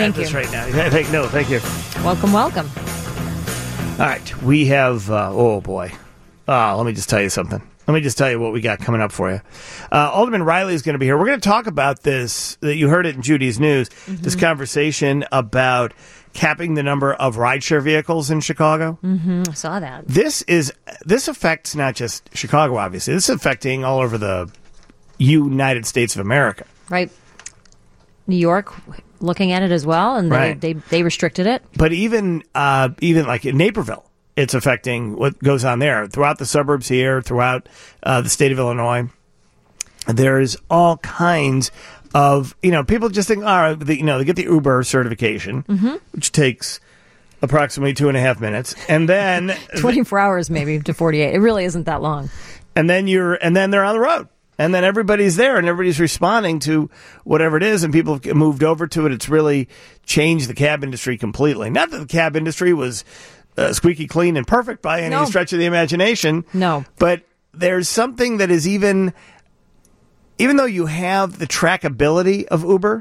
at this right now. Thank you. Welcome. All right, we have, oh boy. Let me just tell you something. Let me just tell you what we got coming up for you. Alderman Riley is going to be here. We're going to talk about this. You heard it in Judy's news, this conversation about capping the number of rideshare vehicles in Chicago. I saw that. This affects not just Chicago, obviously. This is affecting all over the United States of America. Right. New York looking at it as well, and they restricted it. But even like in Naperville, it's affecting what goes on there. Throughout the suburbs here, throughout the state of Illinois, there's all kinds of, people just think, all right, they get the Uber certification, which takes approximately 2.5 minutes, and then 24 hours maybe to 48. It really isn't that long. And then they're on the road. And then everybody's there and everybody's responding to whatever it is, and people have moved over to it. It's really changed the cab industry completely. Not that the cab industry was squeaky clean and perfect by any stretch of the imagination. No. But there's something that is even though you have the trackability of Uber,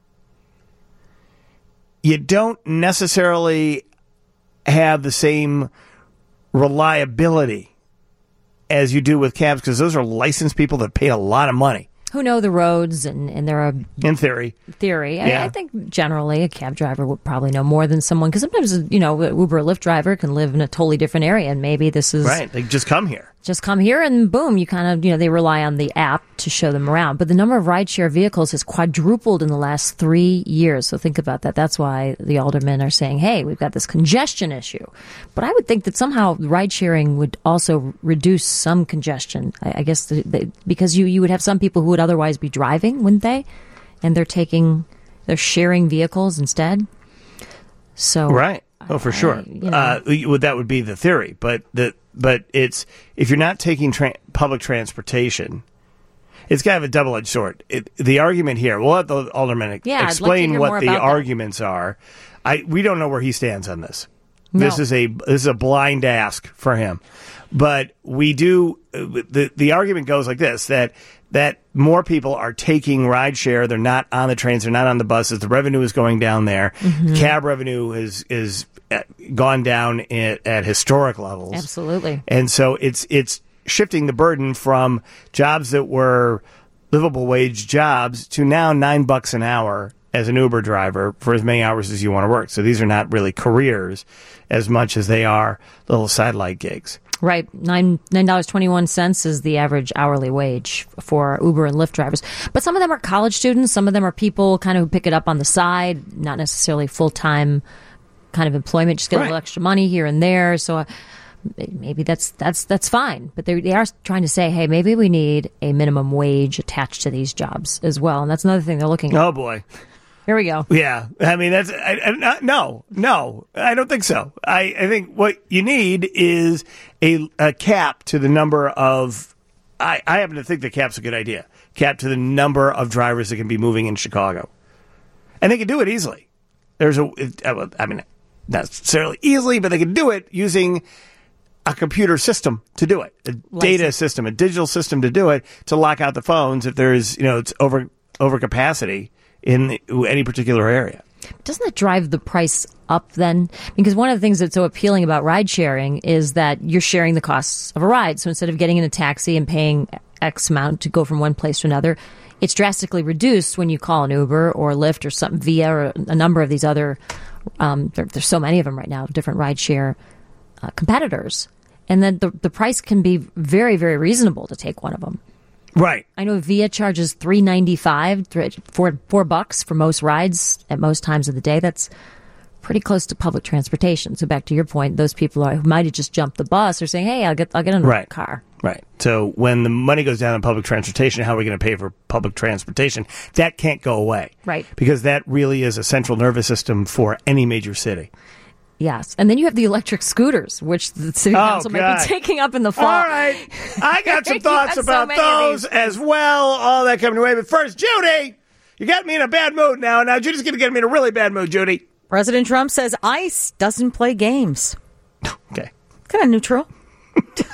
you don't necessarily have the same reliability as you do with cabs, because those are licensed people that pay a lot of money. Who know the roads, and there are... In theory. Yeah. I think generally a cab driver would probably know more than someone, because sometimes, an Uber or Lyft driver can live in a totally different area, and maybe this is... Right, they just come here. And boom, you kind of, they rely on the app to show them around. But the number of rideshare vehicles has quadrupled in the last 3 years. So think about that. That's why the aldermen are saying, hey, we've got this congestion issue. But I would think that somehow ride sharing would also reduce some congestion. I guess because you would have some people who would otherwise be driving, wouldn't they? And they're sharing vehicles instead. So right. Oh, for sure. That would be the theory. But it's, if you're not taking public transportation, it's kind of a double-edged sword. The argument here, we'll let the alderman explain what the arguments are. We don't know where he stands on this. No. This is a blind ask for him. But we do, the argument goes like this, that more people are taking rideshare. They're not on the trains. They're not on the buses. The revenue is going down there. Cab revenue is gone down at historic levels. Absolutely. And so it's shifting the burden from jobs that were livable wage jobs to now $9 an hour as an Uber driver for as many hours as you want to work. So these are not really careers as much as they are little satellite gigs. Right. $9.21 is the average hourly wage for Uber and Lyft drivers. But some of them are college students. Some of them are people kind of who pick it up on the side, not necessarily full-time kind of employment, just get a little extra money here and there. So maybe that's fine. But they are trying to say, hey, maybe we need a minimum wage attached to these jobs as well. And that's another thing they're looking at. Oh, boy. Here we go. Yeah. I mean, no, I don't think so. I think what you need is a cap to the number of, I happen to think the cap's a good idea. Cap to the number of drivers that can be moving in Chicago. And they can do it easily. Not necessarily easily, but they can do it using a computer system to do it, a data system, a digital system to do it, to lock out the phones if there's, it's over capacity in any particular area. Doesn't that drive the price up then? Because one of the things that's so appealing about ride sharing is that you're sharing the costs of a ride. So instead of getting in a taxi and paying X amount to go from one place to another, it's drastically reduced when you call an Uber or Lyft or something Via or a number of these other, there's so many of them right now, different ride share competitors. And then the price can be very, very reasonable to take one of them. Right. I know Via charges $3.95, $4 for most rides at most times of the day. That's pretty close to public transportation. So back to your point, those people who might have just jumped the bus are saying, "Hey, I'll get in a car." Right. So when the money goes down in public transportation, how are we going to pay for public transportation? That can't go away. Right. Because that really is a central nervous system for any major city. Yes. And then you have the electric scooters, which the city council might be taking up in the fall. All right. I got some thoughts about those as well. All that coming away. But first, Judy, you got me in a bad mood now. Now, Judy's going to get me in a really bad mood, Judy. President Trump says ICE doesn't play games. Okay. Kind of neutral.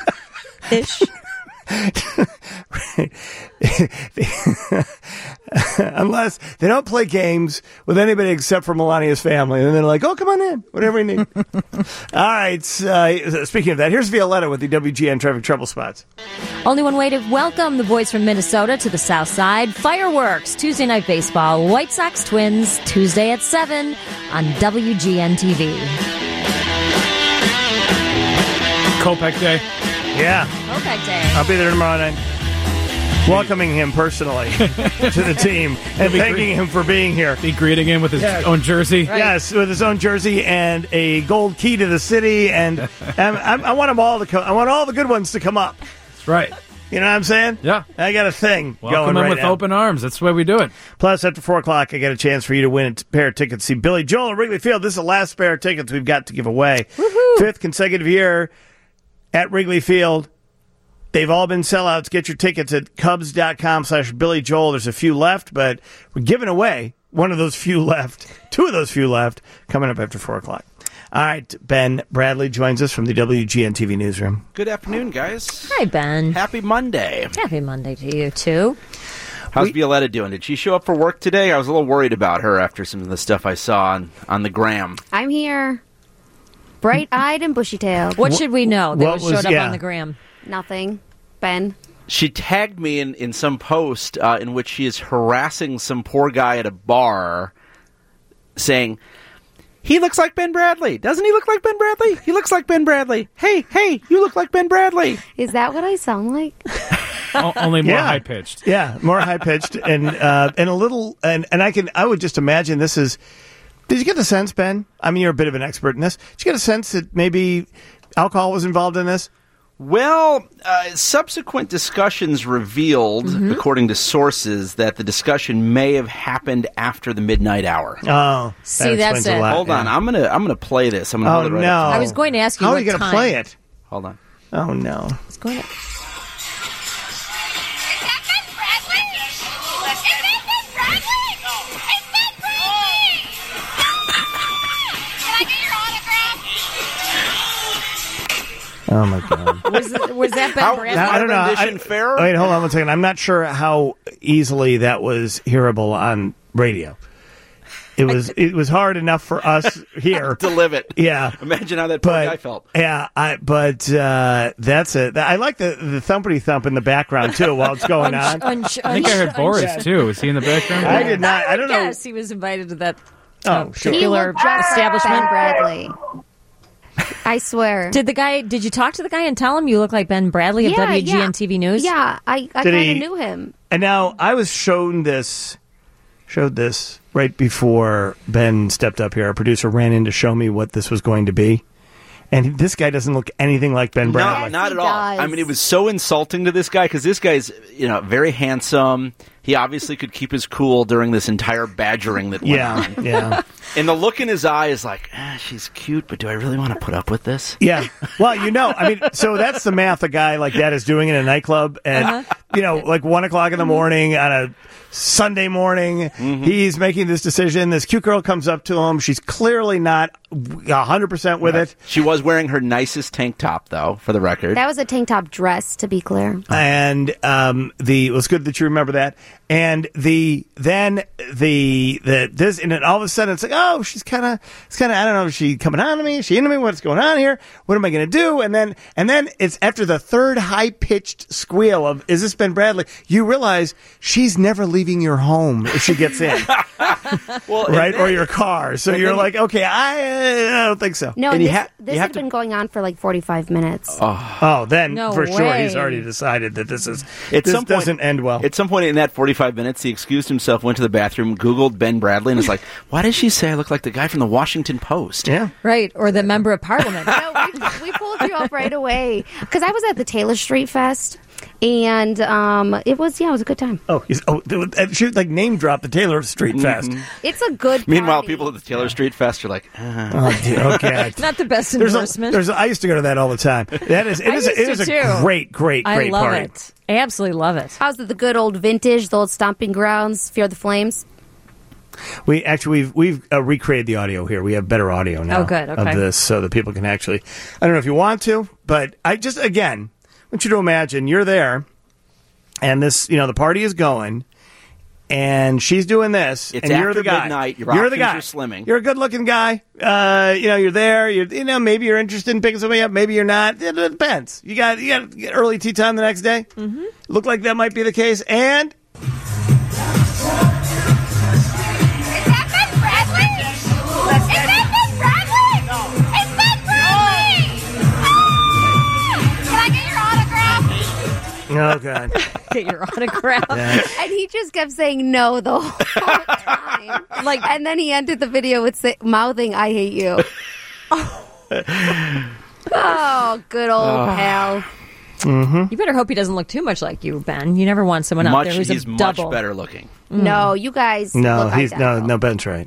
Ish. Unless they don't play games with anybody except for Melania's family. And they're like, oh, come on in. Whatever you need. All right. Speaking of that, here's Violetta with the WGN Traffic Trouble Spots. Only one way to welcome the boys from Minnesota to the South Side. Fireworks, Tuesday Night Baseball, White Sox Twins, Tuesday at 7 on WGN TV. Kopech Day. Yeah. Kopech Day. I'll be there tomorrow night. Welcoming him personally to the team and thanking him for being here. Be greeting him with his own jersey. Right. Yes, with his own jersey and a gold key to the city. And I want them all to come. I want all the good ones to come up. That's right. You know what I'm saying? Yeah. I got a thing Welcome going him right with now. open arms. That's the way we do it. Plus, after 4 o'clock, I get a chance for you to win a pair of tickets to see Billy Joel at Wrigley Field. This is the last pair of tickets we've got to give away. Woohoo. 5th consecutive year at Wrigley Field. They've all been sellouts. Get your tickets at Cubs.com/Billy Joel. There's a few left, but we're giving away one of those few left. 2 of those few left coming up after 4 o'clock. All right, Ben Bradley joins us from the WGN TV newsroom. Good afternoon, guys. Hi, Ben. Happy Monday. Happy Monday to you, too. How's Violetta doing? Did she show up for work today? I was a little worried about her after some of the stuff I saw on the gram. I'm here. Bright-eyed and bushy-tailed. What should we know that what showed was- up yeah. on the gram? Nothing. Ben. She tagged me in some post in which she is harassing some poor guy at a bar, saying, he looks like Ben Bradley. Doesn't he look like Ben Bradley? He looks like Ben Bradley. Hey, you look like Ben Bradley. Is that what I sound like? Only more Yeah. high-pitched. Yeah, more high pitched and a little and I would just imagine this is. Did you get the sense, Ben? I mean, you're a bit of an expert in this. Did you get a sense that maybe alcohol was involved in this? Well, subsequent discussions revealed, according to sources, that the discussion may have happened after the midnight hour. Oh, See, that's explains a it. lot, Hold on, yeah. I'm gonna play this. I'm gonna Oh hold it right no! up. I was going to ask you How what are you going to time. play it? Hold on. Oh no! It's going to... Oh my God! Was that Ben How- Bradley? My I don't know. rendition fair? Wait, hold on one second. I'm not sure how easily that was hearable on radio. It was hard enough for us here To live it. Yeah. Imagine how that poor guy felt. Yeah, that's it. I like the thumpity thump in the background too while it's going on. I think I heard Boris, too. Is he in the background? I did not. I don't know. Yes, he was invited to that Oh, sure. He particular looked just like establishment. Ben Bradley. I swear. Did you talk to the guy and tell him you look like Ben Bradley of WGN TV News? Yeah, I Did kind of he- knew him. And now I was showed this right before Ben stepped up here. Our producer ran in to show me what this was going to be. And this guy doesn't look anything like Ben No, Bradley. not he at all. does. I mean, it was so insulting to this guy because this guy's, very handsome. He obviously could keep his cool during this entire badgering that went on. Yeah. And the look in his eye is like, she's cute, but do I really want to put up with this? Yeah. Well, I mean, so that's the math a guy like that is doing in a nightclub at, like 1 o'clock in the morning on a Sunday morning. He's making this decision. This cute girl comes up to him. She's clearly not 100% with it. She was wearing her nicest tank top, though, for the record. That was a tank top dress, to be clear. And it was good that you remember that. And and then all of a sudden it's like, oh, it's kind of I don't know, is she coming on to me? Is she into me? What's going on here? What am I going to do? And then it's after the third high pitched squeal of, is this Ben Bradley? You realize she's never leaving your home if she gets in, well, right, or your car. So you're like, okay, I don't think so. No, And this, you this have had to- been going on for like 45 minutes. Oh, then No for sure he's way. already decided that this At some point- doesn't end well. At some point in that 45 minutes, he excused himself, went to the bathroom, Googled Ben Bradley, and was like, why did she say I look like the guy from the Washington Post? Yeah. Right, or the member of parliament. No, we pulled you up right away because I was at the Taylor Street Fest, and it was a good time. She would, like name drop the Taylor Street Fest. It's a good. Meanwhile, party. people at the Taylor Street Fest are like, Oh, dear, okay. Not the best There's endorsement. I used to go to that all the time. It is a too. great I love party. it. I absolutely love it. How's the good old vintage, the old stomping grounds, Fear the Flames? We've recreated the audio here. We have better audio now Oh, good, okay. of this so that people can actually. I don't know if you want to, but I just again want you to imagine you're there, and this the party is going, and she's doing this, It's and you're after the guy. midnight, your You're the options guy. are slimming. You're a good-looking guy. You're there. Maybe you're interested in picking somebody up. Maybe you're not. It depends. You got early tea time the next day. Mm-hmm. Look like that might be the case, and. Oh, God. Get your autograph. Yeah. And he just kept saying no the whole time. And then he ended the video with mouthing, "I hate you." Oh, good old pal. Mm-hmm. You better hope he doesn't look too much like you, Ben. You never want someone out there who's He's a double. much better looking. No, you guys. No, look he's identical. no. Ben's right.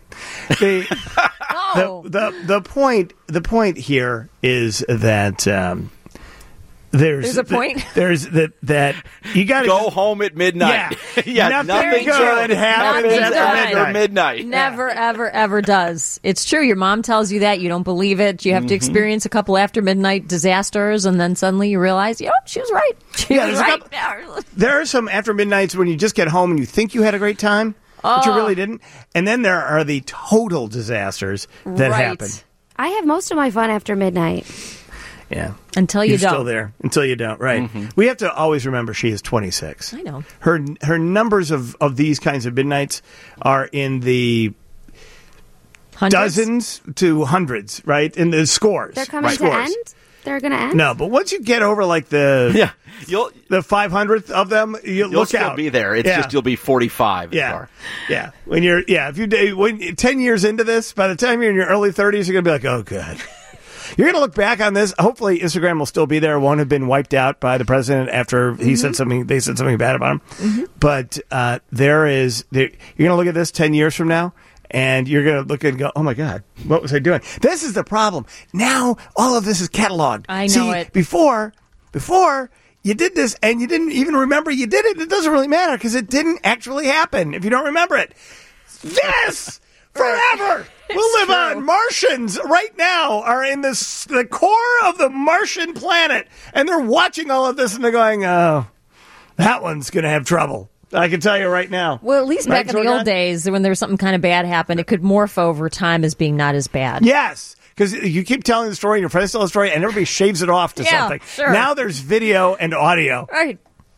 The point here is that there's a point. There's that you got to Go home at midnight. Yeah, nothing good happens Nothing after good. midnight. Never, ever, ever does. It's true. Your mom tells you that. You don't believe it. You have to experience a couple after midnight disasters, and then suddenly you realize, she was right. She was there's a right. There are some after midnights when you just get home and you think you had a great time, but you really didn't. And then there are the total disasters that happen. I have most of my fun after midnight. Yeah. Until you You're don't. still there. Until you don't, right. We have to always remember she is 26. I know. Her numbers of these kinds of midnights are in the Hundreds? dozens to hundreds, right? In the scores. They're coming to Scores. end? They're going to end? No, but once you get over like the You'll 500th of them, you'll look still out. be there. It's just you'll be 45. Yeah. When if 10 years into this, by the time you're in your early 30s, you're going to be like, oh, God. You're going to look back on this. Hopefully, Instagram will still be there. It won't have been wiped out by the president after he said something. They said something bad about him. Mm-hmm. But you're going to look at this 10 years from now, and you're going to look and go, "Oh my God, what was I doing?" This is the problem. Now all of this is cataloged. I know it. Before you did this and you didn't even remember you did it. It doesn't really matter because it didn't actually happen. If you don't remember it, this. Forever! We'll live on. Martians right now are in the core of the Martian planet, and they're watching all of this, and they're going, oh, that one's going to have trouble. I can tell you right now. Well, at least back in the old days, when there was something kind of bad happened, it could morph over time as being not as bad. Yes. Because you keep telling the story, and your friends tell the story, and everybody shaves it off to something. Sure. Now there's video and audio. Right.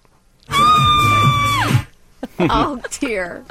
Oh, dear.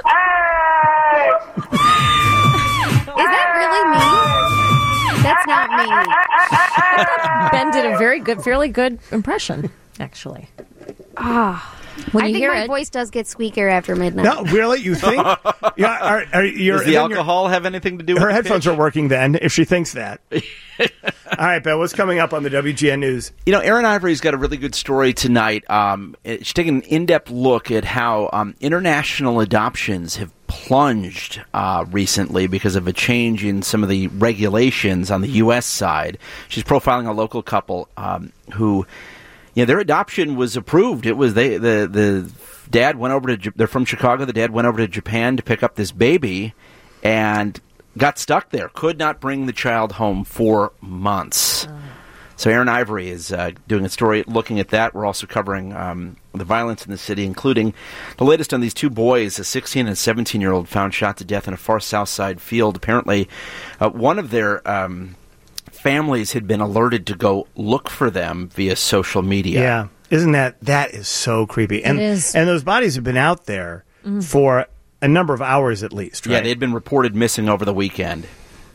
Is that really me? That's not me. Ben did a fairly good impression, actually. When I you think hear my it, voice does get squeakier after midnight. No, really? You think? Does the alcohol have anything to do with her the headphones pitch? are working then, if she thinks that. All right, Ben, what's coming up on the WGN News? Erin Ivory's got a really good story tonight. She's taking an in-depth look at how international adoptions have plunged recently because of a change in some of the regulations on the U.S. side. She's profiling a local couple who, their adoption was approved. It was the dad went over to. They're from Chicago. The dad went over to Japan to pick up this baby, and got stuck there. Could not bring the child home for months. So Erin Ivory is doing a story looking at that. We're also covering the violence in the city, including the latest on these two boys, a 16 and a 17-year-old found shot to death in a far south side field. Apparently, one of their families had been alerted to go look for them via social media. Yeah. Isn't that is so creepy. And, it is. And those bodies have been out there for a number of hours at least, right? Yeah, they had been reported missing over the weekend.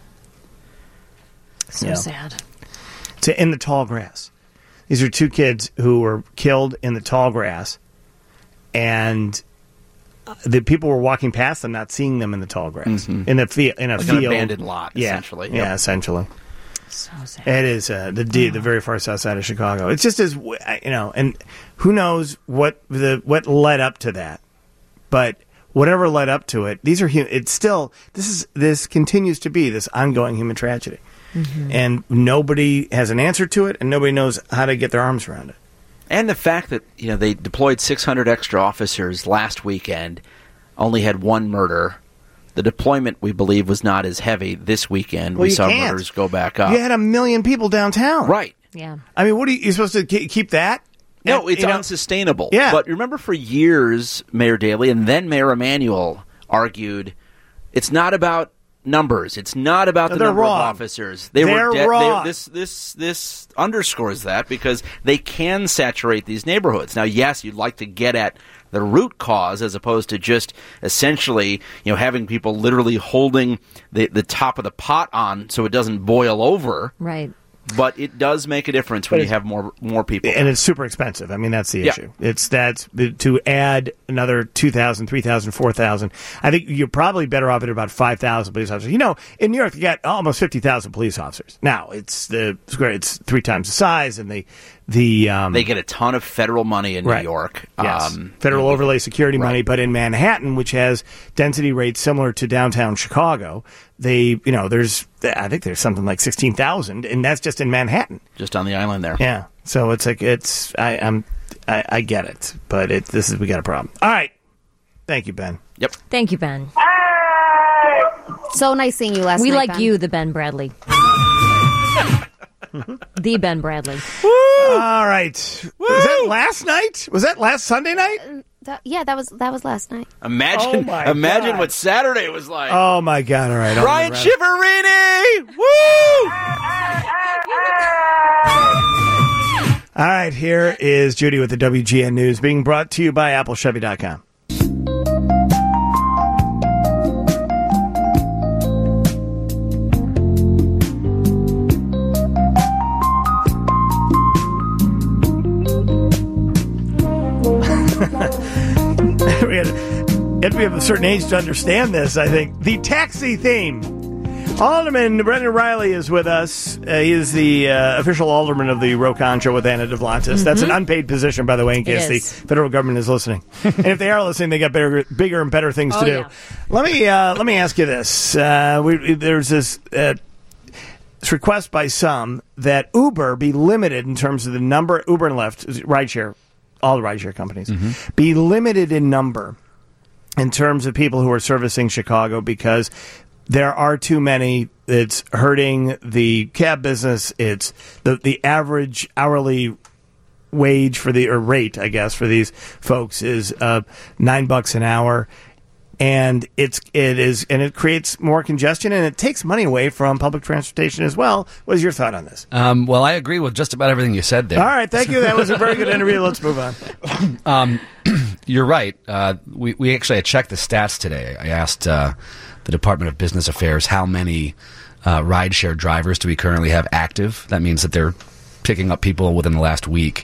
so sad. In the tall grass. These are two kids who were killed in the tall grass, and the people were walking past them, not seeing them in the tall grass in a field. An abandoned lot, essentially. Yeah, Yep. essentially. So sad. It is the very far south side of Chicago. It's just as and who knows what led up to that, but whatever led up to it, these are it's still this continues to be this ongoing human tragedy, and nobody has an answer to it, and nobody knows how to get their arms around it. And the fact that they deployed 600 extra officers last weekend, only had one murder. The deployment, we believe, was not as heavy this weekend. Well, we you saw can't. murders go back up. You had 1 million people downtown, Right. Yeah. I mean, what are you supposed to keep that? No, And, it's unsustainable. Yeah. But remember, for years, Mayor Daley and then Mayor Emanuel argued it's not about numbers. It's not about the they're number wrong. of officers. They're wrong. This underscores that because they can saturate these neighborhoods. Now, yes, you'd like to get at the root cause as opposed to just essentially, having people literally holding the top of the pot on so it doesn't boil over. Right. But it does make a difference when you have more people. And it's super expensive. I mean, that's the issue. That's to add another 2,000, 3,000, 4,000. I think you're probably better off at about 5,000 police officers. In New York, you got almost 50,000 police officers. Now, it's 3 times the size, and they get a ton of federal money in Right. New York. Yes. Federal overlay security money, Right. but in Manhattan, which has density rates similar to downtown Chicago, there's something like 16,000, and that's just in Manhattan. Just on the island there. Yeah. So it's like I get it, but we got a problem. All right. Thank you, Ben. Yep. Thank you, Ben. So nice seeing you last We night, like Ben. you, the Ben Bradley. The Ben Bradley. All right. Was that last night? Was that last Sunday night? That was last night. Imagine God. what Saturday was like. Oh my God! All right, Ryan Chiaverini! Woo! All right, here is Judy with the WGN News, being brought to you by AppleChevy.com. We have a certain age to understand this, I think. The taxi theme. Alderman Brendan Riley is with us. He is the official alderman of the Roe Contra with Anna DeVlantis. That's an unpaid position, by the way, in case the federal government is listening. And if they are listening, they got bigger and better things to do. Yeah. Let me ask you this. There's this request by some that Uber be limited in terms of the number. Uber and Lyft, rideshare, all the rideshare companies, be limited in number in terms of people who are servicing Chicago, because there are too many. It's hurting the cab business. It's the average hourly wage rate, I guess, for these folks is $9 an hour. And it creates more congestion, and it takes money away from public transportation as well. What is your thought on this? Well, I agree with just about everything you said there. All right, thank you. That was a very good interview. Let's move on. You're right. We actually I checked the stats today. I asked the Department of Business Affairs how many rideshare drivers do we currently have active. That means that they're picking up people within the last week.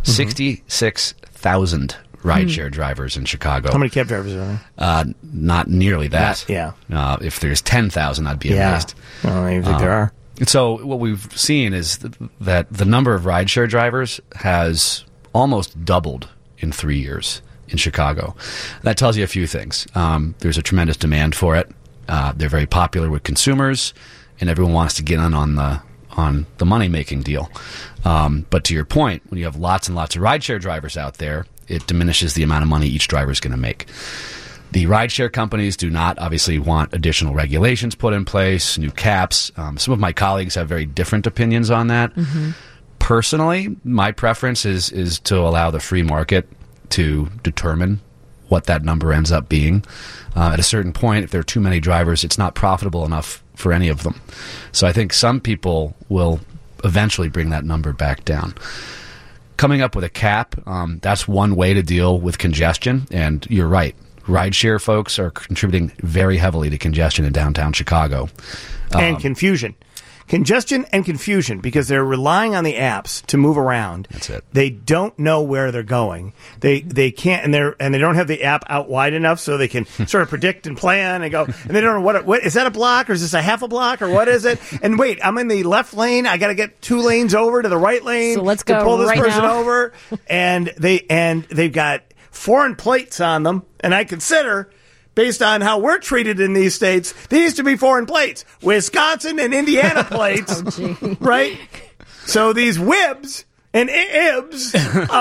66,000 rideshare drivers in Chicago. How many cab drivers are there? Not nearly that. Yeah. If there's 10,000, I'd be amazed. Well, I think there are. So what we've seen is that the number of rideshare drivers has almost doubled in 3 years in Chicago. That tells you a few things. There's a tremendous demand for it. They're very popular with consumers, and everyone wants to get in on the money-making deal. But to your point, when you have lots and lots of rideshare drivers out there, it diminishes the amount of money each driver is going to make. The rideshare companies do not obviously want additional regulations put in place, new caps. Some of my colleagues have very different opinions on that. Personally, my preference is to allow the free market to determine what that number ends up being. At a certain point, if there are too many drivers, it's not profitable enough for any of them. So I think some people will eventually bring that number back down. Coming up with a cap, that's one way to deal with congestion, and you're right. Rideshare folks are contributing very heavily to congestion in downtown Chicago. And confusion. Congestion and confusion, because they're relying on the apps to move around. That's it. They don't know where they're going. They can't, and they don't have the app out wide enough so they can sort of predict and plan and go. And they don't know what is that a block, or is this a half a block, or what is it? And wait, I'm in the left lane. I got to get 2 lanes over to the right lane. So let's to go pull this right person now. over. And they've got foreign plates on them, and I consider, based on how we're treated in these states, these to be foreign plates. Wisconsin and Indiana plates, right? So these WIBs and IBs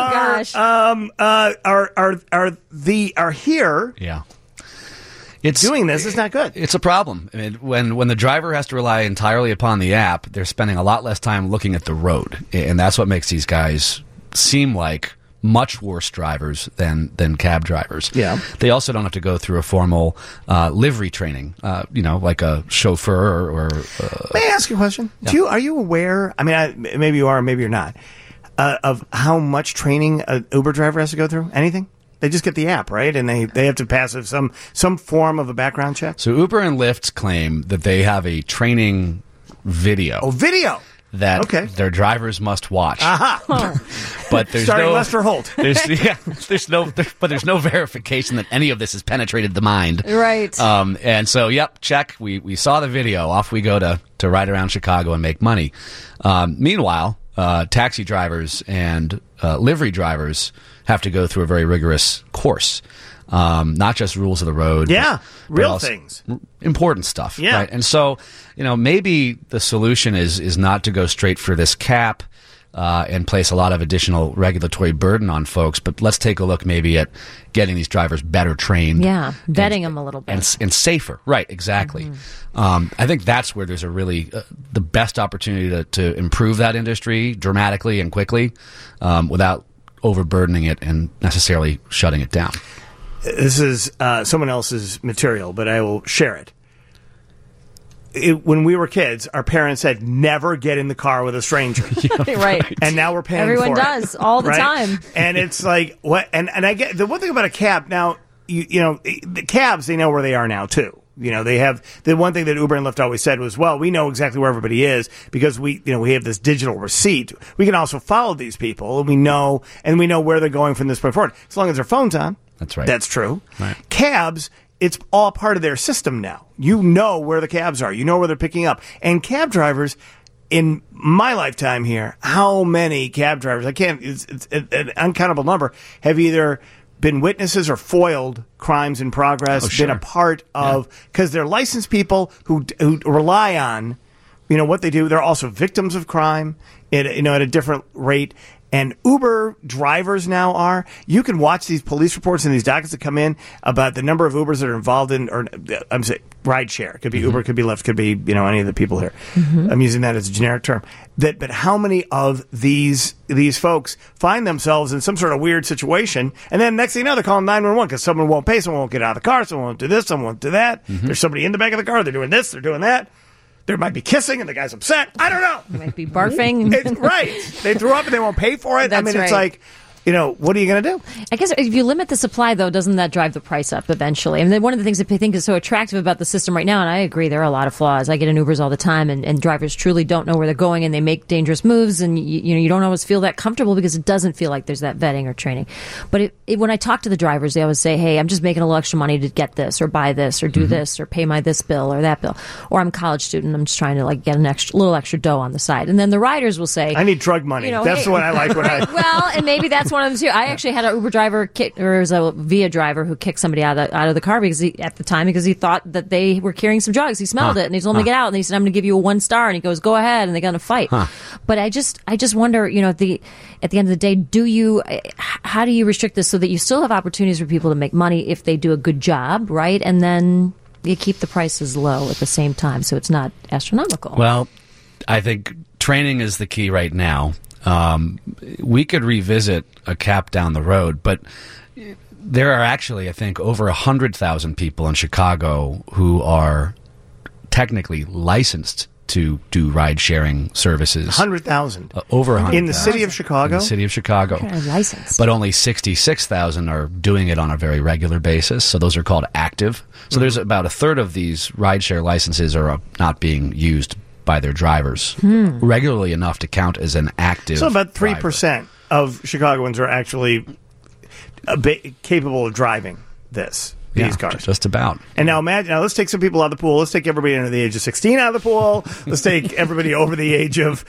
are here. Yeah. Doing this is not good. It's a problem. I mean, when the driver has to rely entirely upon the app, they're spending a lot less time looking at the road, and that's what makes these guys seem like much worse drivers than cab drivers. Yeah. They also don't have to go through a formal livery training, like a chauffeur or May I ask you a question? Yeah. Are you aware, I mean, maybe you are, maybe you're not, of how much training an Uber driver has to go through? Anything? They just get the app, right? And they have to pass some form of a background check? So Uber and Lyft claim that they have a training video. Oh, video! That their drivers must watch. But there's Starring no Lester Holt. There's no verification that any of this has penetrated the mind. Right. And so, check. We saw the video. Off we go to ride around Chicago and make money. Meanwhile, taxi drivers and livery drivers have to go through a very rigorous course. Not just rules of the road. Yeah, but real also things. Important stuff. Yeah. Right? And so, maybe the solution is not to go straight for this cap and place a lot of additional regulatory burden on folks, but let's take a look maybe at getting these drivers better trained. Yeah, vetting them a little bit. And safer. Right, exactly. I think that's where there's a really the best opportunity to improve that industry dramatically and quickly without overburdening it and necessarily shutting it down. This is someone else's material, but I will share it. When we were kids, our parents said, never get in the car with a stranger. Right. And now we're paying Everyone for it. does, all the right? time. And it's like, what? And I get, the one thing about a cab, now, the cabs, they know where they are now, too. They have, the one thing that Uber and Lyft always said was, well, we know exactly where everybody is because we have this digital receipt. We can also follow these people, and we know where they're going from this point forward. As long as their phone's on. That's right. That's true. Right. Cabs, it's all part of their system now. You know where the cabs are. You know where they're picking up. And cab drivers, in my lifetime here, how many cab drivers, it's an uncountable number, have either been witnesses or foiled crimes in progress, been a part of, because they're licensed people who rely on, what they do. They're also victims of crime at a different rate. And Uber drivers now are. You can watch these police reports and these dockets that come in about the number of Ubers that are involved in, or I'm saying ride share. It could be Uber, could be Lyft, could be any of the people here. I'm using that as a generic term. But how many of these folks find themselves in some sort of weird situation, and then next thing you know, they're calling 911 because someone won't pay, someone won't get out of the car, someone won't do this, someone won't do that. There's somebody in the back of the car. They're doing this, they're doing that. There might be kissing, and the guy's upset. I don't know. They might be barfing. It's right. They threw up, and they won't pay for it. That's it's right. like, what are you going to do? I guess if you limit the supply, though, doesn't that drive the price up eventually? And then one of the things that I think is so attractive about the system right now, and I agree, there are a lot of flaws. I get in Ubers all the time, and drivers truly don't know where they're going, and they make dangerous moves, and you don't always feel that comfortable because it doesn't feel like there's that vetting or training. But when I talk to the drivers, they always say, hey, I'm just making a little extra money to get this, or buy this, or do this, or pay my this bill, or that bill. Or I'm a college student, I'm just trying to get little extra dough on the side. And then the riders will say, I need drug money. That's hey, what I like when Well, and maybe that's one of them too. I actually had an Uber driver or was a Via driver who kicked somebody out of the car because he thought that they were carrying some drugs. He smelled it and he told them to get out, and he said, I'm going to give you a 1 star, and he goes, go ahead, and they got in a fight. But I just wonder, at the end of the day, how do you restrict this so that you still have opportunities for people to make money if they do a good job, right? And then you keep the prices low at the same time so it's not astronomical. Well, I think training is the key right now. We could revisit a cap down the road, but there are actually, I think, over 100,000 people in Chicago who are technically licensed to do ride-sharing services. 100,000. Over 100,000. In the city of Chicago? In the city of Chicago. Licensed. But only 66,000 are doing it on a very regular basis, so those are called active. So there's about a third of these rideshare licenses are not being used by their drivers regularly enough to count as an active. So about 3% of Chicagoans are actually capable of driving these cars. Just about. And now let's take some people out of the pool. Let's take everybody under the age of 16 out of the pool. Let's take everybody over the age of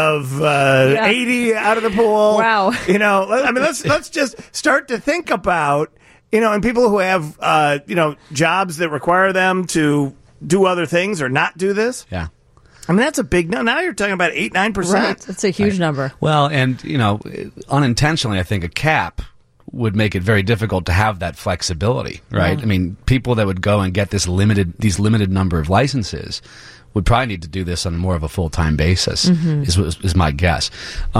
80 out of the pool. Wow. Let's just start to think about, and people who have, jobs that require them to do other things or not do this. Yeah. I mean, that's a big number. Now you're talking about 8-9%. Right. That's a huge number. Well, and, unintentionally, I think a cap would make it very difficult to have that flexibility, right? Yeah. I mean, people that would go and get these limited number of licenses would probably need to do this on more of a full-time basis, is my guess.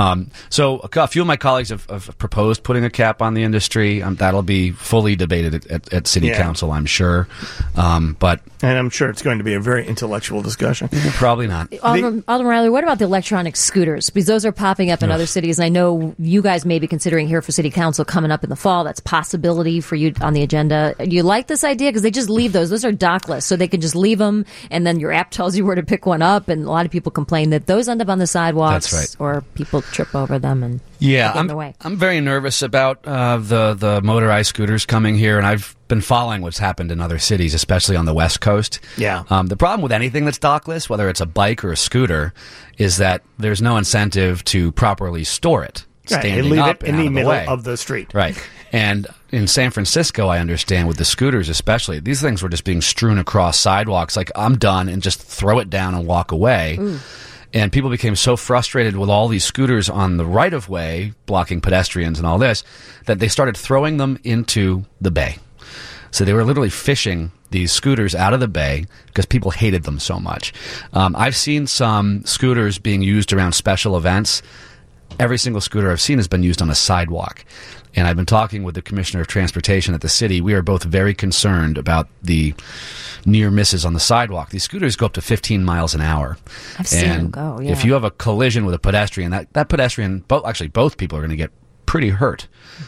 So a few of my colleagues have proposed putting a cap on the industry. That'll be fully debated at City Council, I'm sure. But and I'm sure it's going to be a very intellectual discussion. Probably not. Alderman Riley, what about the electronic scooters? Because those are popping up in other cities. And I know you guys may be considering here for City Council coming up in the fall. That's a possibility for you on the agenda. Do you like this idea? Because they just leave those. Those are dockless, so they can just leave them, and then your app tells you where to pick one up. And a lot of people complain that those end up on the sidewalks, That's right. or people trip over them and Yeah, get in the way. I'm very nervous about the motorized scooters coming here, and I've been following what's happened in other cities, especially on the West Coast. Yeah. The problem with anything that's dockless, whether it's a bike or a scooter, is that there's no incentive to properly store it. Right, Standing and leave up it in and out the of middle way. of the street. Right. And in San Francisco, I understand with the scooters especially, these things were just being strewn across sidewalks like, I'm done, and just throw it down and walk away. Ooh. And people became so frustrated with all these scooters on the right-of-way, blocking pedestrians and all this, that they started throwing them into the bay. So they were literally fishing these scooters out of the bay because people hated them so much. I've seen some scooters being used around special events. Every single scooter I've seen has been used on a sidewalk. And I've been talking with the Commissioner of Transportation at the city. We are both very concerned about the near misses on the sidewalk. These scooters go up to 15 miles an hour. I've seen them go, yeah. If you have a collision with a pedestrian, that pedestrian, both people are going to get pretty hurt.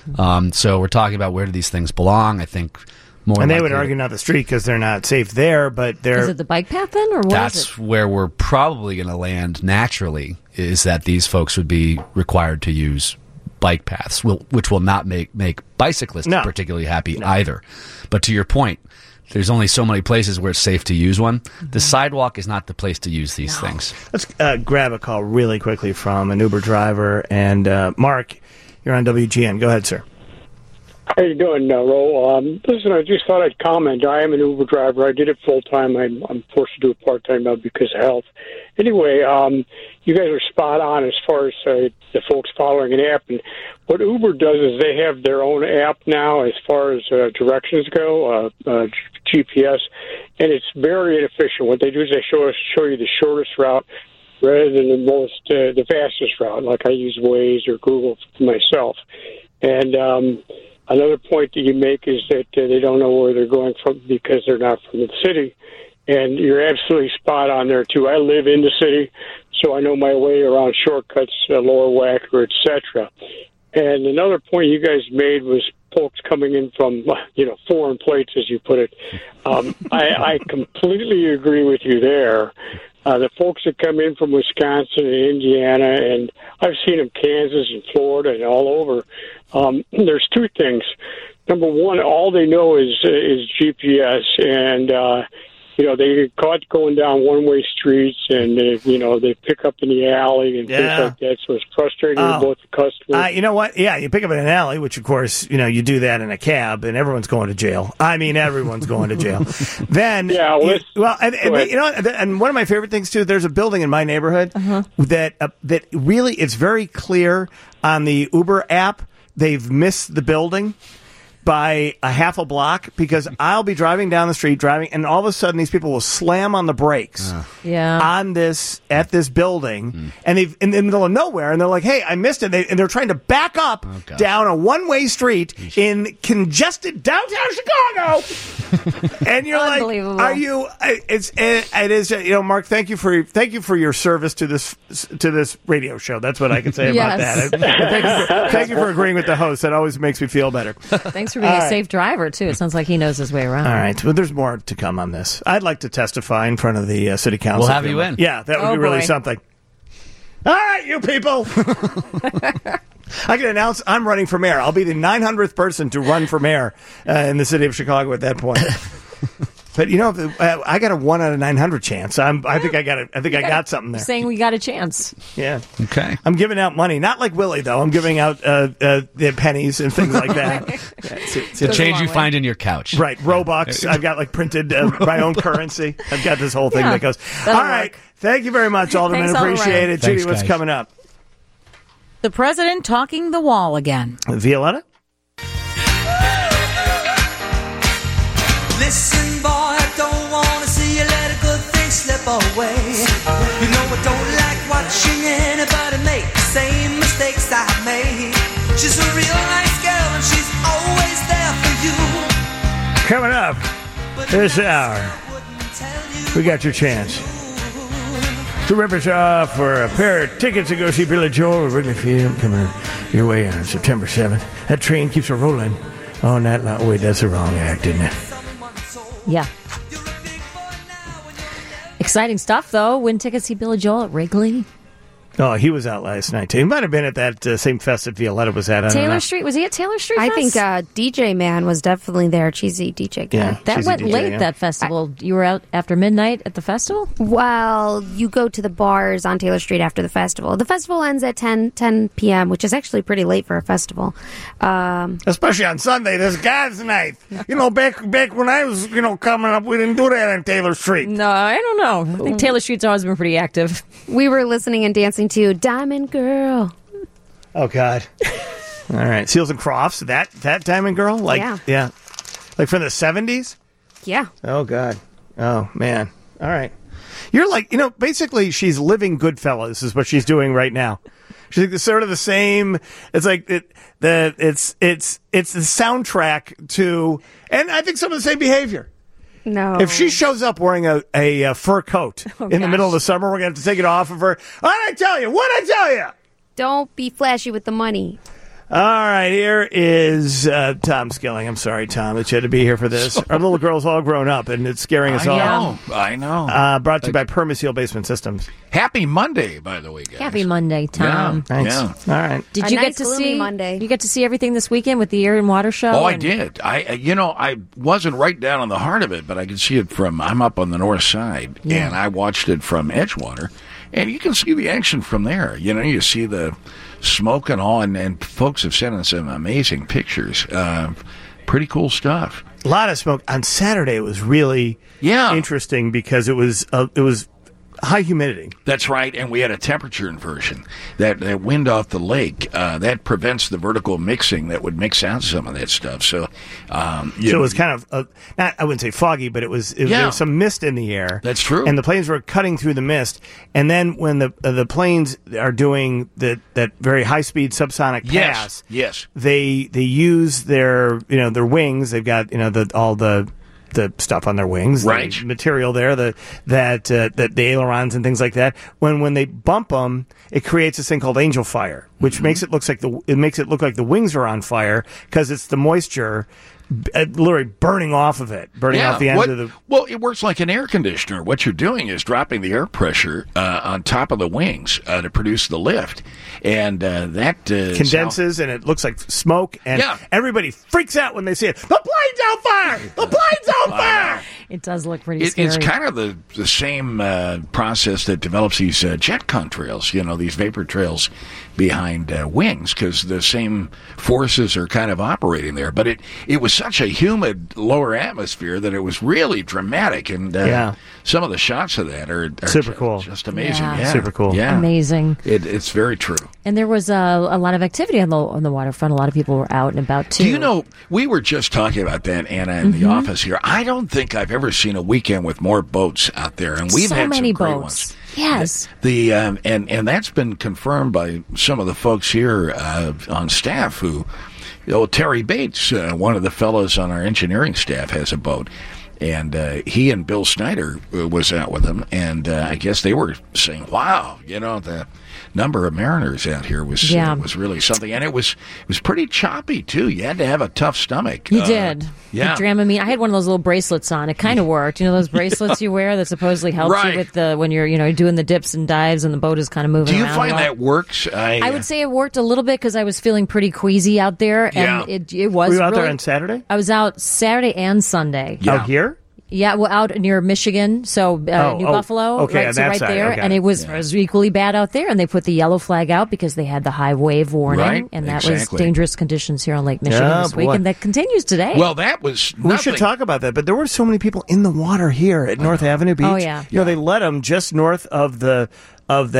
So we're talking about where do these things belong. I think more. And they would argue not the street because they're not safe there, but they're. Is it the bike path then, or what is That's it? where we're probably going to land naturally, is that these folks would be required to use bike paths, which will not make bicyclists particularly happy either. But to your point, there's only so many places where it's safe to use one. The sidewalk is not the place to use these things. Let's grab a call really quickly from an Uber driver. And Mark, you're on WGN. Go ahead, sir. How you doing, Ro? Listen, I just thought I'd comment. I am an Uber driver. I did it full-time. I'm forced to do it part-time now because of health. Anyway, you guys are spot on as far as the folks following an app. And what Uber does is they have their own app now as far as directions go, GPS, and it's very inefficient. What they do is they show you the shortest route rather than the fastest route, like I use Waze or Google myself. And another point that you make is that they don't know where they're going from because they're not from the city. And you're absolutely spot on there, too. I live in the city, so I know my way around shortcuts, Lower Wacker, et cetera. And another point you guys made was folks coming in from, foreign plates, as you put it. I completely agree with you there. The folks that come in from Wisconsin and Indiana, and I've seen them Kansas and Florida and all over. There's two things. Number one, all they know is GPS, and they get caught going down one-way streets, and they pick up in the alley and things like that. So it's frustrating to both the customers. You know what? Yeah, you pick up in an alley, which of course you do that in a cab, and everyone's going to jail. I mean, everyone's going to jail. Then and one of my favorite things too. There's a building in my neighborhood that really it's very clear on the Uber app. They've missed the building by a half a block because I'll be driving down the street and all of a sudden these people will slam on the brakes on at this building and they've in the middle of nowhere and they're like, hey, I missed it. And they're trying to back up down a one-way street in congested downtown Chicago. And you're like, are you, it is, Mark, thank you for your service to this radio show. That's what I can say about that. Thank you for agreeing with the host. That always makes me feel better. Thanks for being a safe driver, too. It sounds like he knows his way around. All right. Well, there's more to come on this. I'd like to testify in front of the city council. We'll have you in. Yeah, that would be really something. All right, you people. I can announce I'm running for mayor. I'll be the 900th person to run for mayor in the city of Chicago at that point. But I got a 1 out of 900 chance. I think I got something there. Saying we got a chance. Yeah. Okay. I'm giving out money, not like Willie though. I'm giving out the pennies and things like that. It's the change you find in your couch. Right. Robux. I've got printed my own currency. I've got this whole thing that goes. All right. Thank you very much, Alderman. Thanks, Appreciate it. Thanks, Judy, what's guys. coming up? The president talking the wall again. Violetta? Listen, boy, I don't want to see you let a good thing slip away. You know I don't like watching anybody make the same mistakes I made. She's a real nice girl and she's always there for you. Coming up this hour, we got your chance to rip us off for a pair of tickets to go see Billy Joel at Wrigley Field coming your way on September 7th. That train keeps a rolling on that line. Wait, that's the wrong act, isn't it? Yeah. Exciting stuff, though. Win tickets to see Billy Joel at Wrigley. Oh, he was out last night, too. He might have been at that same fest that Violetta was at. Taylor Street? Was he at Taylor Street I Fest? think DJ Man was definitely there. Cheesy DJ guy. Yeah, that Cheesy went DJ, late, yeah. that festival. You were out after midnight at the festival? Well, you go to the bars on Taylor Street after the festival. The festival ends at 10 p.m., which is actually pretty late for a festival. Especially on Sunday, this God's night. You know, back when I was, coming up, we didn't do that on Taylor Street. No, I don't know. I think Taylor Street's always been pretty active. We were listening and dancing to Diamond Girl. Oh, God. All right. Seals and Crofts, that Diamond Girl? Yeah. Like from the 70s? Yeah. Oh, God. Oh, man. All right. You're like, basically she's living Goodfellas is what she's doing right now. She's sort of the same. It's like it's the soundtrack to, and I think some of the same behavior. No. If she shows up wearing a fur coat in the middle of the summer, we're going to have to take it off of her. What'd I tell you? Don't be flashy with the money. All right, here is Tom Skilling. I'm sorry, Tom, that you had to be here for this. Our little girl's all grown up, and it's scaring us all. I know. Brought to you by Permaseal Basement Systems. Happy Monday, by the way, guys. Happy Monday, Tom. Thanks. Yeah. All right. Did you nice get to gloomy see Monday. You get to see everything this weekend with the Air and Water Show? Oh, I did. I wasn't right down on the heart of it, but I could see it I'm up on the north side, and I watched it from Edgewater, and you can see the action from there. You see the smoke and all, and folks have sent us some amazing pictures. Pretty cool stuff. A lot of smoke. On Saturday, it was really interesting because it was high humidity. That's right, and we had a temperature inversion. That wind off the lake, that prevents the vertical mixing that would mix out some of that stuff. So, it was kind of, I wouldn't say foggy, but there was some mist in the air. That's true. And the planes were cutting through the mist. And then when the planes are doing that very high-speed subsonic pass, yes, they use their wings. They've got all the stuff on their wings, right? The material there, the ailerons and things like that. When they bump them, it creates this thing called angel fire, which makes it look like the wings are on fire because it's the moisture literally burning off of it, off the end of the. Well, it works like an air conditioner. What you're doing is dropping the air pressure on top of the wings to produce the lift, and that condenses, and it looks like smoke, and everybody freaks out when they see it. The plane's on fire! The plane's on fire! It does look pretty scary. It's kind of the same process that develops these jet contrails, these vapor trails behind wings, because the same forces are kind of operating there. But it was such a humid lower atmosphere that it was really dramatic, and some of the shots of that are super cool, just amazing. Yeah. Super cool, amazing. It's very true. And there was a lot of activity on the waterfront. A lot of people were out and about too. Do you know? We were just talking about that, Anna, in the office here. I don't think I've ever seen a weekend with more boats out there, and we've had many some great boats. ones. Yes. And that's been confirmed by some of the folks here on staff who, Terry Bates, one of the fellows on our engineering staff, has a boat. And he and Bill Snyder was out with him, and I guess they were saying, "Wow, the number of mariners out here was really something." And it was pretty choppy too. You had to have a tough stomach. You did. Yeah. The Dramamine. I had one of those little bracelets on. It kind of worked. Those bracelets you wear that supposedly helps you with when you're doing the dips and dives and the boat is kind of moving around. Do you find that works? I would say it worked a little bit because I was feeling pretty queasy out there, and it was. Were you out really, there on Saturday? I was out Saturday and Sunday. Out here? Yeah, well, out near Michigan, so New Buffalo, okay, right, so right side, there, okay. and it was equally bad out there, and they put the yellow flag out because they had the high wave warning, and that was dangerous conditions here on Lake Michigan this week, and that continues today. Well, that was nothing. We should talk about that, but there were so many people in the water here at North Avenue Beach. Oh, yeah. They let them just north of that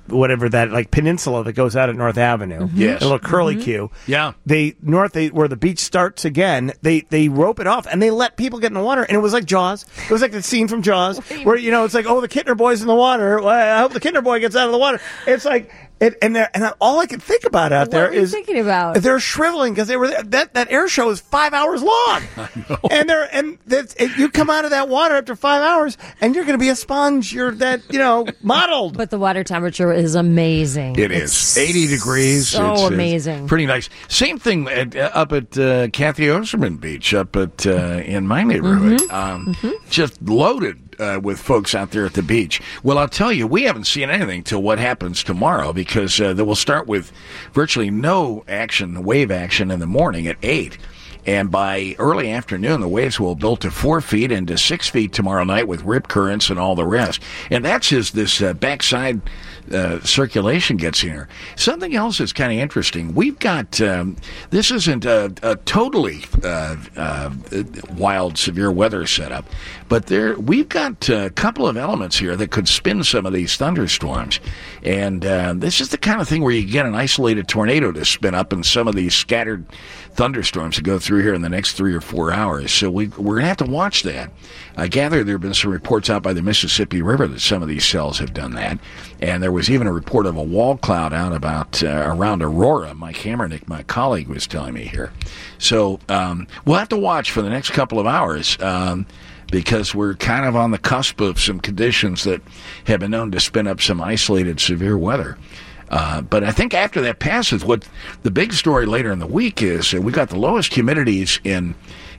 whatever that like peninsula that goes out at North Avenue. Yes. A little curly Q. Yeah. Where the beach starts again, they rope it off and they let people get in the water, and it was like Jaws. It was like the scene from Jaws where it's like, oh, the Kittner boy's in the water. Well, I hope the Kittner boy gets out of the water. It's like. And all I can think about out there is thinking about? They're shriveling because they were that air show is 5 hours long, and you come out of that water after 5 hours and you're going to be a sponge. You're mottled. But the water temperature is amazing. It's 80 degrees. So it's amazing. Pretty nice. Same thing up at Kathy Osterman Beach up at in my neighborhood. Just loaded. With folks out there at the beach. Well, I'll tell you, we haven't seen anything till what happens tomorrow because they will start with virtually no wave action in the morning at 8. And by early afternoon, the waves will build to 4 feet and to 6 feet tomorrow night with rip currents and all the rest. And that's as this backside circulation gets here. Something else that's kind of interesting. We've got, this isn't a totally wild, severe weather setup, but we've got a couple of elements here that could spin some of these thunderstorms. And this is the kind of thing where you get an isolated tornado to spin up and some of these scattered thunderstorms to go through here in the next 3 or 4 hours. So we're going to have to watch that. I gather there have been some reports out by the Mississippi River that some of these cells have done that. And there was even a report of a wall cloud out about around Aurora. Mike Hammernick, my colleague, was telling me here. So we'll have to watch for the next couple of hours because we're kind of on the cusp of some conditions that have been known to spin up some isolated severe weather. But I think after that passes, what the big story later in the week is we got the lowest humidities in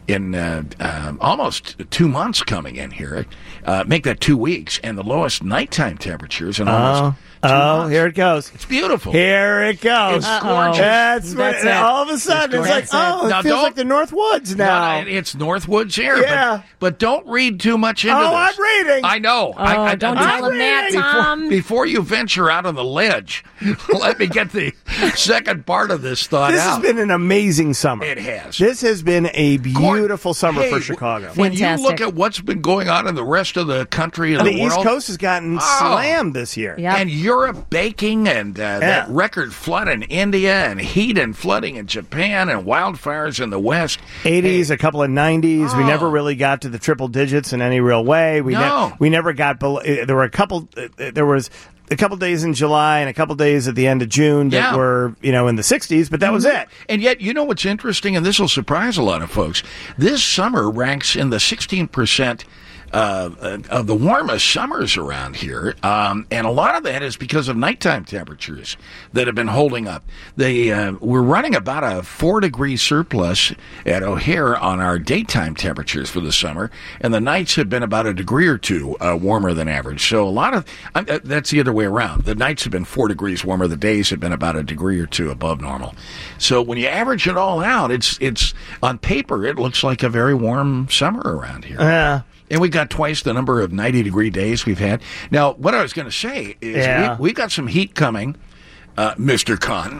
almost 2 months coming in here. Make that 2 weeks, and the lowest nighttime temperatures in almost 2 months. Here it goes. It's beautiful. Here it goes. It's gorgeous. That's it. All of a sudden, it's like, it feels like the North Woods now. It's North Woods here. Yeah. But don't read too much into this. I'm reading. I know. Don't tell him that, Tom. Before you venture out on the ledge, let me get the second part of this thought out. This has been an amazing summer. It has. This has been a beautiful summer for Chicago. When you look at what's been going on in the rest of the country and the world. The East Coast has gotten slammed this year. Yep. And Europe baking and that record flood in India and heat and flooding in Japan and wildfires in the West. 80s, a couple of 90s. We never really got to the triple digits in any real way. We never got below. There was a couple days in July and a couple days at the end of June that were, in the 60s, but that was it. And yet, you know what's interesting, and this will surprise a lot of folks, this summer ranks in the 16% of the warmest summers around here, and a lot of that is because of nighttime temperatures that have been holding up. We're running about a 4-degree surplus at O'Hare on our daytime temperatures for the summer, and the nights have been about a degree or two warmer than average. So a lot of that's the other way around. The nights have been 4 degrees warmer. The days have been about a degree or two above normal. So when you average it all out, it's on paper it looks like a very warm summer around here. Yeah. And we got twice the number of 90-degree days we've had. Now, what I was going to say is we got some heat coming, Mr. Khan,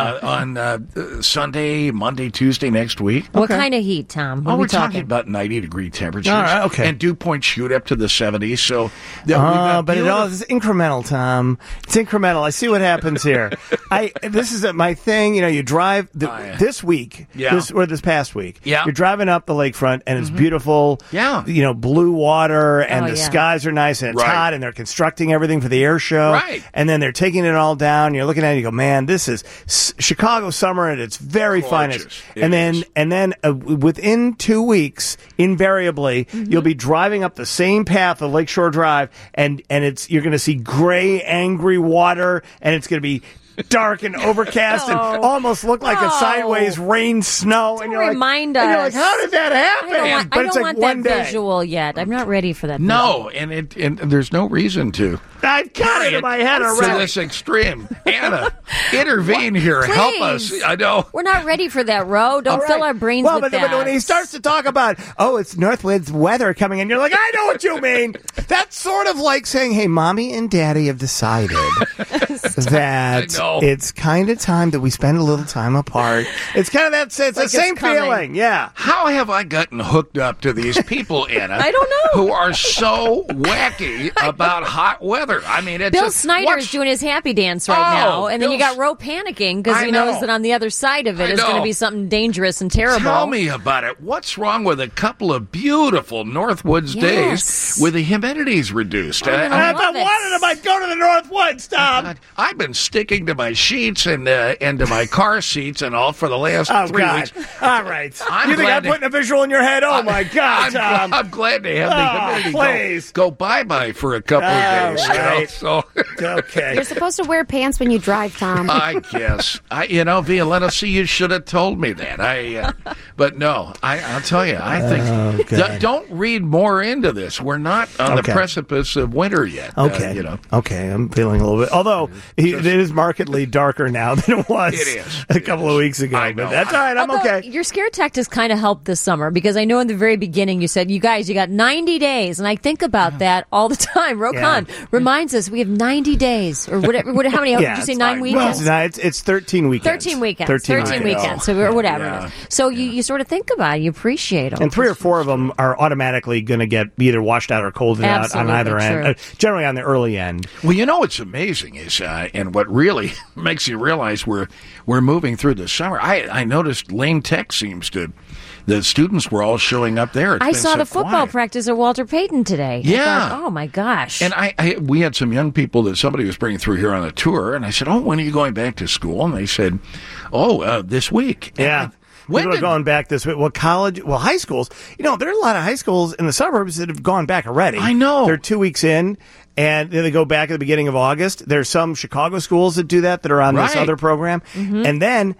on Sunday, Monday, Tuesday next week. What kind of heat, Tom? We're talking about 90-degree temperatures. All right, okay. And dew points shoot up to the 70s. So, but it all is incremental, Tom. It's incremental. I see what happens here. This is my thing. You drive this week, this past week. Yeah. You're driving up the lakefront, and it's beautiful. Yeah. blue water, and the skies are nice, and it's hot, and they're constructing everything for the air show. Right. And then they're taking it all down. You're looking at it, you go, man, this is Chicago summer at its very finest. And then within 2 weeks, invariably, you'll be driving up the same path of Lakeshore Drive, and you're going to see gray, angry water, and it's going to be dark and overcast and almost look like a sideways rain snow. And you're like, you're like, how did that happen? I don't want that visual yet. I'm not ready for that. No, and there's no reason to. I've got it in my head already. To this extreme. Anna, intervene here. Please. Help us. I know. We're not ready for that, Ro. Don't fill our brains with that. But when he starts to talk about, it's Northwoods weather coming in, you're like, I know what you mean. That's sort of like saying, hey, Mommy and Daddy have decided that it's kind of time that we spend a little time apart. It's kind of that sense. It's the same feeling. Yeah. How have I gotten hooked up to these people, Anna? I don't know. Who are so wacky about hot weather? killer. I mean, it's Bill Snyder is doing his happy dance right now, and then you got Bill's- Roe panicking because I he knows know. that on the other side of it I is going to know. be something dangerous and terrible. Tell me about it. What's wrong with a couple of beautiful Northwoods Yes. days with the humidity's reduced? I If I wanted them, I'd go to the Northwoods, Tom. I've been sticking to my sheets and to my car seats and all for the last Oh, 3 God. weeks. All right. I'm You think glad I'm to- putting a visual in your head? Oh, my God, Tom. I'm glad to have the Oh, humidity please. go bye-bye for a couple of days. right. So, Okay. You're supposed to wear pants when you drive, Tom. I guess. Violetta, see, you should have told me that. But no, I'll tell you, I think don't read more into this. We're not on the Okay. precipice of winter yet. Okay. Okay, I'm feeling a little bit. Although it is markedly darker now than it was It is. a couple of weeks ago. I know. But that's all right. I'm Although okay. Your scare tactics kind of helped this summer because I know in the very beginning you said, you guys, you got 90 days. And I think about that all the time. Rokan reminds us we have 90 days or whatever. How many? Did you say 9 weekends? Well, it's 13 weekends. 13 weekends. 13 weekends. So or whatever Yeah. it is. So you sort of think about it. You appreciate them. And 3 or 4 of them are automatically going to get either washed out or colded out on Absolutely either end. true. Generally on the early end. Well, what's amazing is, and what really makes you realize we're moving through the summer. I noticed Lane Tech seems to. The students were all showing up there. It's I been saw so the football quiet. practice at Walter Payton today. I Yeah. thought, oh my gosh. And we had some young people that somebody was bringing through here on a tour, and I said, "Oh, when are you going back to school?" And they said, "Oh, this week." And Yeah. when People are did- going back this week. Well, high schools. There are a lot of high schools in the suburbs that have gone back already. I know. They're 2 weeks in, and then they go back at the beginning of August. There's some Chicago schools that do that are on this Right. other program. And then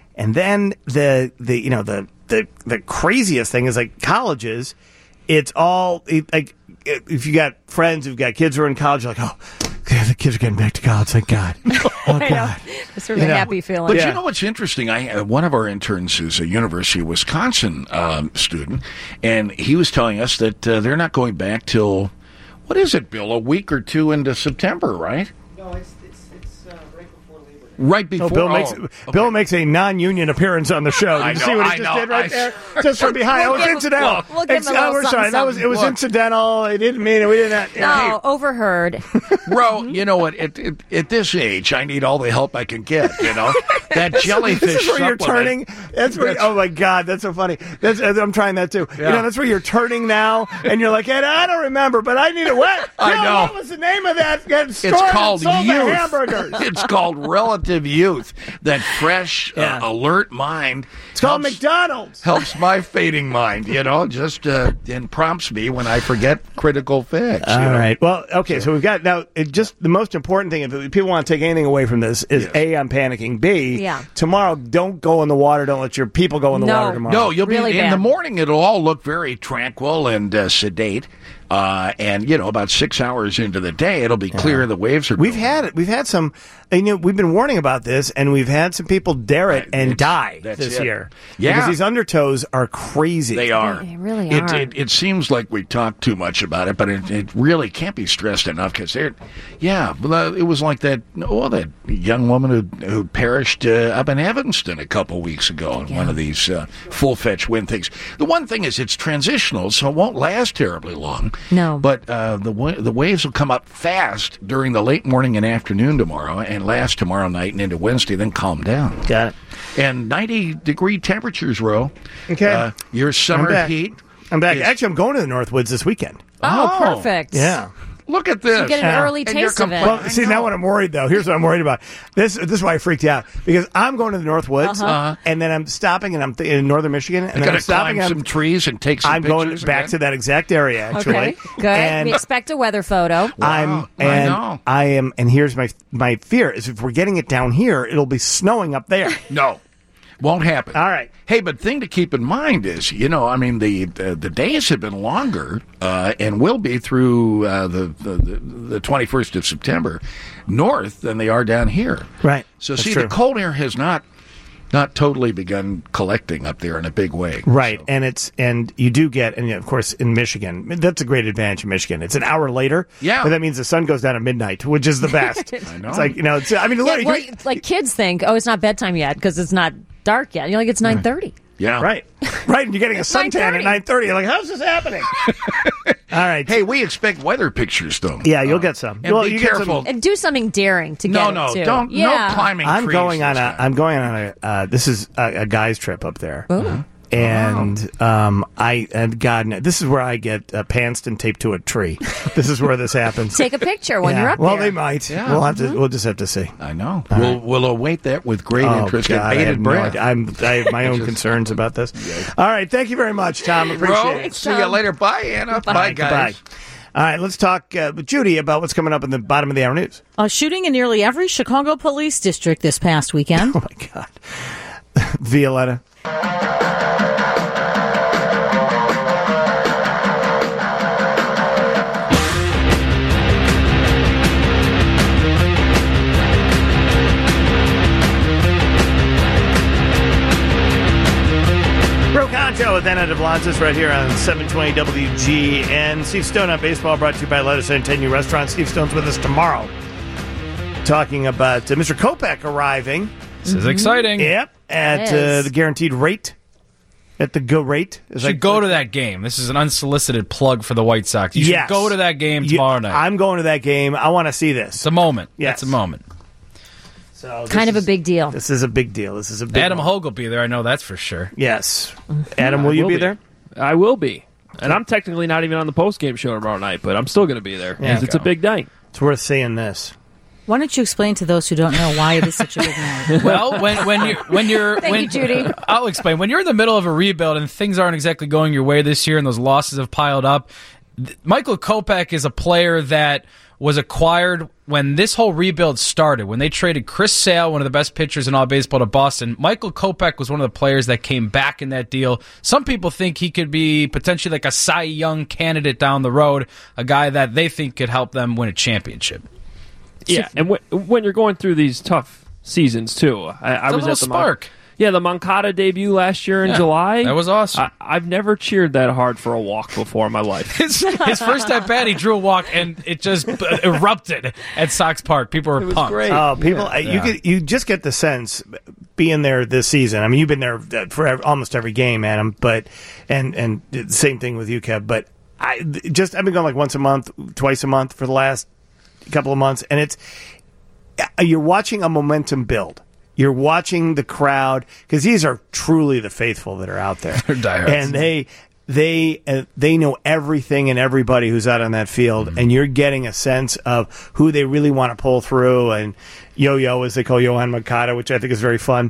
the craziest thing is like colleges. It's all like if you got friends who've got kids who are in college, you're like, oh, the kids are getting back to college. Thank God. Oh God. It's sort of a happy feeling. But you know what's interesting? One of our interns is a University of Wisconsin student, and he was telling us that they're not going back till, what is it, Bill? A week or two into September, right? No, it's right before Labor Day. Right before. Bill makes a non-union appearance on the show. Did I you see know, what I he just know. did right there? Just from behind. It was incidental. we'll give him a little We're sorry. something, It was Look. incidental. It didn't mean it. We didn't. No, overheard. Ro, you know what? At this age, I need all the help I can get. That jellyfish. This is where you're supplement. turning. That's where. Oh my God, that's so funny. I'm trying that too. Yeah. That's where you're turning now, and you're like, Ed, I don't remember, but I need it. What? I Bill, know. What was the name of that store It's that called sold the youth. hamburgers? It's called relative youth. That fresh, alert mind. It's called McDonald's. Helps my fading mind, just and prompts me when I forget critical facts. All right. Well, okay. So we've got now. Just the most important thing, if people want to take anything away from this, is A, I'm panicking. B, tomorrow, don't go in the water. Don't let your people go in the water tomorrow. No, you'll Really be in bad. the morning. It'll all look very tranquil and sedate. And about 6 hours into the day, it'll be clear. The waves are. We've had some. We've been warning about this, and we've had some people dare it and die that's this it. year. Yeah. Because these undertows are crazy. They are. They really are. It seems like we talk too much about it, but it really can't be stressed enough because it was like that young woman who perished up in Evanston a couple weeks ago in one of these full-fetch wind things. The one thing is it's transitional, so it won't last terribly long. No. But the waves will come up fast during the late morning and afternoon tomorrow and last tomorrow night and into Wednesday, then calm down. Got it. And 90-degree temperatures, Ro. Okay. Your summer I'm back. heat. I'm back. Actually, I'm going to the Northwoods this weekend. Oh, perfect. Yeah. Look at this. You get an early And you're taste of it. Well, see, now what I'm worried, though, here's what I'm worried about. This is why I freaked out. Because I'm going to the Northwoods, and then I'm stopping, and I'm in northern Michigan, and then Got I'm to stopping. climb some trees and take some I'm going pictures back again? to that exact area, actually. Okay, good. And We expect a weather photo. Wow, I know. I am, and here's my fear is if we're getting it down here, it'll be snowing up there. No. Won't happen. All right. Hey, but thing to keep in mind is, the days have been longer and will be through the 21st of September north than they are down here. Right. So That's see, true. the cold air has not totally begun collecting up there in a big way. Right, So. and you do get, and of course in Michigan, that's a great advantage in Michigan. It's an hour later, Yeah. but that means the sun goes down at midnight, which is the best. I know. It's like literally, Well, like kids think, oh, it's not bedtime yet because it's not dark yet. You're like, it's 9:30. Yeah. right, and you're getting a suntan at 9:30. You're like, how's this happening? All right. Hey, we expect weather pictures, though. Yeah, you'll get some. And be you get careful. And do something daring to get it, too. Don't. Yeah. No climbing I'm trees going this on time. I'm going on a. This is a guy's trip up there. Ooh. And God, this is where I get pantsed and taped to a tree. This is where this happens. Take a picture when you're up well, there. they might. Yeah. We'll have to. We'll just have to see. I know. We'll await that with great interest God, and I bated have no breath. idea. I have my own concerns about this. All right, thank you very much, Tom. Appreciate Bro, it. see you later. Bye, Anna. Bye, guys. Goodbye. All right, let's talk with Judy about what's coming up in the bottom of the hour news. A shooting in nearly every Chicago police district this past weekend. Oh my God, Violetta. Concho with Anna DeBlantis right here on 720 WGN. Steve Stone on baseball brought to you by Lettuce and Tenue Restaurant. Steve Stone's with us tomorrow talking about Mr. Kopech arriving. This is exciting. Yep, at the guaranteed rate. At the go rate. You should go to that game. This is an unsolicited plug for the White Sox. You should go to that game tomorrow night. I'm going to that game. I want to see this. It's a moment. Yes. It's a moment. So kind of a big deal. This is a big deal. This is a big Adam one. Hogue will be there. I know that's for sure. Yes. Adam, will you be there? I will be. And I'm technically not even on the post-game show tomorrow night, but I'm still going to be there because it's a big night. It's worth seeing this. Why don't you explain to those who don't know why it is such a big night? Well, when you're Thank you, Judy. I'll explain. When you're in the middle of a rebuild and things aren't exactly going your way this year and those losses have piled up, Michael Kopech is a player that was acquired when this whole rebuild started. When they traded Chris Sale, one of the best pitchers in all baseball, to Boston, Michael Kopech was one of the players that came back in that deal. Some people think he could be potentially like a Cy Young candidate down the road, a guy that they think could help them win a championship. Yeah, and when you're going through these tough seasons, too. I was at the spark. The Moncada debut last year in July. That was awesome. I've never cheered that hard for a walk before in my life. His first at bat, he drew a walk, and it just erupted at Sox Park. People were pumped. Great. Oh, people! You just get the sense being there this season. I mean, you've been there for almost every game, Adam. But and the same thing with you, Kev. But I've been going like once a month, twice a month for the last couple of months, and you're watching a momentum build. You're watching the crowd because these are truly the faithful that are out there, and they know everything and everybody who's out on that field, and you're getting a sense of who they really want to pull through. And Yo-Yo, as they call Yohan Moncada, which I think is very fun,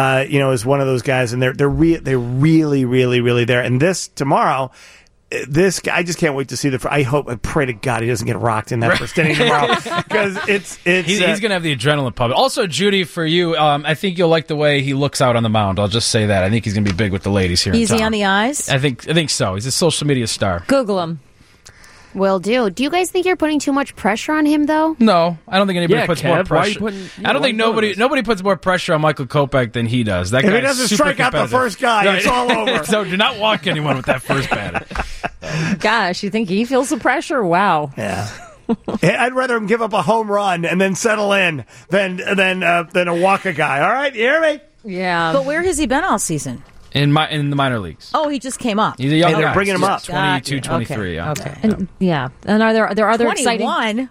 is one of those guys, and they're really, really, really there. And this tomorrow. This guy, I just can't wait to see I pray to God he doesn't get rocked in that first inning tomorrow because he's going to have the adrenaline pump. Also, Judy, for you, I think you'll like the way he looks out on the mound. I'll just say that. I think he's going to be big with the ladies here. Easy on the eyes? I think so. He's a social media star. Google him. Will do. Do you guys think you're putting too much pressure on him, though? No, I don't think anybody puts Kev, more pressure. I don't think nobody puts more pressure on Michael Kopech than he does. That if guy he doesn't super strike out the first guy, it's all over. So do not walk anyone with that first batter. Gosh, you think he feels the pressure? Wow. Yeah. I'd rather him give up a home run and then settle in than a walk a guy. All right, you hear me? Yeah. But where has he been all season? In the minor leagues. Oh, he just came up. He's a young Hey, they're guy. bringing him up. 22, 23. Okay. And, And are there other exciting? 21.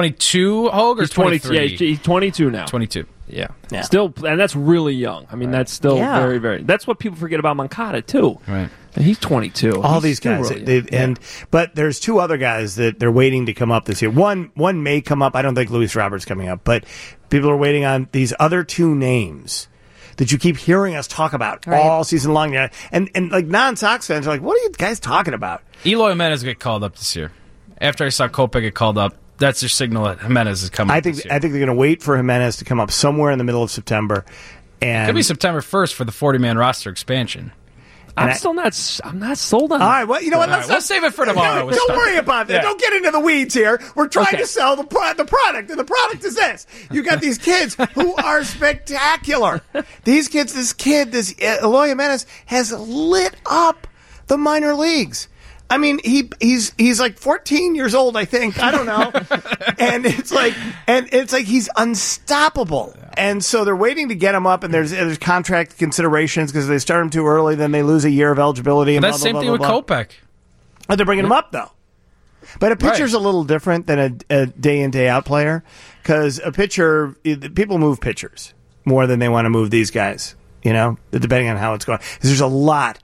22, Hogue, or He's 22. 23? Yeah, he's 22 now. 22. Yeah. Yeah. Still, and that's really young. I mean, that's still Yeah. very, very. That's what people forget about Moncada too. Right. And he's 22. All He's these still guys, really young. but there's two other guys that they're waiting to come up this year. One may come up. I don't think Luis Roberts coming up, but people are waiting on these other two names that you keep hearing us talk about all season long. And like non-Sox fans are like, what are you guys talking about? Eloy Jimenez get called up this year. After I saw Kopech get called up, that's your signal that Jimenez is coming. I think they're going to wait for Jimenez to come up somewhere in the middle of September. And Could be September 1st for the 40-man roster expansion. I'm not sold on. All right, well, you know what? We'll save it for tomorrow. Don't worry about that. Yeah. Don't get into the weeds here. We're trying to sell the product, and the product is this. You got these kids who are spectacular. These kids, this Eloy Jimenez has lit up the minor leagues. I mean, he's like 14 years old, I think. I don't know. and it's like he's unstoppable. And so they're waiting to get him up, and there's contract considerations because if they start him too early, then they lose a year of eligibility. And That's the same thing with Kopech. But they're bringing him up, though. But a pitcher's a little different than a day in, day out player, because a pitcher, people move pitchers more than they want to move these guys, depending on how it's going. 'Cause there's a lot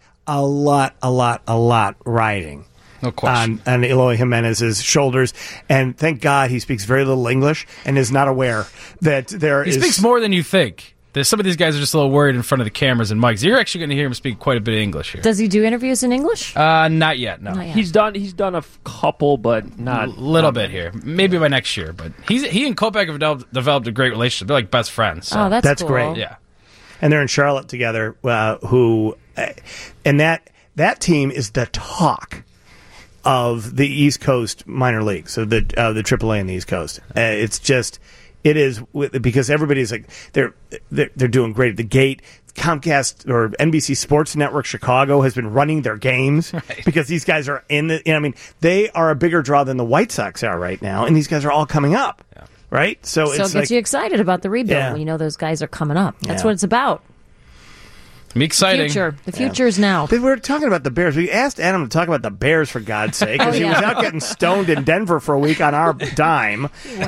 riding. No question. On Eloy Jimenez's shoulders. And thank God he speaks very little English and is not aware that there is... He speaks more than you think. Some of these guys are just a little worried in front of the cameras and mics. You're actually going to hear him speak quite a bit of English here. Does he do interviews in English? Not yet, no. Not yet. He's done a couple, but not... A little bit here. Maybe by next year. But he and Kopech have developed a great relationship. They're like best friends. So. Oh, that's cool. Great. Yeah. And they're in Charlotte together, and that team is the talk of the East Coast minor league, so the AAA in the East Coast. It is because everybody's like they're doing great at the gate. Comcast or NBC Sports Network Chicago has been running their games because these guys are they are a bigger draw than the White Sox are right now, and these guys are all coming up, right? So it gets you excited about the rebuild when you know those guys are coming up. That's what it's about. Exciting. The future is now. We were talking about the Bears. We asked Adam to talk about the Bears, for God's sake, because he was out getting stoned in Denver for a week on our dime.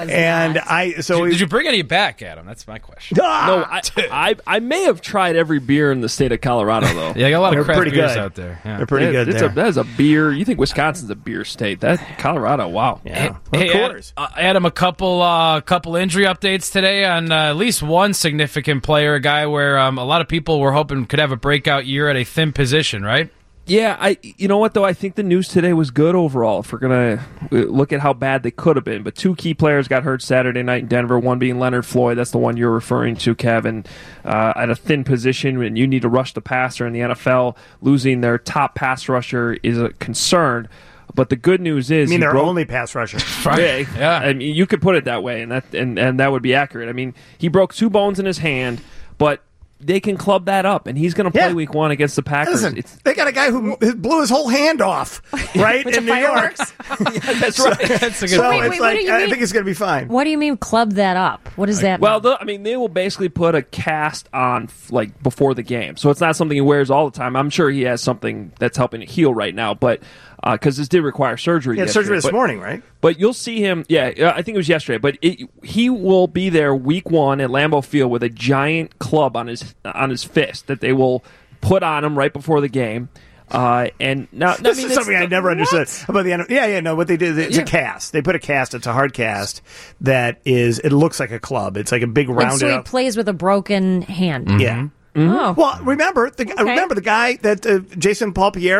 Did you bring any back, Adam? That's my question. No, I may have tried every beer in the state of Colorado, though. Yeah, you got a lot of craft beers out there. Yeah. They're pretty good. That is a beer. You think Wisconsin's a beer state? That Colorado, wow. Yeah, of course. Adam, a couple injury updates today on at least one significant player, a guy where a lot of people were hoping could have a breakout year at a thin position, right? Yeah, you know what, though? I think the news today was good overall, if we're going to look at how bad they could have been. But two key players got hurt Saturday night in Denver, one being Leonard Floyd. That's the one you're referring to, Kevin. At a thin position, and you need to rush the passer in the NFL. Losing their top pass rusher is a concern. But the good news is... I mean, their only pass rusher. Right. Yeah. I mean, you could put it that way, and that would be accurate. I mean, he broke 2 bones in his hand, but... they can club that up, and he's going to play week 1 against the Packers. Listen, they got a guy who blew his whole hand off, right, in New York. That's right. That's a good point. I think it's going to be fine. What do you mean club that up? What does that mean? Well, they will basically put a cast on before the game. So it's not something he wears all the time. I'm sure he has something that's helping it heal right now, but because this did require surgery. Yeah, surgery this morning, right? But you'll see him, I think it was yesterday, but he will be there week 1 at Lambeau Field with a giant club on his fist that they will put on him right before the game. And now, this is something I never understood about the NFL. What they did, it's a cast. They put a cast. It's a hard cast that it looks like a club. It's like a big rounded so he up. plays with a broken hand. Mm-hmm. Yeah. Mm-hmm. Oh. Well, remember the guy that Jason Paul Pierre,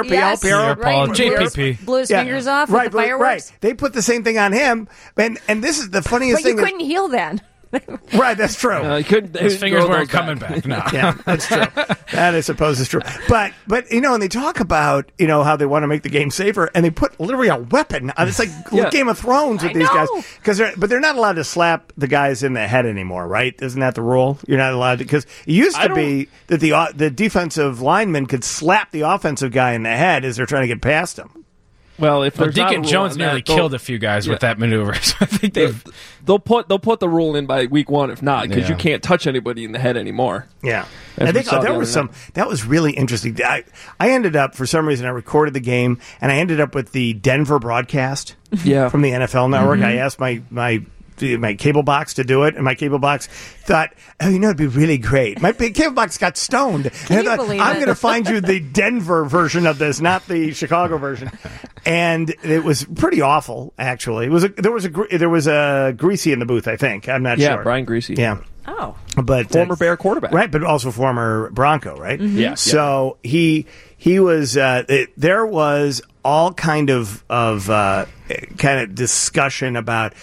JPP blew his fingers off with the fireworks. Right. They put the same thing on him, and this is the funniest thing. But you couldn't heal then. Right, that's true. His fingers weren't coming back. No. Yeah, that's true. That I suppose is true. But and they talk about how they want to make the game safer, and they put literally a weapon. It's like Game of Thrones with these guys, but they're not allowed to slap the guys in the head anymore, right? Isn't that the rule? You're not allowed to, because it used to be that the defensive lineman could slap the offensive guy in the head as they're trying to get past him. Well, if Deacon Jones nearly killed a few guys with that maneuver, so I think they'll put the rule in by week 1 if not, because you can't touch anybody in the head anymore. Yeah, I think that was really interesting. I ended up, for some reason, I recorded the game, and I ended up with the Denver broadcast from the NFL Network. Mm-hmm. I asked my cable box to do it, and my cable box thought, it'd be really great. My cable box got stoned, and I thought, I'm going to find you the Denver version of this, not the Chicago version. And it was pretty awful, actually. There was a Greasy in the booth, I think. I'm not sure. Yeah, Brian Greasy. Yeah. Oh. But former Bear quarterback. Right, but also former Bronco, right? Mm-hmm. Yeah. So he was there was all kind of discussion about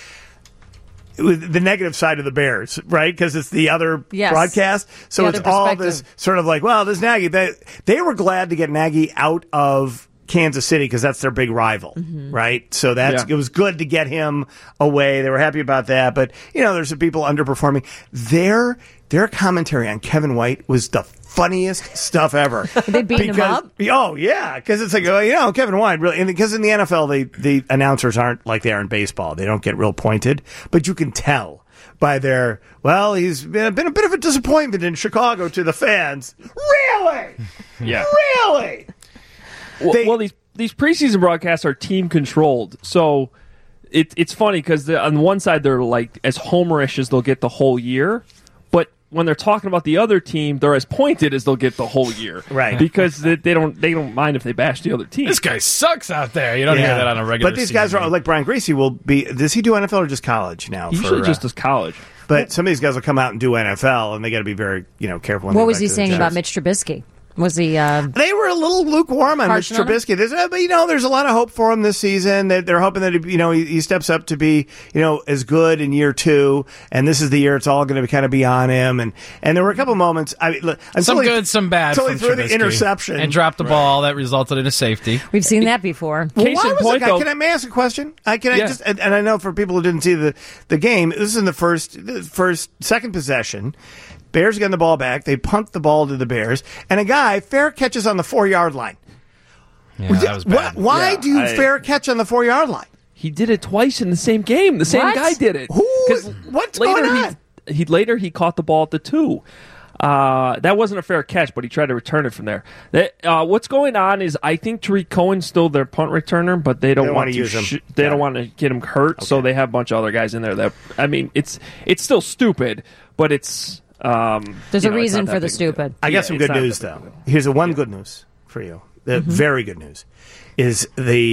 the negative side of the Bears, right? Because it's the other broadcast. So it's all this sort of this Nagy. They were glad to get Nagy out of Kansas City because that's their big rival, right? So it was good to get him away. They were happy about that. But, there's some people underperforming. Their commentary on Kevin White was the funniest stuff ever. They beat him up? Oh, yeah. Because it's like, Kevin White, really. Because in the NFL, the announcers aren't like they are in baseball. They don't get real pointed. But you can tell by he's been a bit of a disappointment in Chicago to the fans. Really? Yeah. Really? these preseason broadcasts are team controlled, so it's funny because on one side they're like as homerish as they'll get the whole year, but when they're talking about the other team, they're as pointed as they'll get the whole year, right? Because they don't mind if they bash the other team. This guy sucks out there. You don't hear that on a regular. But these guys are like Brian Greasy will be. Does he do NFL or just college now? He usually just does college. But some of these guys will come out and do NFL, and they got to be very careful. When what was he saying about Mitch Trubisky? Was he? They were a little lukewarm on Mitch Trubisky. But there's a lot of hope for him this season. They're hoping that he steps up to be as good in year 2, and this is the year it's all going to kind of be on him. And there were a couple moments. Some good, some bad. Until he threw Trubisky the interception and dropped the ball that resulted in a safety. We've seen that before. Well, can I ask a question? And I know for people who didn't see the game, this is in the second possession. Bears getting the ball back. They punt the ball to the Bears, and a guy fair catches on the 4-yard line. Yeah, that was bad. Why do you fair catch on the 4-yard line? He did it twice in the same game. The same guy did it. What's going on? Later he caught the ball at the 2. That wasn't a fair catch, but he tried to return it from there. What's going on is I think Tariq Cohen's still their punt returner, but they don't want to use him. They don't want to get him hurt, so they have a bunch of other guys in there. It's still stupid, but it's. There's a reason for the stupid. I got some good news, though. Here's good news for you. Very good news is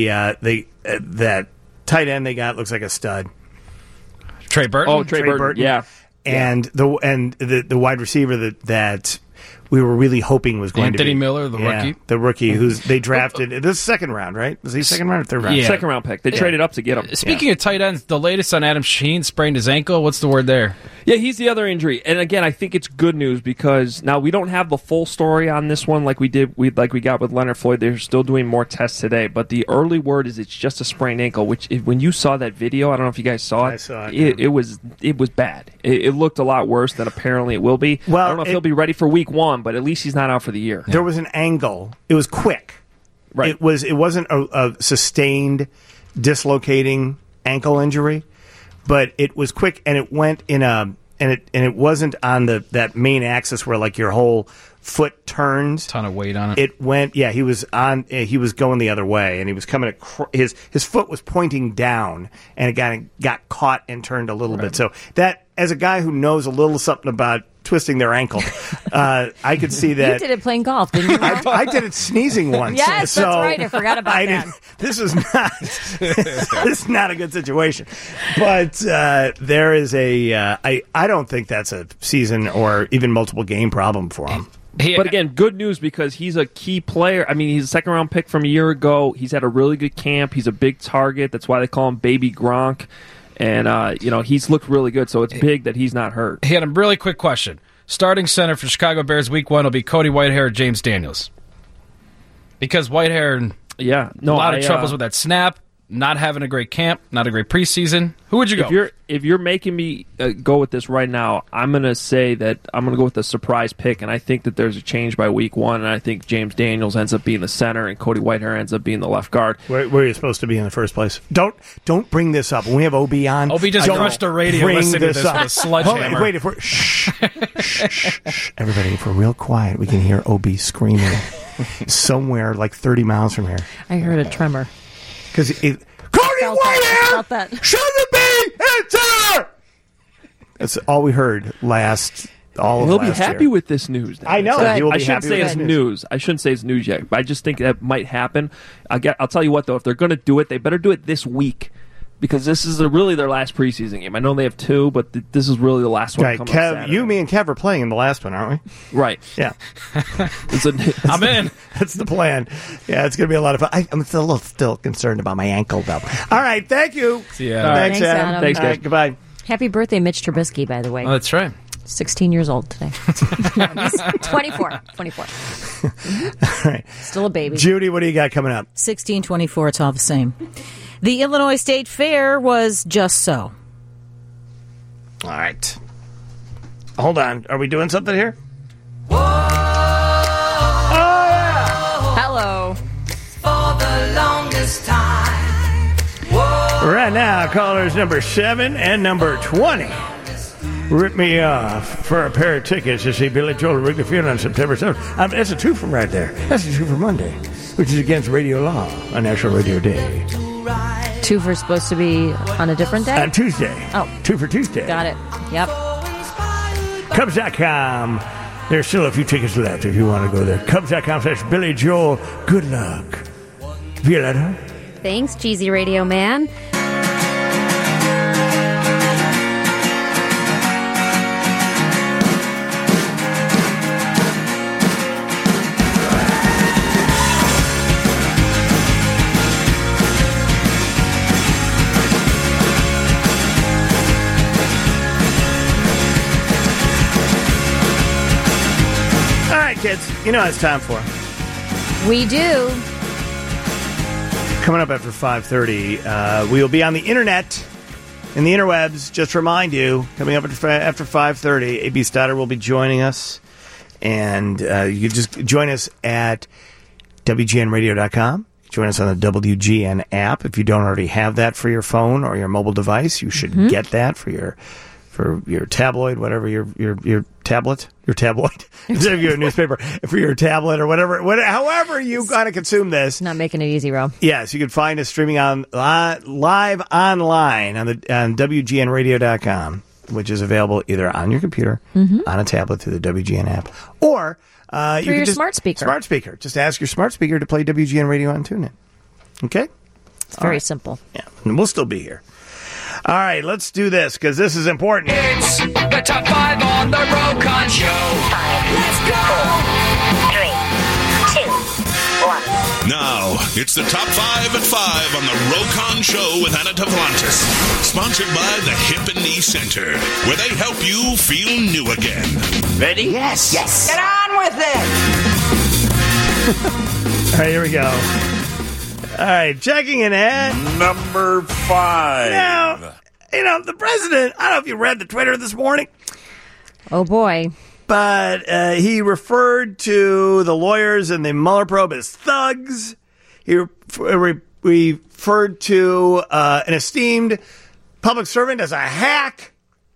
that tight end they got looks like a stud. Trey Burton. Oh, Trey Burton. Yeah. And the wide receiver that we were really hoping was going to be Anthony Miller, the rookie who's they drafted. This is second round, right? Was he second round or third round? Yeah. Second round pick. They traded up to get him. Speaking of tight ends, the latest on Adam Shaheen sprained his ankle. What's the word there? Yeah, he's the other injury. And again, I think it's good news because now we don't have the full story on this one like we got with Leonard Floyd. They're still doing more tests today, but the early word is it's just a sprained ankle, which when you saw that video, I don't know if you guys saw it. I saw it. It was bad. It looked a lot worse than apparently it will be. Well, I don't know if he'll be ready for week 1, but at least he's not out for the year. There was an angle. It was quick. Right. It wasn't a sustained dislocating ankle injury, but it was quick and it went in it wasn't on that main axis where like your whole foot turns. Ton of weight on it. It went. Yeah, he was going the other way and he was coming. His foot was pointing down and it got caught and turned a little bit. So that, as a guy who knows a little something about twisting their ankle, I could see that. You did it playing golf, didn't you? I did it sneezing once. Yes, that's right. I forgot about that. This is not a good situation. But there is I don't think that's a season or even multiple game problem for him. But again, good news because he's a key player. I mean, he's a second-round pick from a year ago. He's had a really good camp. He's a big target. That's why they call him Baby Gronk. And, he's looked really good, so it's big that he's not hurt. He had a really quick question. Starting center for Chicago Bears Week 1 will be Cody Whitehair or James Daniels. Because Whitehair, a lot of troubles with that snap, not having a great camp, not a great preseason. Who would you go? If you're making me go with this right now, I'm going to say that I'm going to go with the surprise pick, and I think that there's a change by week 1, and I think James Daniels ends up being the center, and Cody Whitehair ends up being the left guard. Where are you supposed to be in the first place? Don't bring this up. When we have OB on, OB just crushed the radio listening to this with a sledgehammer. Wait, shh. Everybody, if we're real quiet, we can hear OB screaming somewhere like 30 miles from here. I heard a tremor. Because Cody Whitehair shouldn't be in center. That's all we heard last. He'll be happy with this news. I know. He will be I shouldn't happy say with it's this news. I shouldn't say it's news yet. But I just think that might happen. I'll tell you what, though. If they're going to do it, they better do it this week. Because this is really their last preseason game. I know they have 2, but this is really the last one. Right, Kev, you, me, and Kev are playing in the last one, aren't we? Right. Yeah. I'm in. That's the plan. Yeah, it's going to be a lot of fun. I'm still concerned about my ankle, though. All right, thank you. See ya. Thanks, Adam. Thanks, guys. Goodbye. Happy birthday, Mitch Trubisky, by the way. Oh, that's right. 16 years old today. He's 24. All right. Still a baby. Judy, what do you got coming up? 1624, it's all the same. The Illinois State Fair was just so. All right. Hold on. Are we doing something here? Hello. For the longest time. Right now, callers number 7 and number 20. Rip me off for a pair of tickets to see Billy Joel at Wrigley Field on September 7th. That's a 2 from right there. That's a 2 for Monday. which is against radio law on National Radio Day. Twofer supposed to be on a different day? On Tuesday. Oh. Two for Tuesday. Got it. Yep. Cubs.com. There's still a few tickets left if you want to go there. Cubs.com/Billy Joel. Good luck. Violetta. Thanks, Cheesy Radio Man. Kids, you know what it's time for. We do. Coming up after 5:30, we will be on the internet, in the interwebs. Just to remind you, coming up after 5:30, A.B. Stoddard will be joining us. And you can just join us at WGNradio.com. Join us on the WGN app. If you don't already have that for your phone or your mobile device, you should get that for your tabloid, whatever your tablet, your tabloid, instead of your newspaper, for your tablet or whatever, however you got to consume this. Not making it easy, Ro. Yes, you can find us streaming on live online on WGNradio.com, which is available either on your computer, on a tablet through the WGN app, or through your smart speaker. Smart speaker. Just ask your smart speaker to play WGN Radio on TuneIn. Okay? It's very simple. Yeah, and we'll still be here. All right, let's do this, because this is important. It's the Top 5 on the Rokon Show. 5. Let's go. 4, 3, 2, 1. Now, it's the Top 5 at 5 on the Rokon Show with Anna Tavlantis. Sponsored by the Hip and Knee Center, where they help you feel new again. Ready? Yes. Get on with it. All right, here we go. All right, checking in at number 5. Now, the president, I don't know if you read the Twitter this morning. Oh, boy. But he referred to the lawyers in the Mueller probe as thugs. He referred to an esteemed public servant as a hack.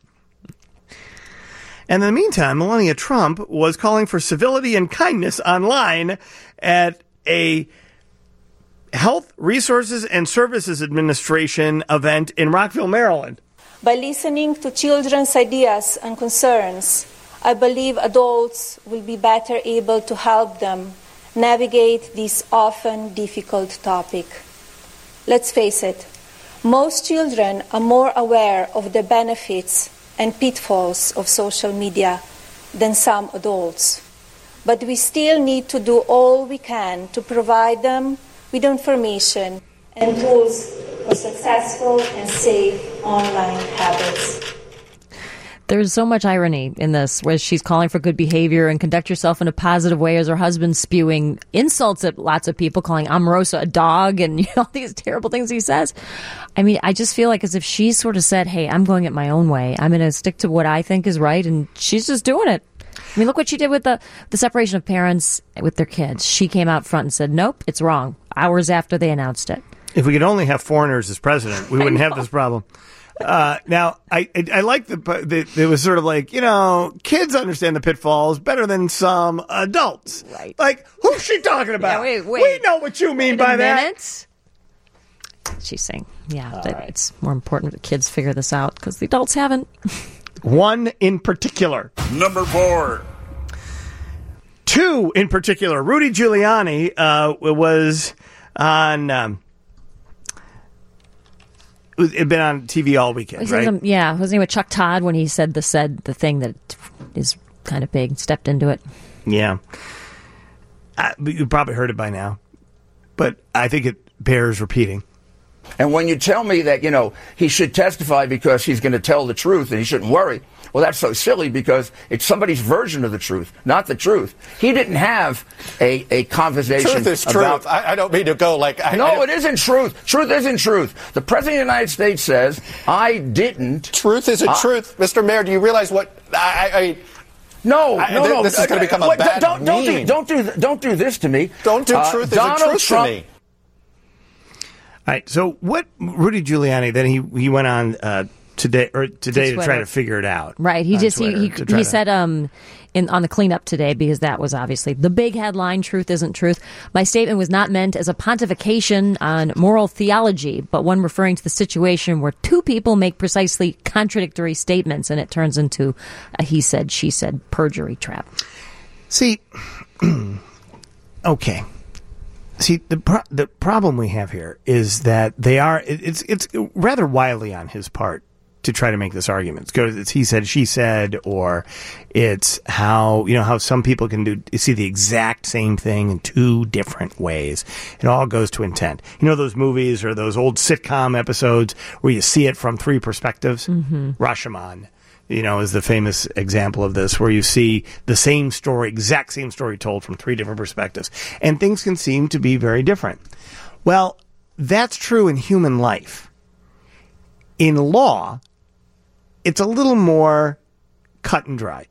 And in the meantime, Melania Trump was calling for civility and kindness online at a Health Resources and Services Administration event in Rockville, Maryland. By listening to children's ideas and concerns, I believe adults will be better able to help them navigate this often difficult topic. Let's face it, most children are more aware of the benefits and pitfalls of social media than some adults. But we still need to do all we can to provide them with information and tools for successful and safe online habits. There's so much irony in this, where she's calling for good behavior and conduct yourself in a positive way, as her husband spewing insults at lots of people, calling Omarosa a dog and all these terrible things he says. I mean, I just feel like as if she sort of said, hey, I'm going it my own way. I'm going to stick to what I think is right, and she's just doing it. I mean, look what she did with the separation of parents with their kids. She came out front and said, nope, it's wrong, hours after they announced it. If we could only have foreigners as president, we wouldn't have this problem. Now, I like it was sort of like, kids understand the pitfalls better than some adults. Right. Like, who's she talking about? Yeah, wait. We know what you mean by that. She's saying, that it's more important that kids figure this out because the adults haven't. One in particular. Number 4. 2 in particular. Rudy Giuliani was on... It'd been on TV all weekend, right? Wasn't he with Chuck Todd when he said the thing that is kind of big, stepped into it? Yeah. You probably heard it by now, but I think it bears repeating. And when you tell me that, he should testify because he's going to tell the truth and he shouldn't worry, well, that's so silly because it's somebody's version of the truth, not the truth. He didn't have a conversation. Truth is truth. I don't mean to go like... it isn't truth. Truth isn't truth. The President of the United States says, I didn't... Truth isn't truth. Mr. Mayor, do you realize what... No. This is going to become a bad meme. Don't do this to me. Don't do truth isn't truth to me. All right, so what Rudy Giuliani, then he went on today to try Twitter. to figure it out. Right. He on just Twitter, he to try to- said on the cleanup today, because that was obviously the big headline, truth isn't truth. My statement was not meant as a pontification on moral theology, but one referring to the situation where two people make precisely contradictory statements and it turns into a he said, she said perjury trap. See, okay. See, the problem we have here is that it's rather wily on his part to try to make this argument. It's he said, she said, or it's how some people can see the exact same thing in two different ways. It all goes to intent. You know those movies or those old sitcom episodes where you see it from three perspectives? Mm-hmm. Rashomon, is the famous example of this, where you see the same story, exact same story told from three different perspectives. And things can seem to be very different. Well, that's true in human life. In law, it's a little more cut and dried,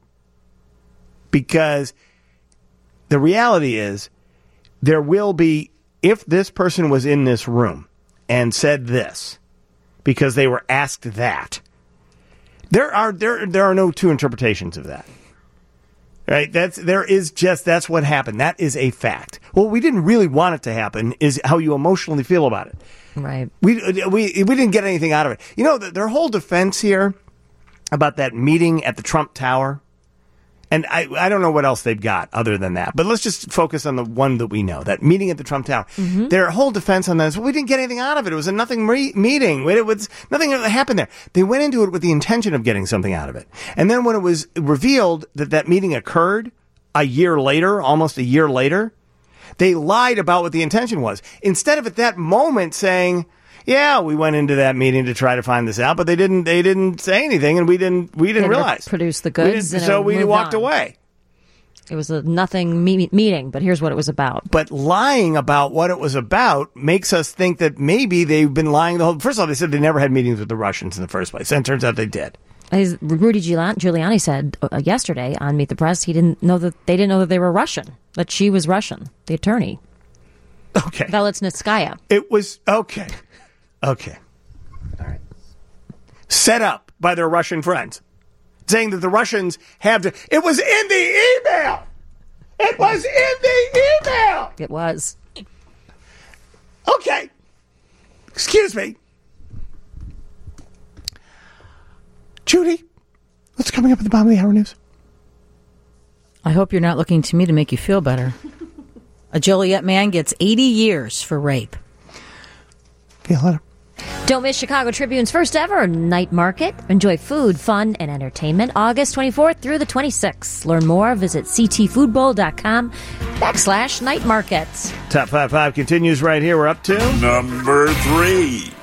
because the reality is there will be, if this person was in this room and said this because they were asked that, there are no two interpretations of that. Right? That's what happened. That is a fact. Well, we didn't really want it to happen is how you emotionally feel about it. Right. We didn't get anything out of it. Their whole defense here about that meeting at the Trump Tower, and I don't know what else they've got other than that, but let's just focus on the one that we know, that meeting at the Trump Tower. Mm-hmm. Their whole defense on that is, well, we didn't get anything out of it. It was a nothing meeting. It was nothing that happened there. They went into it with the intention of getting something out of it. And then when it was revealed that meeting occurred almost a year later, they lied about what the intention was. Instead of at that moment saying, yeah, we went into that meeting to try to find this out, but they didn't say anything, and we didn't realize. Produce the goods, so we walked away. It was a nothing meeting, but here's what it was about. But lying about what it was about makes us think that maybe they've been lying the whole. First of all, they said they never had meetings with the Russians in the first place, and it turns out they did. As Rudy Giuliani said yesterday on Meet the Press, they didn't know that they were Russian. That she was Russian, the attorney. Okay, Velitsnitskaya. It was okay. Okay. All right. Set up by their Russian friends, saying that the Russians have to. It was in the email. It was in the email. It was. Okay. Excuse me. Judy, what's coming up at the bottom of the hour news? I hope you're not looking to me to make you feel better. A Joliet man gets 80 years for rape. Feel better. Don't miss Chicago Tribune's first ever night market. Enjoy food, fun, and entertainment August 24th through the 26th. Learn more, visit ctfoodbowl.com/night markets. Top 5 continues right here. We're up to number 3.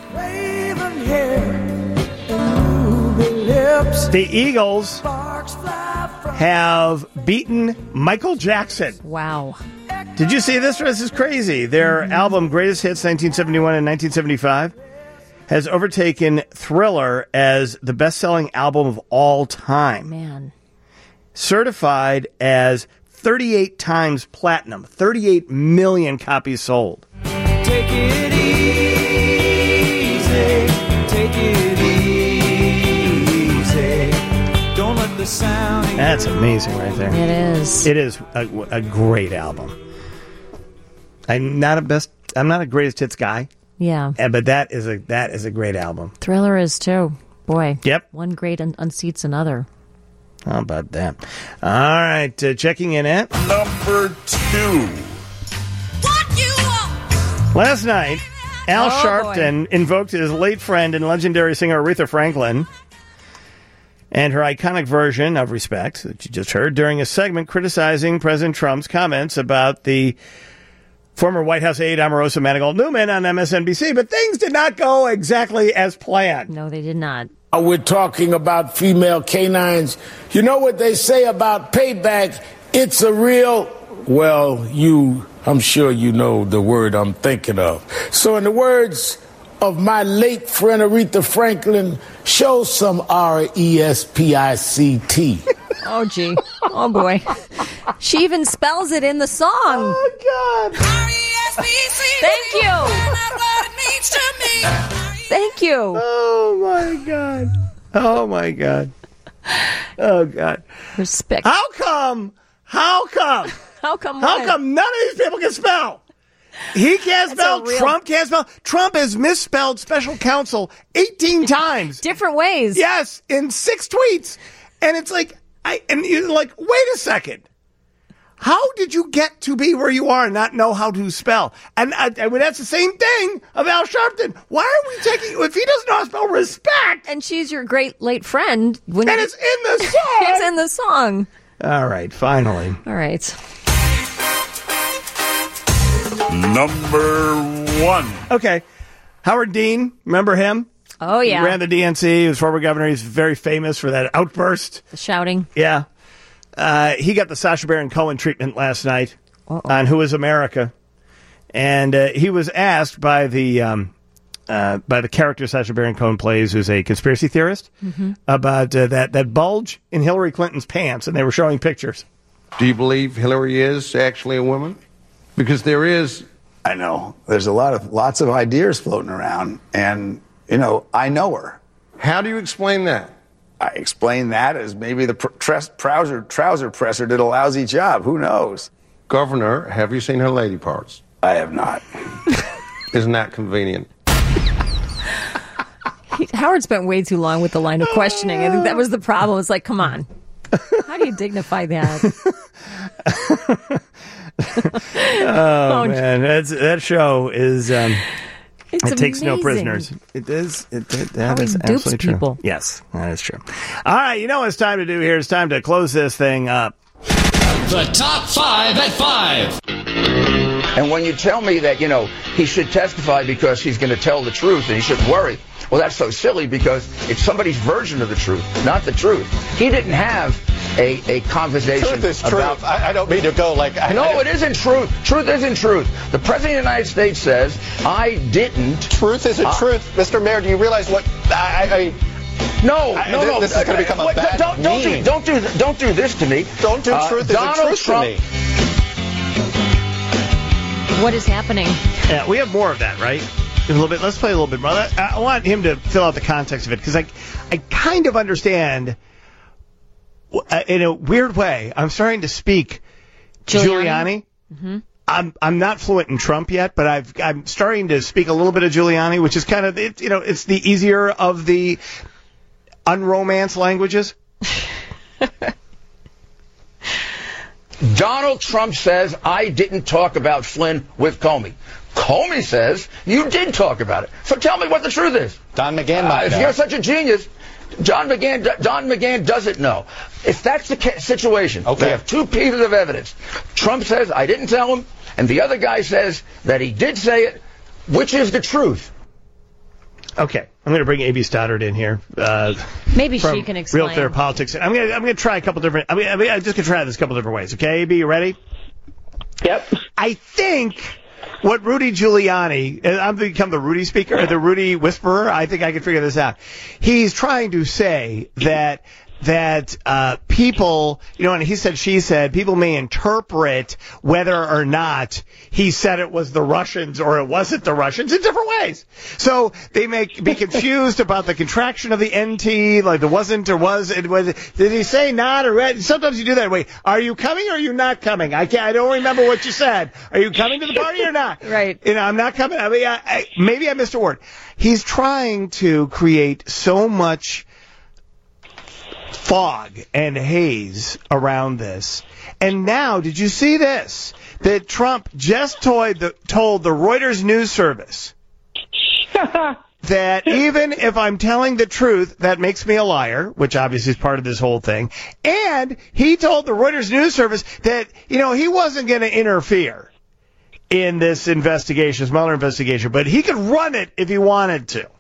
The Eagles have beaten Michael Jackson. Wow. Did you see this? This is crazy. Their album Greatest Hits 1971 and 1975 has overtaken Thriller as the best-selling album of all time. Man. Certified as 38 times platinum. 38 million copies sold. Take it easy. Take it easy. Don't let the sound. That's amazing right there. It is. It is a great album. I'm not a greatest hits guy. Yeah. But that is a great album. Thriller is too. Boy. Yep. One great unseats another. How about that? All right. Checking in at number 2. Last night, Al Sharpton invoked his late friend and legendary singer Aretha Franklin and her iconic version of Respect that you just heard during a segment criticizing President Trump's comments about the former White House aide Omarosa Manigault Newman on MSNBC, but things did not go exactly as planned. No, they did not. We're talking about female canines. You know what they say about payback? It's a real, I'm sure you know the word I'm thinking of. So in the words of my late friend Aretha Franklin, show some RESPICT. Oh, gee. Oh, boy. She even spells it in the song. Oh, God. Thank you. Thank you. Oh, my God. Oh, my God. Oh, God. Respect. How come How come none of these people can spell? He can't spell. Trump can't spell. Trump has misspelled special counsel 18 times. Different ways. Yes, in 6 tweets. And it's like, and you're like, wait a second. How did you get to be where you are and not know how to spell? And that's the same thing of Al Sharpton. Why are we taking, if he doesn't know how to spell respect? And she's your great late friend. And it's in the song. It's in the song. All right, finally. All right. Number 1. Okay. Howard Dean, remember him? Oh, yeah. He ran the DNC. He was former governor. He's very famous for that outburst. The shouting. Yeah. He got the Sacha Baron Cohen treatment last night on Who Is America. And he was asked by the character Sacha Baron Cohen plays, who's a conspiracy theorist, about that bulge in Hillary Clinton's pants, and they were showing pictures. Do you believe Hillary is actually a woman? Because there is... I know. There's lots of ideas floating around, and, I know her. How do you explain that? I explain that as maybe the trouser presser did a lousy job. Who knows? Governor, have you seen her lady parts? I have not. Isn't that convenient? Howard spent way too long with the line of questioning. I think that was the problem. It's like, come on. How do you dignify that? Oh, man. That show is... it takes no prisoners. It is. That is absolutely true. People. Yes, that is true. All right, you know what it's time to do here? It's time to close this thing up. The Top 5 at 5. And when you tell me that, he should testify because he's going to tell the truth and he shouldn't worry, well, that's so silly because it's somebody's version of the truth, not the truth. He didn't have a conversation. Truth is truth. I don't mean to go like... No, it isn't truth. Truth isn't truth. The President of the United States says, I didn't... Truth isn't truth. Mr. Mayor, do you realize what... No. This is going to become a bad meme. Don't do this to me. Don't do truth isn't truth to me. What is happening? Yeah, we have more of that, right? A little bit. Let's play a little bit more. I want him to fill out the context of it because I kind of understand. In a weird way, I'm starting to speak Giuliani. Mm-hmm. I'm not fluent in Trump yet, but I'm starting to speak a little bit of Giuliani, which is kind of it's the easier of the unromanced languages. Donald Trump says, I didn't talk about Flynn with Comey. Comey says, you did talk about it. So tell me what the truth is. Don McGahn might If you're such a genius, Don McGahn doesn't know. If that's the situation, we have 2 pieces of evidence. Trump says, I didn't tell him, and the other guy says that he did say it. Which is the truth? Okay, I'm going to bring A.B. Stoddard in here. Maybe she can explain. Real Clear Politics. I'm going to try a couple different... I'm just going to try this a couple different ways. Okay, A.B., you ready? Yep. I think what Rudy Giuliani... I'm going to become the Rudy speaker, or the Rudy whisperer. I think I can figure this out. He's trying to say that people, and he said, she said, people may interpret whether or not he said it was the Russians or it wasn't the Russians in different ways. So they may be confused about the contraction of the NT, like the wasn't or was. It was. Did he say not or sometimes you do that. Wait, are you coming or are you not coming? I don't remember what you said. Are you coming to the party or not? Right. I'm not coming. I mean, maybe I missed a word. He's trying to create so much fog and haze around this. And now, did you see this? That Trump just told the Reuters news service that even if I'm telling the truth, that makes me a liar, which obviously is part of this whole thing. And he told the Reuters news service that, he wasn't going to interfere in this investigation, this Mueller investigation, but he could run it if he wanted to.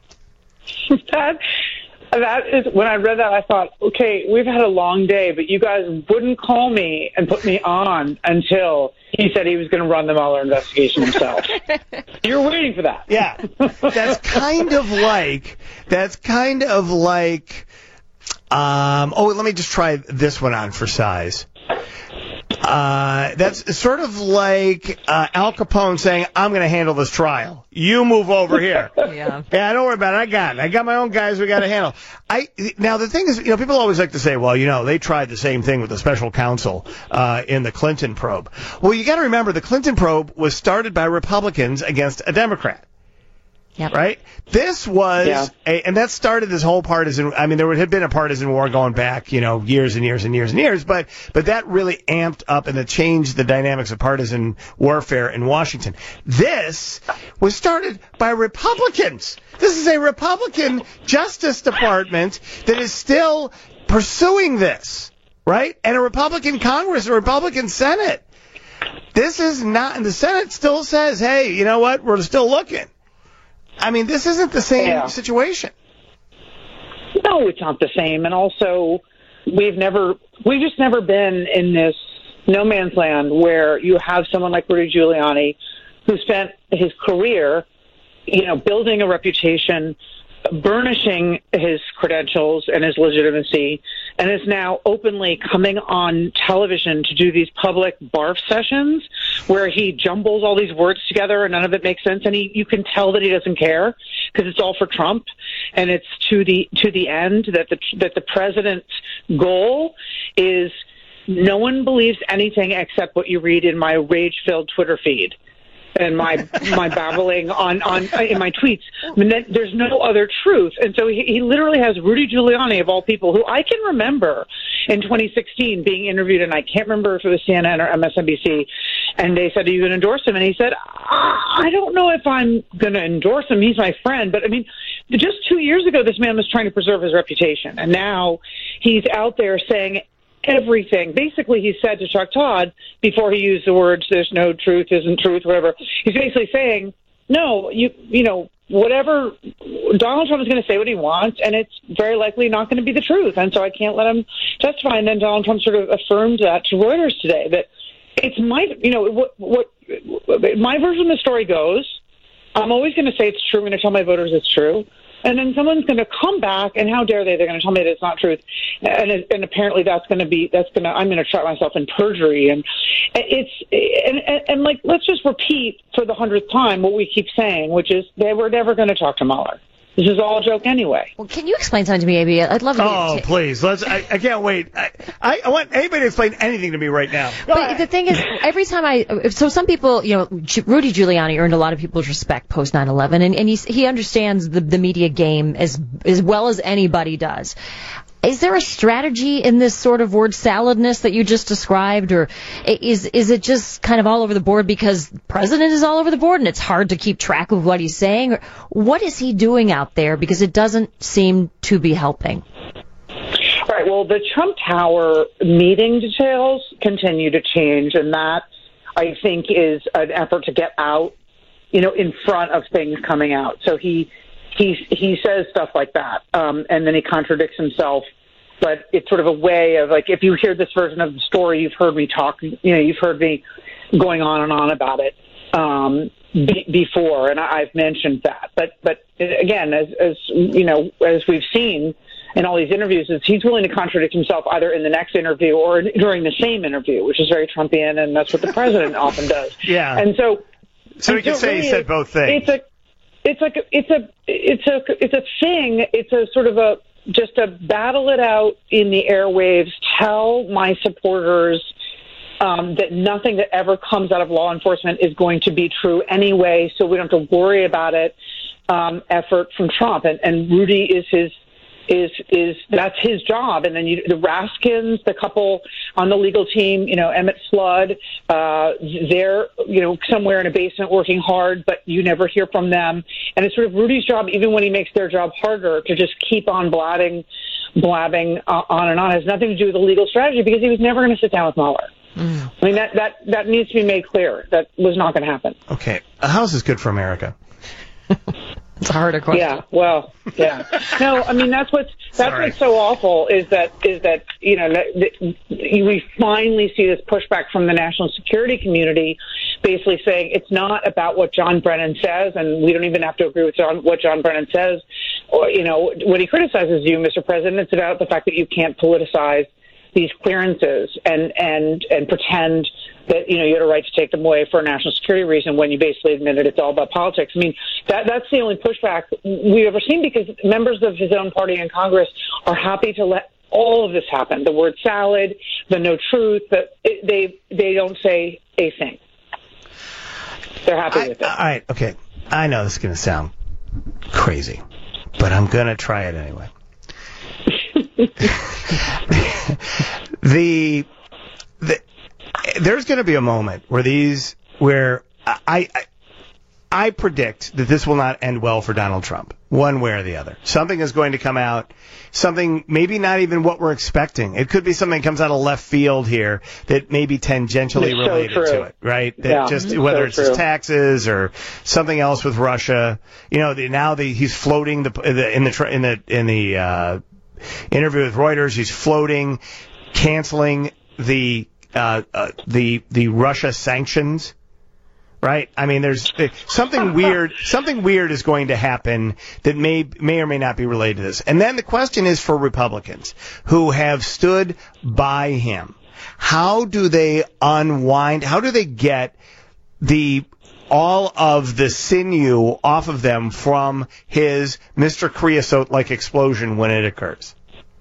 That is, when I read that, I thought, okay, we've had a long day, but you guys wouldn't call me and put me on until he said he was going to run the Mueller investigation himself. You're waiting for that. Yeah. That's kind of like, let me just try this one on for size. That's sort of like Al Capone saying, I'm going to handle this trial. You move over here. Yeah, don't worry about it. I got it. I got my own guys we got to handle. Now, the thing is, people always like to say, well, they tried the same thing with the special counsel in the Clinton probe. Well, you got to remember, the Clinton probe was started by Republicans against a Democrat. Yep. Right? This was, and that started this whole partisan, there had been a partisan war going back, years and years and years and years, but that really amped up and it changed the dynamics of partisan warfare in Washington. This was started by Republicans. This is a Republican Justice Department that is still pursuing this, right? And a Republican Congress, a Republican Senate. This is not, and the Senate still says, hey, you know what? We're still looking. This isn't the same situation. No, it's not the same. And also, we've just never been in this no man's land where you have someone like Rudy Giuliani who spent his career, building a reputation, burnishing his credentials and his legitimacy, and is now openly coming on television to do these public barf sessions where he jumbles all these words together and none of it makes sense, and you can tell that he doesn't care because it's all for Trump, and it's to the end that the president's goal is no one believes anything except what you read in my rage-filled Twitter feed. And my babbling on in my tweets. There's no other truth. And so he literally has Rudy Giuliani, of all people, who I can remember in 2016 being interviewed, and I can't remember if it was CNN or MSNBC, and they said, are you going to endorse him? And he said, I don't know if I'm going to endorse him. He's my friend. But, just 2 years ago, this man was trying to preserve his reputation. And now he's out there saying everything. Basically, he said to Chuck Todd, before he used the words, there's no truth, isn't truth, whatever, he's basically saying, no, whatever, Donald Trump is going to say what he wants, and it's very likely not going to be the truth, and so I can't let him testify. And then Donald Trump sort of affirmed that to Reuters today, that it's my version of the story goes, I'm always going to say it's true, I'm going to tell my voters it's true. And then someone's going to come back, and how dare they? They're going to tell me that it's not truth, and apparently I'm going to trap myself in perjury, and let's just repeat for the 100th time what we keep saying, which is they were never going to talk to Mueller. This is all a joke anyway. Well, can you explain something to me, AB? I'd love to. Oh, please. I can't wait. I want anybody to explain anything to me right now. But the thing is, every time some people, Rudy Giuliani earned a lot of people's respect post 9/11, and he understands the media game as well as anybody does. Is there a strategy in this sort of word saladness that you just described, or is it just kind of all over the board because the president is all over the board and it's hard to keep track of what he's saying? Or what is he doing out there? Because it doesn't seem to be helping. Right. Well, the Trump Tower meeting details continue to change, and that, I think, is an effort to get out, in front of things coming out. So he says stuff like that, and then he contradicts himself. But it's sort of a way of, if you hear this version of the story, you've heard me talk, you've heard me going on and on about it before, and I've mentioned that. But again, as we've seen in all these interviews, is he's willing to contradict himself either in the next interview or during the same interview, which is very Trumpian, and that's what the president often does. Yeah. And so he can say he said both things. It's a thing. It's a sort of just a battle it out in the airwaves. Tell my supporters that nothing that ever comes out of law enforcement is going to be true anyway, so we don't have to worry about it. Effort from Trump, and Rudy is that's his job. And then the Raskins, the couple on the legal team, Emmett Flood, they're, somewhere in a basement working hard, but you never hear from them. And it's sort of Rudy's job, even when he makes their job harder, to just keep on blabbing on and on. It has nothing to do with the legal strategy because he was never going to sit down with Mueller. That needs to be made clear. That was not going to happen. Okay. How is this good for America? It's a harder question. Yeah, well, yeah. No, that's what's so awful is that we finally see this pushback from the national security community, basically saying it's not about what John Brennan says, and we don't even have to agree with what John Brennan says, or when he criticizes you, Mr. President. It's about the fact that you can't politicize these clearances and pretend that, you had a right to take them away for a national security reason when you basically admitted it's all about politics. I mean, that's the only pushback we've ever seen, because members of his own party in Congress are happy to let all of this happen. The word salad, the no truth, they don't say a thing. They're happy with it. All right, okay. I know this is going to sound crazy, but I'm going to try it anyway. There's going to be a moment where I predict that this will not end well for Donald Trump, one way or the other. Something is going to come out, something maybe not even what we're expecting. It could be something that comes out of left field here that may be tangentially related to it, right? That whether it's his taxes or something else with Russia. He's floating in the interview with Reuters. He's floating, canceling the Russia sanctions. Right? I mean, there's something weird. Something weird is going to happen that may or may not be related to this. And then the question is for Republicans who have stood by him. How do they unwind? How do they get all of the sinew off of them from his Mr. Creosote-like explosion when it occurs?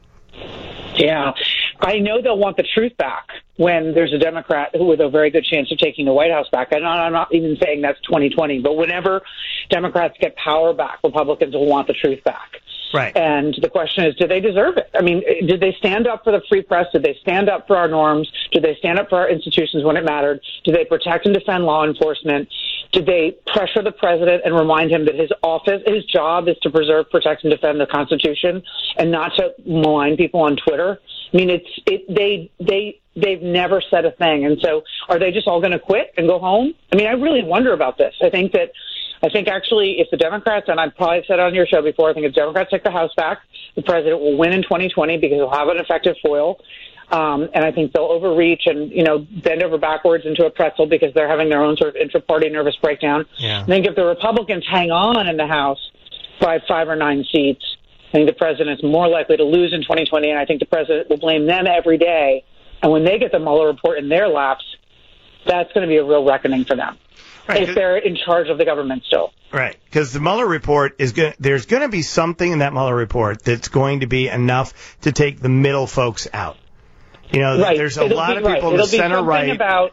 Yeah. I know they'll want the truth back when there's a Democrat who with a very good chance of taking the White House back. I'm not even saying that's 2020, but whenever Democrats get power back, Republicans will want the truth back. Right. And the question is, do they deserve it? I mean, did they stand up for the free press? Did they stand up for our norms? Did they stand up for our institutions when it mattered? Did they protect and defend law enforcement? Did they pressure the president and remind him that his job is to preserve, protect, and defend the Constitution and not to malign people on Twitter? I mean, they've never said a thing. And so are they just all going to quit and go home? I mean, I really wonder about this. I think actually if the Democrats, and I've probably said it on your show before, I think if Democrats take the House back, the president will win in 2020 because he'll have an effective foil. And I think they'll overreach and, bend over backwards into a pretzel because they're having their own sort of intra-party nervous breakdown. Yeah. I think if the Republicans hang on in the House by 5 or 9 seats, I think the president is more likely to lose in 2020, and I think the president will blame them every day. And when they get the Mueller report in their laps, that's going to be a real reckoning for them. Right, if they're in charge of the government still. Right, because the Mueller report there's going to be something in that Mueller report that's going to be enough to take the middle folks out. There's a lot of people in the center right about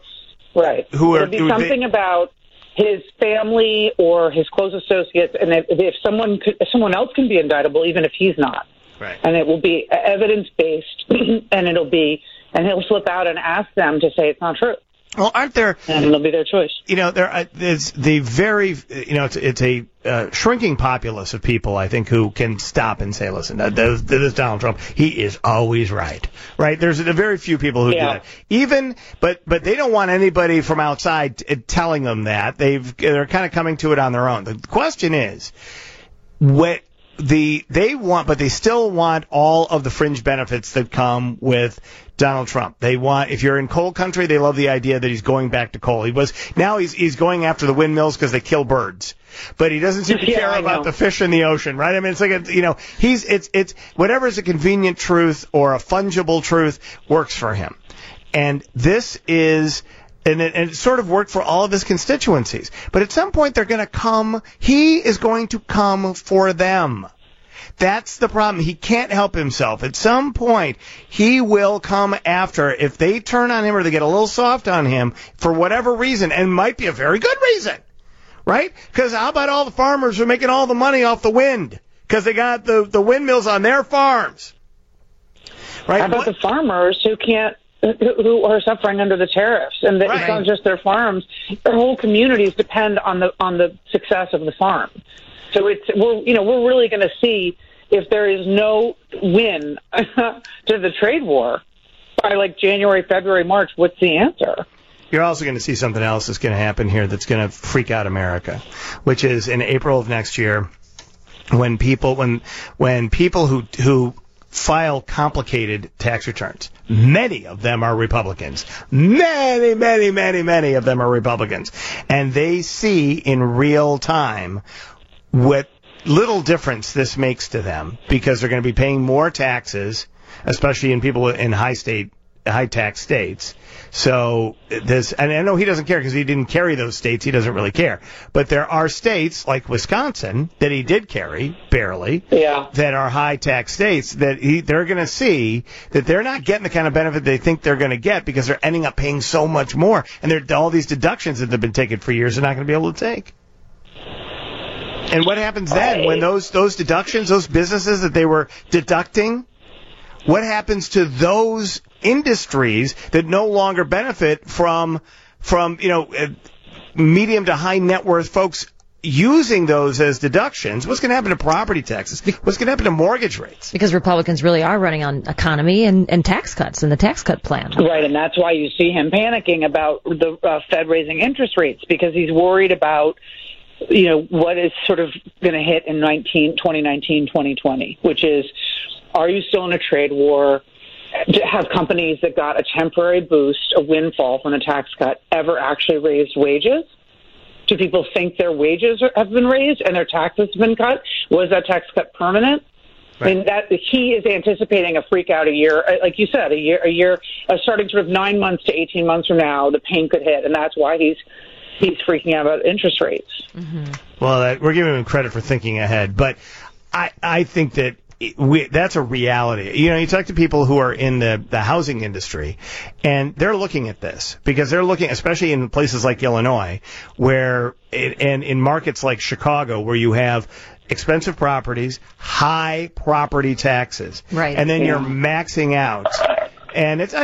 his family or his close associates, and if someone else can be indictable, even if he's not. Right. And it will be evidence based, and he'll slip out and ask them to say it's not true. Well, aren't there? And it'll be their choice. There's the very, it's a shrinking populace of people, I think, who can stop and say, listen, this Donald Trump, he is always right. Right? There's a very few people who do that. But they don't want anybody from outside telling them that. They're kind of coming to it on their own. The question is, they still want all of the fringe benefits that come with Donald Trump. They want, if you're in coal country, they love the idea that he's going back to coal. He's going after the windmills because they kill birds, but he doesn't seem to care about the fish in the ocean, right? I mean, it's like it's whatever is a convenient truth or a fungible truth works for him, and this is. And it sort of worked for all of his constituencies. But at some point, he is going to come for them. That's the problem. He can't help himself. At some point, he will come after. If they turn on him or they get a little soft on him for whatever reason, and it might be a very good reason, right? Because how about all the farmers who are making all the money off the wind? Because they got the windmills on their farms. Right? How about the farmers who are suffering under the tariffs, and it's not just their farms; their whole communities depend on the success of the farm. So we're really going to see if there is no win to the trade war by like January, February, March. What's the answer? You're also going to see something else that's going to happen here that's going to freak out America, which is in April of next year when people who file complicated tax returns. Many of them are Republicans. Many of them are Republicans. And they see in real time what little difference this makes to them because they're going to be paying more taxes, especially in people in high state high tax states. So this, and I know he doesn't care because he didn't carry those states. He doesn't really care. But there are states like Wisconsin that he did carry, barely, that are high tax states that they're going to see that they're not getting the kind of benefit they think they're going to get because they're ending up paying so much more. And all these deductions that have been taken for years, they're not going to be able to take. And what happens then when those deductions, those businesses that they were deducting, what happens to those industries that no longer benefit from medium to high net worth folks using those as deductions? What's going to happen to property taxes? What's going to happen to mortgage rates? Because Republicans really are running on economy and tax cuts and the tax cut plan. Right, and that's why you see him panicking about the Fed raising interest rates, because he's worried about what is sort of going to hit in 2019, 2020, which is, are you still in a trade war? Have companies that got a temporary boost, a windfall from a tax cut, ever actually raised wages? Do people think their wages have been raised and their taxes have been cut? Was that tax cut permanent? Right. I mean, that he is anticipating a freak out a year, like you said, a year, starting sort of 9 months to 18 months from now, the pain could hit, and that's why he's freaking out about interest rates. Mm-hmm. Well, we're giving him credit for thinking ahead, but I think that that's a reality. You talk to people who are in the housing industry, and they're looking at this because they're looking, especially in places like Illinois, and in markets like Chicago, where you have expensive properties, high property taxes, right? And then you're maxing out, and these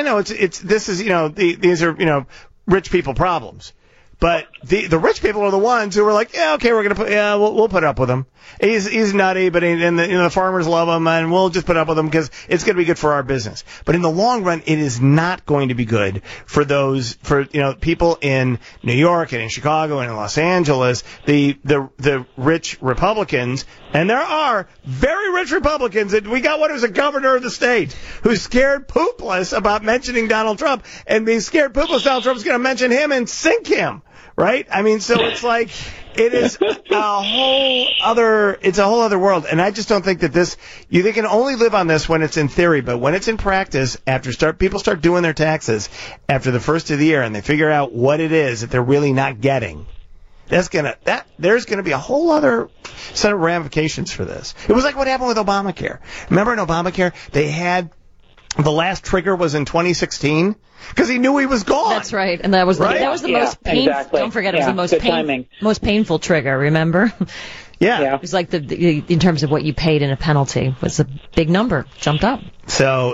are rich people problems. But the rich people are the ones who are like, yeah, okay, we'll put up with him. He's nutty, but the farmers love him, and we'll just put up with him because it's going to be good for our business. But in the long run, it is not going to be good for people in New York and in Chicago and in Los Angeles, the rich Republicans, and there are very rich Republicans. We got one who's a governor of the state who's scared poopless about mentioning Donald Trump, and being scared poopless Donald Trump's going to mention him and sink him. Right? I mean, so it's like, it is a whole other world. And I just don't think that they can only live on this when it's in theory, but when it's in practice, people start doing their taxes after the first of the year and they figure out what it is that they're really not getting, there's going to be a whole other set of ramifications for this. It was like what happened with Obamacare. Remember in Obamacare, they had, the last trigger was in 2016 because he knew he was gone. That's right, and that was the most painful. Exactly. Don't forget, it was the most painful trigger. Remember? Yeah. It was like in terms of what you paid in a penalty was a big number, jumped up. So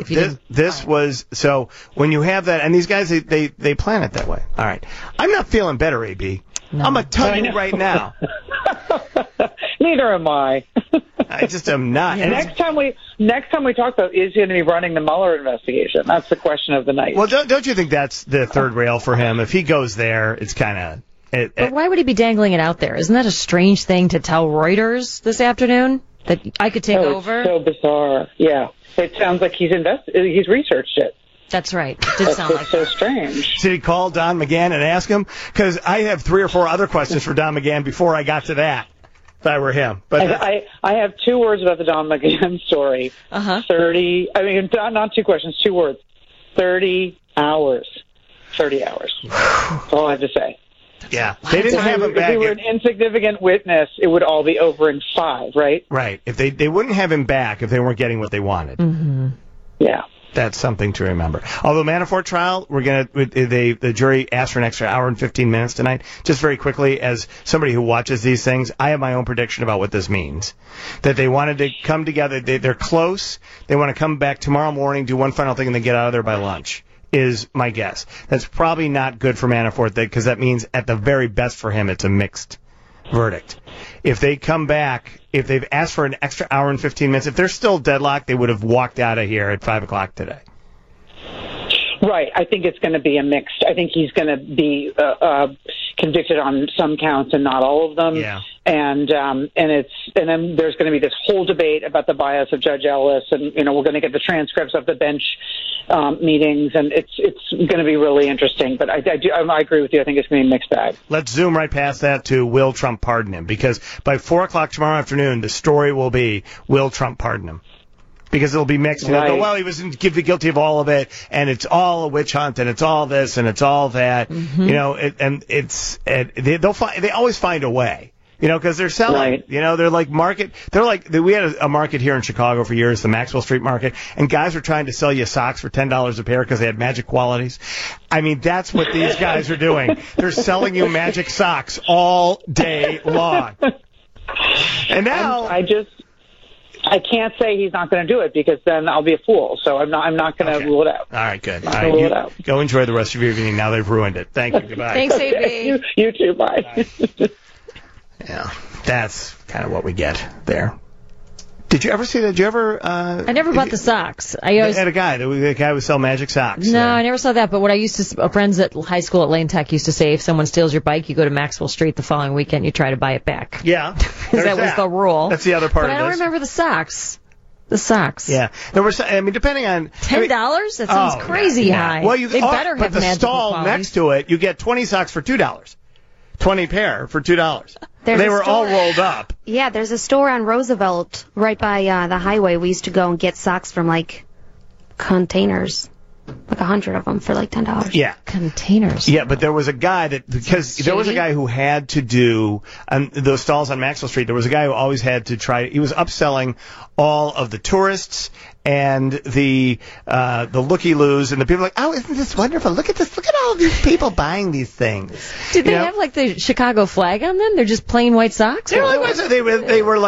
so when you have that, and these guys they plan it that way. All right, I'm not feeling better, AB. No. I'm a tell you right now. Neither am I. I just am not. And next time we talk about, is he going to be running the Mueller investigation? That's the question of the night. Well, don't you think that's the third rail for him? If he goes there, it's kind of. But why would he be dangling it out there? Isn't that a strange thing to tell Reuters this afternoon? That I could take over? It's so bizarre. Yeah, it sounds like he's researched it. That's right. It did sound like so strange. Did he call Don McGahn and ask him? Because I have 3 or 4 other questions for Don McGahn before I got to that. If I were him, but I have 2 words about the Don McGahn story. 30. I mean, not 2 questions, 2 words. 30 hours. 30 hours. That's all I have to say. Yeah, they didn't have him back. If he were an insignificant witness, it would all be over in 5, right? Right. If they wouldn't have him back if they weren't getting what they wanted. Mm-hmm. Yeah. That's something to remember. Although Manafort trial, the jury asked for an extra hour and 15 minutes tonight. Just very quickly, as somebody who watches these things, I have my own prediction about what this means. That they wanted to come together. They're close. They want to come back tomorrow morning, do one final thing, and then get out of there by lunch, is my guess. That's probably not good for Manafort, because that means at the very best for him, it's a mixed verdict. If they come back, if they've asked for an extra hour and 15 minutes, if they're still deadlocked, they would have walked out of here at 5 o'clock today. Right. I think it's going to be a mixed. I think he's going to be convicted on some counts and not all of them. Yeah. And then there's going to be this whole debate about the bias of Judge Ellis, and we're going to get the transcripts of the bench meetings, and it's going to be really interesting. But I agree with you. I think it's going to be a mixed bag. Let's zoom right past that to will Trump pardon him? Because by 4 o'clock tomorrow afternoon, the story will be, will Trump pardon him? Because it'll be mixed. Right. Well, he was guilty of all of it, and it's all a witch hunt, and it's all this, and it's all that. They always find a way. Because they're selling. Right. They're like we had a market here in Chicago for years, the Maxwell Street Market, and guys were trying to sell you socks for $10 a pair because they had magic qualities. I mean, that's what these guys are doing. They're selling you magic socks all day long. And now I can't say he's not going to do it because then I'll be a fool. So I'm not going to rule it out. All right, good. All right, go enjoy the rest of your evening. Now they've ruined it. Thank you. Goodbye. Thanks, AB. You too. Bye. Yeah, that's kind of what we get there. Did you ever see that? Did you ever? I never bought the socks. I had a guy. The guy would sell magic socks. No, I never saw that. But what I used to, friends at high school at Lane Tech used to say, if someone steals your bike, you go to Maxwell Street the following weekend, you try to buy it back. Yeah, that was the rule. That's the other part but of this. I don't remember the socks. The socks. Yeah, there was. I mean, depending on $10, that sounds crazy high. Well, they better have the magical stall qualities. next to it, you get 20 socks for $2. 20 pair for $2. There's they a were store- all rolled up. Yeah, there's a store on Roosevelt right by the highway. We used to go and get socks from containers, 100 of them for $10. Yeah, containers. Yeah, but there was a guy there was a guy who had to do those stalls on Maxwell Street. There was a guy who always had to try. He was upselling all of the tourists and the looky-loos, and the people oh, isn't this wonderful? Look at this! Look at all of these people buying these things. Did they have the Chicago flag on them? They're just plain white socks. They were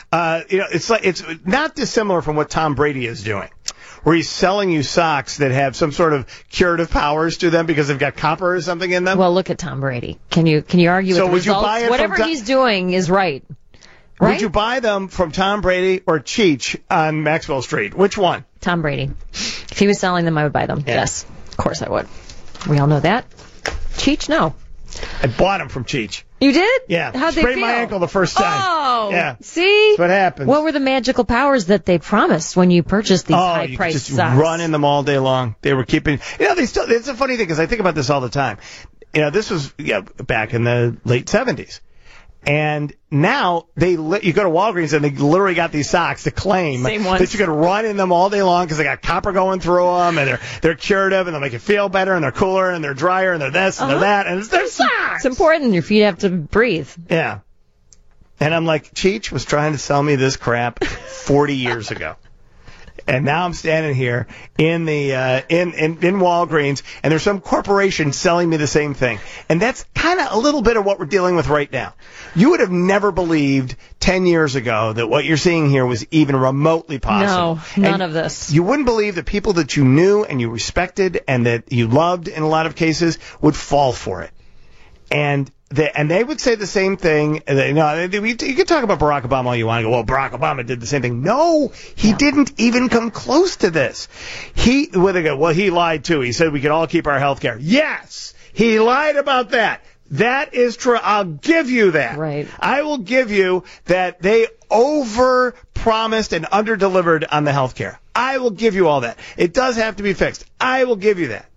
it's not dissimilar from what Tom Brady is doing, where he's selling you socks that have some sort of curative powers to them because they've got copper or something in them. Well, look at Tom Brady. Can you argue with the would results? You buy it Whatever he's doing is right. Right? Would you buy them from Tom Brady or Cheech on Maxwell Street? Which one? Tom Brady. If he was selling them, I would buy them. Yeah. Yes, of course I would. We all know that. Cheech, no. I bought them from Cheech. You did? Yeah. How'd they Sprained feel? my ankle the first time. Oh, yeah. See? That's what happens. What were the magical powers that they promised when you purchased these high-priced you socks? Run in them all day long. They were keeping. It's a funny thing because I think about this all the time. This was back in the late 70s. And now you go to Walgreens and they literally got these socks to claim that you could run in them all day long because they got copper going through them and they're curative and they'll make you feel better and they're cooler and they're drier and they're this and they're that and it's their socks. It's important. Your feet have to breathe. Yeah. And I'm like, Cheech was trying to sell me this crap 40 years ago. And now I'm standing here in the in Walgreens, and there's some corporation selling me the same thing. And that's kind of a little bit of what we're dealing with right now. You would have never believed 10 years ago that what you're seeing here was even remotely possible. No, none of this. You wouldn't believe that people that you knew and you respected and that you loved in a lot of cases would fall for it. And they would say the same thing. You can talk about Barack Obama all you want to go, well, Barack Obama did the same thing. No, he didn't even come close to this. He lied too. He said we could all keep our health care. Yes, he lied about that. That is true. I'll give you that. Right. I will give you that they over-promised and under-delivered on the health care. I will give you all that. It does have to be fixed. I will give you that.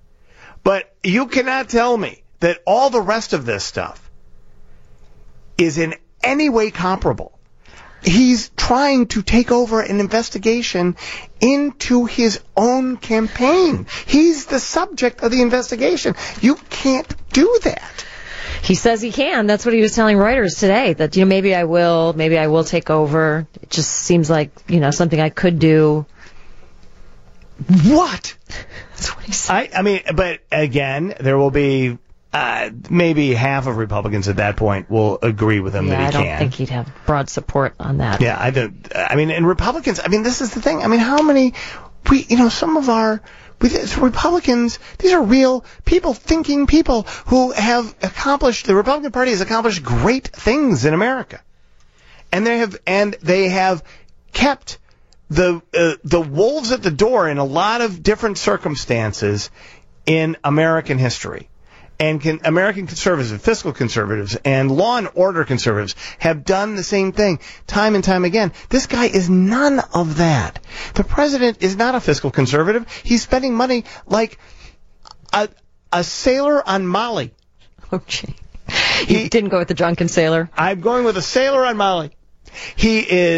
But you cannot tell me that all the rest of this stuff is in any way comparable. He's trying to take over an investigation into his own campaign. He's the subject of the investigation. You can't do that. He says he can. That's what he was telling Reuters today, that maybe I will take over. It just seems like something I could do. What? That's what he said. I mean, but again, there will be maybe half of Republicans at that point will agree with him that he can. I don't think he'd have broad support on that. Yeah, I don't. I mean, and Republicans. I mean, this is the thing. I mean, how many? Some of our Republicans. These are real people, thinking people who have accomplished. The Republican Party has accomplished great things in America, and they have kept the wolves at the door in a lot of different circumstances in American history. And American conservatives, fiscal conservatives, and law and order conservatives have done the same thing time and time again. This guy is none of that. The president is not a fiscal conservative. He's spending money like a sailor on Molly. Oh, gee. He didn't go with the drunken sailor? I'm going with a sailor on Molly. He is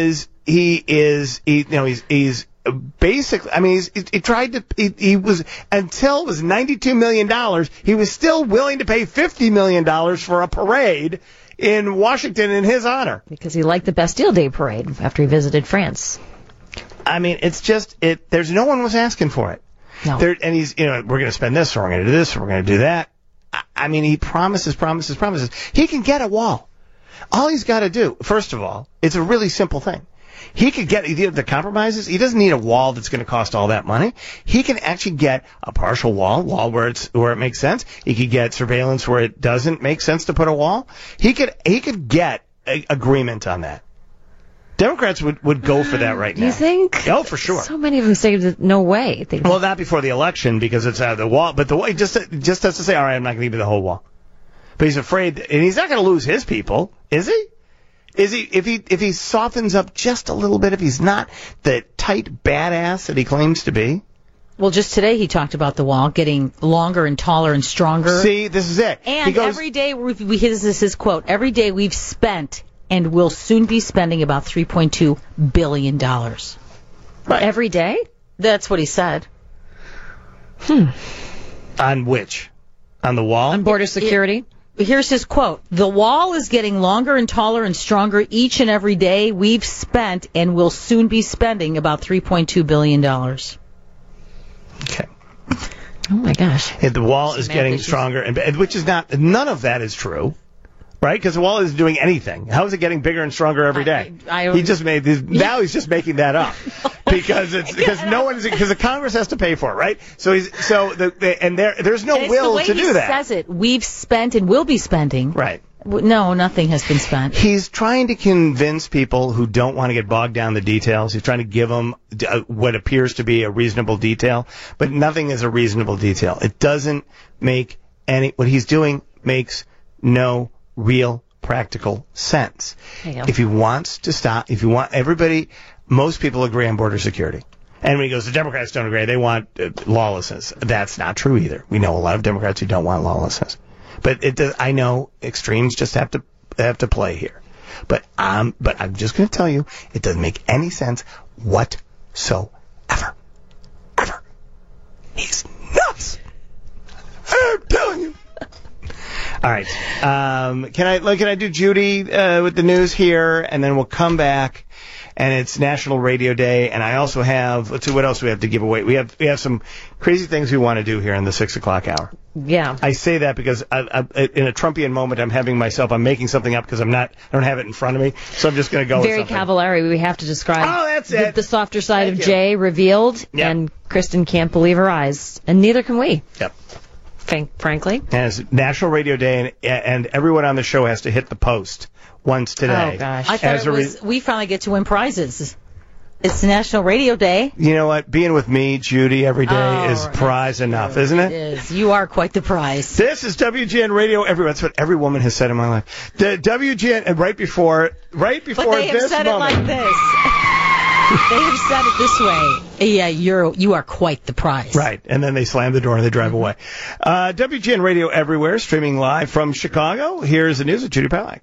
he's basically, I mean, he tried to, he was, until it was $92 million, he was still willing to pay $50 million for a parade in Washington in his honor. Because he liked the Bastille Day parade after he visited France. I mean, it's just, there's no one was asking for it. No. And he's, we're going to spend this, or we're going to do this, or we're going to do that. I mean, he promises. He can get a wall. All he's got to do, first of all, it's a really simple thing. He could get the compromises. He doesn't need a wall that's going to cost all that money. He can actually get a partial wall where it makes sense. He could get surveillance where it doesn't make sense to put a wall. He could get agreement on that. Democrats would go for that right now. You think? Oh, for sure. So many of them say that no way. Well, not before the election because it's out of the wall. But the wall just has to say, all right, I'm not going to give you the whole wall. But he's afraid, and he's not going to lose his people, is he? Is he? If he softens up just a little bit, if he's not the tight badass that he claims to be. Well, just today he talked about the wall getting longer and taller and stronger. See, this is it. And every day, this is his quote, every day we've spent and will soon be spending about $3.2 billion. Right. Every day? That's what he said. On which? On the wall? On border security? Here's his quote. The wall is getting longer and taller and stronger each and every day. We've spent and will soon be spending about $3.2 billion. Okay. Oh, my gosh. And the wall is getting stronger, which is not, none of that is true. Right? Because the wall isn't doing anything. How is it getting bigger and stronger every day? He just made this, now he's just making that up. Because the Congress has to pay for it, right? So there's no will to do that. He says it. We've spent and will be spending. Right. No, nothing has been spent. He's trying to convince people who don't want to get bogged down in the details. He's trying to give them what appears to be a reasonable detail, but nothing is a reasonable detail. It doesn't make what he's doing makes no real practical sense. If he wants to stop, most people agree on border security. And when he goes, the Democrats don't agree, they want lawlessness. That's not true either. We know a lot of Democrats who don't want lawlessness. But I know extremes just have to play here. But I'm just going to tell you, it doesn't make any sense whatsoever. Ever. He's nuts. I'm telling you. All right. Can I do Judy with the news here, and then we'll come back. And it's National Radio Day, and I also have, let's see, what else we have to give away. We have some crazy things we want to do here in the 6 o'clock hour. Yeah. I say that because in a Trumpian moment, I'm making something up because I don't have it in front of me, so I'm just going to go Very with something. Cavallari. We have to describe that's it. The softer side of Jay revealed, and Kristen can't believe her eyes, and neither can we. Yep. Frankly. And it's National Radio Day, and everyone on the show has to hit the post once today. Oh, gosh. I thought we finally get to win prizes. It's National Radio Day. You know what? Being with me, Judy, every day is prize enough, isn't it? It is. You are quite the prize. This is WGN Radio Everywhere. That's what every woman has said in my life. The WGN, and right before but they have this said moment. it like this. They have said it this way. Yeah, you are quite the prize. Right, and then they slam the door and they drive away. WGN Radio Everywhere, streaming live from Chicago. Here's the news with Judy Pawlak.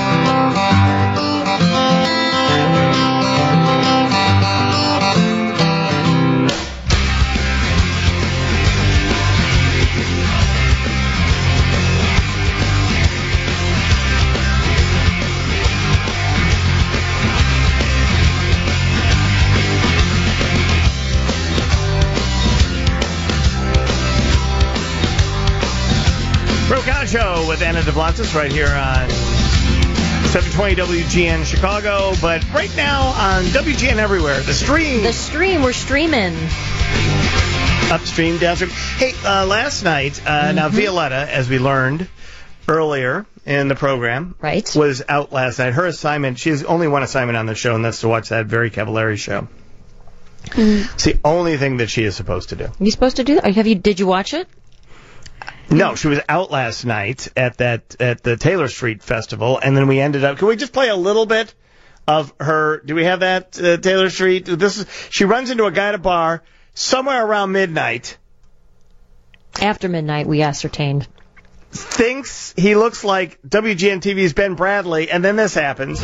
Show with Anna DeVlantis right here on 720 WGN Chicago, but right now on WGN Everywhere, the stream. We're streaming. Upstream, downstream. Hey, last night, now Violetta, as we learned earlier in the program, was out last night. Her assignment, she has only one assignment on the show, and that's to watch that Very Cavallari show. It's the only thing that she is supposed to do. You supposed to do that? Did you watch it? No, she was out last night at the Taylor Street Festival, and then we ended up. Can we just play a little bit of her? Do we have that Taylor Street? She runs into a guy at a bar somewhere around midnight. After midnight, we ascertained. thinks he looks like WGN-TV's Ben Bradley, and then this happens.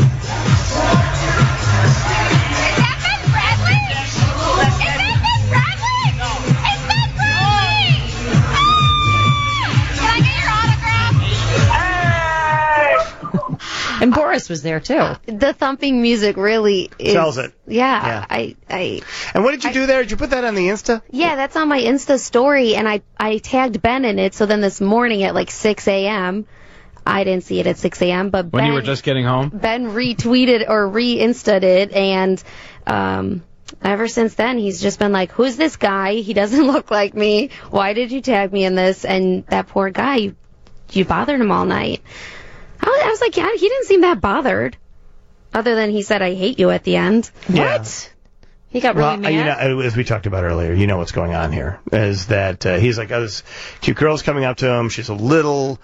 And Boris was there too. The thumping music really sells it. Yeah. And what did you do there? Did you put that on the Insta? Yeah, that's on my Insta story, and I tagged Ben in it. So then this morning at like 6 a.m., I didn't see it at 6 a.m., but when Ben, you were just getting home, Ben retweeted or re-insta'd it, and ever since then he's just been like, "Who's this guy? He doesn't look like me. Why did you tag me in this?" And that poor guy, you bothered him all night. I was like, yeah, he didn't seem that bothered. Other than he said, "I hate you" at the end. Yeah. What? He got really mad? You know, as we talked about earlier, you know what's going on here. Is that he's like, this cute girl's coming up to him. She's a little...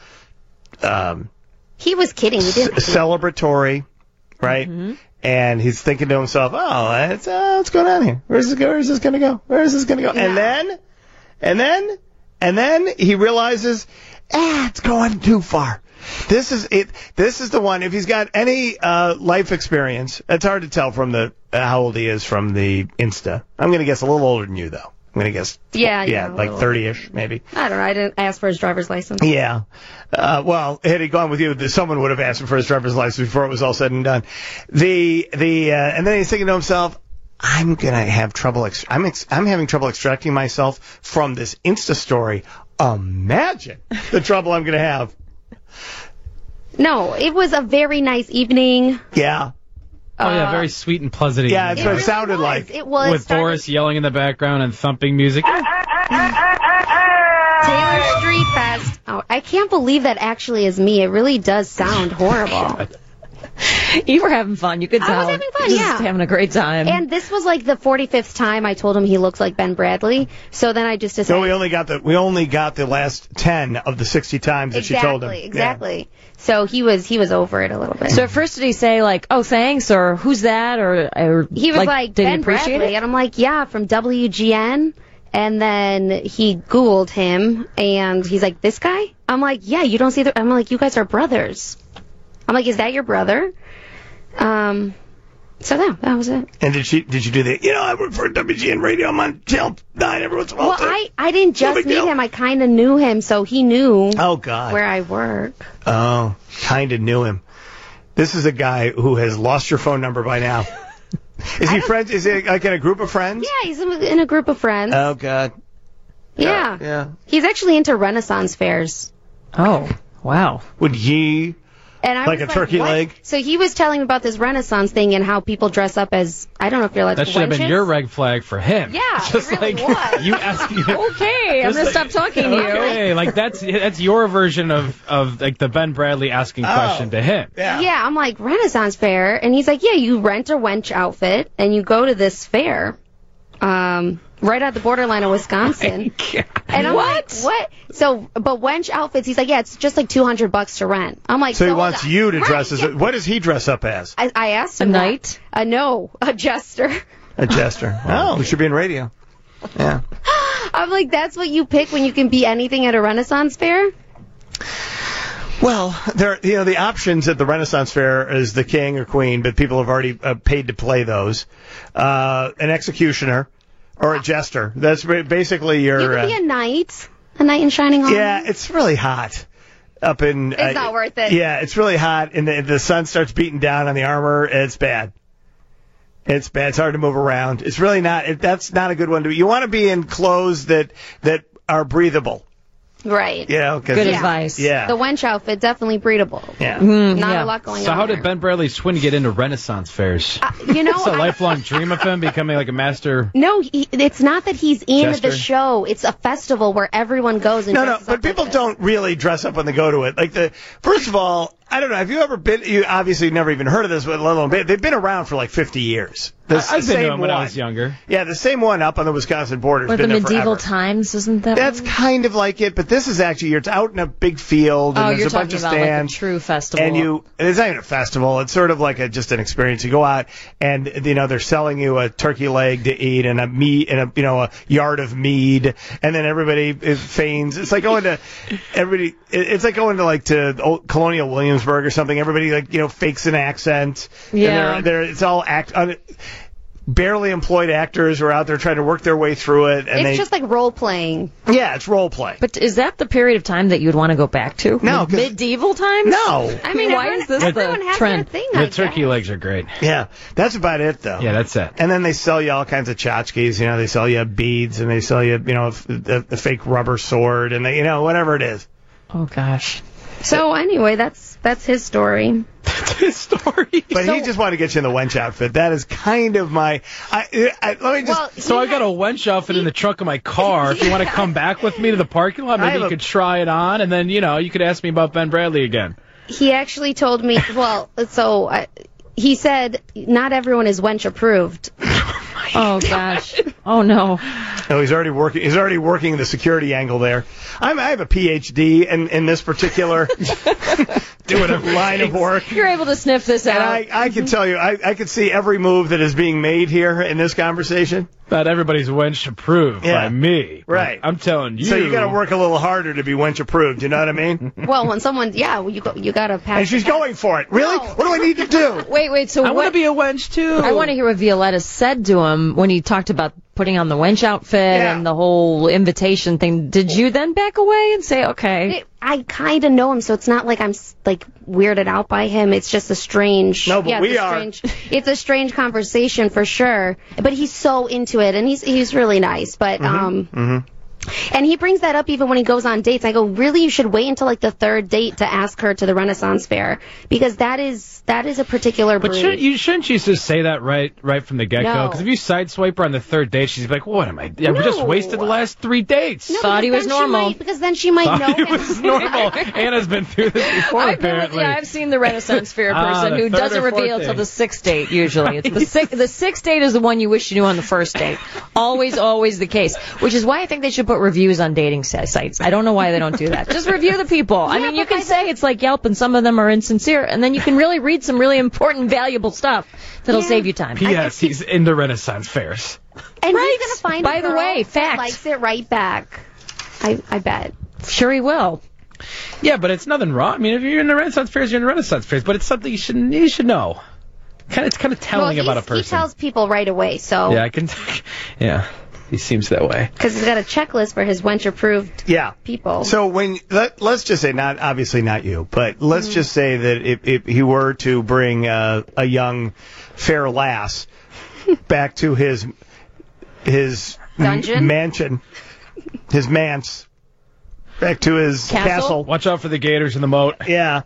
he was kidding. He didn't. Celebratory, right? Mm-hmm. And he's thinking to himself, what's going on here? Where's this going to go? Where is this going to go? Yeah. And then he realizes, it's going too far. This is it. This is the one. If he's got any life experience, it's hard to tell from the how old he is from the Insta. I'm going to guess a little older than you, though. I'm going to guess. Yeah, like 30-ish, maybe. I don't know. I didn't ask for his driver's license. Yeah. Well, had he gone with you, someone would have asked him for his driver's license before it was all said and done. And then he's thinking to himself, I'm going to have trouble. I'm having trouble extracting myself from this Insta story. Imagine the trouble I'm going to have. No, it was a very nice evening. Yeah. Oh, yeah, very sweet and pleasant. Yeah, that's what it sounded like. It was. With Boris yelling in the background and thumping music. Taylor Street Fest. Oh, I can't believe that actually is me. It really does sound horrible. You were having fun. You could tell. I was having fun, just yeah. having a great time. And this was like the 45th time I told him he looks like Ben Bradley. So then I just decided. No, we only got the last 10 of the 60 times that she told him. Exactly. Yeah. So he was over it a little bit. So at first did he say like, "Oh, thanks," or "Who's that?" or he was like did Ben he appreciate Bradley, it? and I'm like, "Yeah, from WGN." And then he Googled him, and he's like, "This guy?" I'm like, "Yeah, you don't see the." I'm like, "You guys are brothers." I'm like, "Is that your brother?" So that was it. And did you do the, I work for WGN Radio, I'm on Channel 9 every once in a while. Well, I didn't just meet him, I kind of knew him, so he knew where I work. Oh, kind of knew him. This is a guy who has lost your phone number by now. Is he friends? Is he like in a group of friends? Yeah, he's in a group of friends. Oh, God. Yeah. Yeah. He's actually into Renaissance fairs. Oh, wow. Would he... And I like was a turkey what? leg? So he was telling me about this Renaissance thing and how people dress up as, I don't know if you're like that should have been wenches. your red flag for him. Yeah, just it really was. You asking him. Okay, I'm going to stop talking to you. Okay, like that's your version of like the Ben Bradley asking question to him. Yeah, I'm like, Renaissance fair? And he's like, yeah, you rent a wench outfit and you go to this fair. Right at the borderline of Wisconsin. And I'm like, what? So, but wench outfits, he's like, yeah, it's just like $200 to rent. I'm like, so he wants you to dress as, what does he dress up as? I asked him. A knight? No, a jester. A jester. Oh, we should be in radio. Yeah. I'm like, that's what you pick when you can be anything at a Renaissance fair? Well, the options at the Renaissance Fair is the king or queen, but people have already paid to play those. An executioner or a jester. That's basically your... You could be a knight in shining armor. Yeah, it's really hot up in... It's not worth it. Yeah, it's really hot, and the sun starts beating down on the armor. It's bad. It's bad. It's hard to move around. It's really not... that's not a good one to be. You want to be in clothes that are breathable. Right. Good advice. Yeah. The wench outfit, definitely breathable. Yeah. Not a lot going on. So how there. did Ben Bradley Swin get into Renaissance fairs? It's a lifelong dream of him becoming like a master. No, it's not that he's in jester? the show. It's a festival where everyone goes and No, but people don't really dress up when they go to it. Like first of all, I don't know. Have you ever been? You obviously never even heard of this, but let alone they've been around for like 50 years. I've been to them when I was younger. Yeah, the same one up on the Wisconsin border. Or the medieval times, isn't that? That's kind of like it, but this is actually it's out in a big field and there's you're a bunch talking of about stands. like a true festival. And it's not even a festival. It's sort of like just an experience. You go out and they're selling you a turkey leg to eat and a meat and a yard of mead, and then everybody feigns. It's like going to everybody. It's like going to to old Colonial Williamsburg or something. Everybody fakes an accent. Yeah. And it's all barely employed actors who are out there trying to work their way through it. And it's just like role playing. Yeah, it's role play. But is that the period of time that you'd want to go back to? No, medieval times. No. I mean, why is this everyone the has trend? their thing. The turkey legs are great. Yeah, that's about it though. Yeah, that's it. And then they sell you all kinds of tchotchkes. They sell you beads and they sell you the fake rubber sword and they whatever it is. Oh gosh. So anyway, that's his story. That's his story. But he just wanted to get you in the wench outfit. That is kind of my. Let me just. So I got a wench outfit in the trunk of my car. If you want to come back with me to the parking lot, maybe you could try it on, and then you could ask me about Ben Bradley again. He actually told me. Well, he said not everyone is wench approved. Oh gosh. Oh no. No, he's already working. He's already working the security angle there. I have a PhD in this particular line of work. You're able to sniff this out. And I can tell you, I can see every move that is being made here in this conversation. But everybody's wench approved by me. Right. I'm telling you. So you got to work a little harder to be wench approved. You know what I mean? Well, when someone, you got to pass. And she's going for it. Really? No. What do I need to do? Wait. So I want to be a wench too. I want to hear what Violetta said to him when he talked about putting on the wench outfit and the whole invitation thing. Did you then back away and say, okay? I kind of know him, so it's not like I'm weirded out by him. It's just a strange. No, but we are. It's a strange conversation for sure. But he's so into it, and he's really nice. But and he brings that up even when he goes on dates. I go, really? You should wait until the third date to ask her to the Renaissance Fair, because that is a particular breed. But shouldn't you just say that right from the get-go? No. Because if you sideswipe her on the third date, she's like, what am I? We just wasted the last 3 dates. No, Thought he was normal. Because then she might know He him. was normal. Anna's been through this before, apparently. I've seen the Renaissance Fair person the who third doesn't or fourth reveal date. till the sixth date, usually. It's the sixth date is the one you wish you knew on the first date. Always the case. Which is why I think they should put reviews on dating sites. I don't know why they don't do that. Just review the people. I mean, you can say it's like Yelp and some of them are insincere, and then you can really read some really important, valuable stuff that'll save you time. P.S. He's into Renaissance fairs. And he's going to find By a the girl way, that fact. likes it right back. I bet. Sure he will. Yeah, but it's nothing wrong. I mean, if you're in the Renaissance fairs, you're in the Renaissance fairs. But it's something you should know. It's kind of telling about a person. He tells people right away, so. Yeah, I can. Yeah, he seems that way. Because he's got a checklist for his wench-approved people. So let's just say, obviously not you, but let's just say that if he were to bring a young fair lass back to his dungeon? mansion, his manse, back to his castle. Watch out for the gators in the moat. Yeah.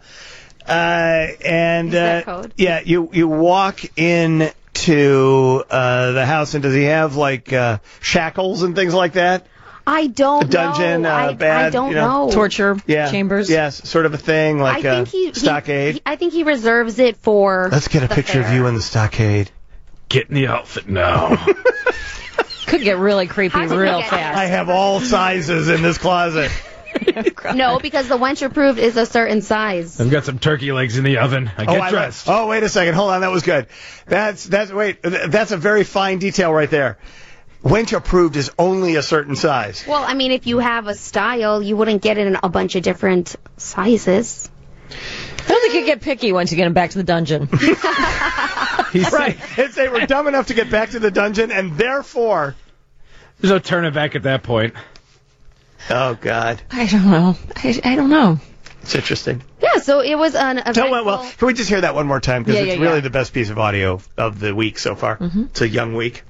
And that code? yeah, you walk in to the house, and does he have shackles and things like that? I don't know. A dungeon, I don't know. Torture chambers? Yes, sort of a thing, like a stockade. I think he reserves it for. Let's get a picture of you in the stockade. Get in the outfit now. Could get really creepy real fast. I have all sizes in this closet. No, because the wench approved is a certain size. I've got some turkey legs in the oven. Get dressed. Oh, wait a second. Hold on. That was good. That's a very fine detail right there. Wench approved is only a certain size. Well, I mean, if you have a style, you wouldn't get it in a bunch of different sizes. I don't think you get picky once you get him back to the dungeon. Right. It's they were dumb enough to get back to the dungeon, and therefore... There's no turning back at that point. Oh, God. I don't know. I don't know. It's interesting. Yeah, so it was an eventful... Well, can we just hear that one more time? Because it's really the best piece of audio of the week so far. Mm-hmm. It's a young week.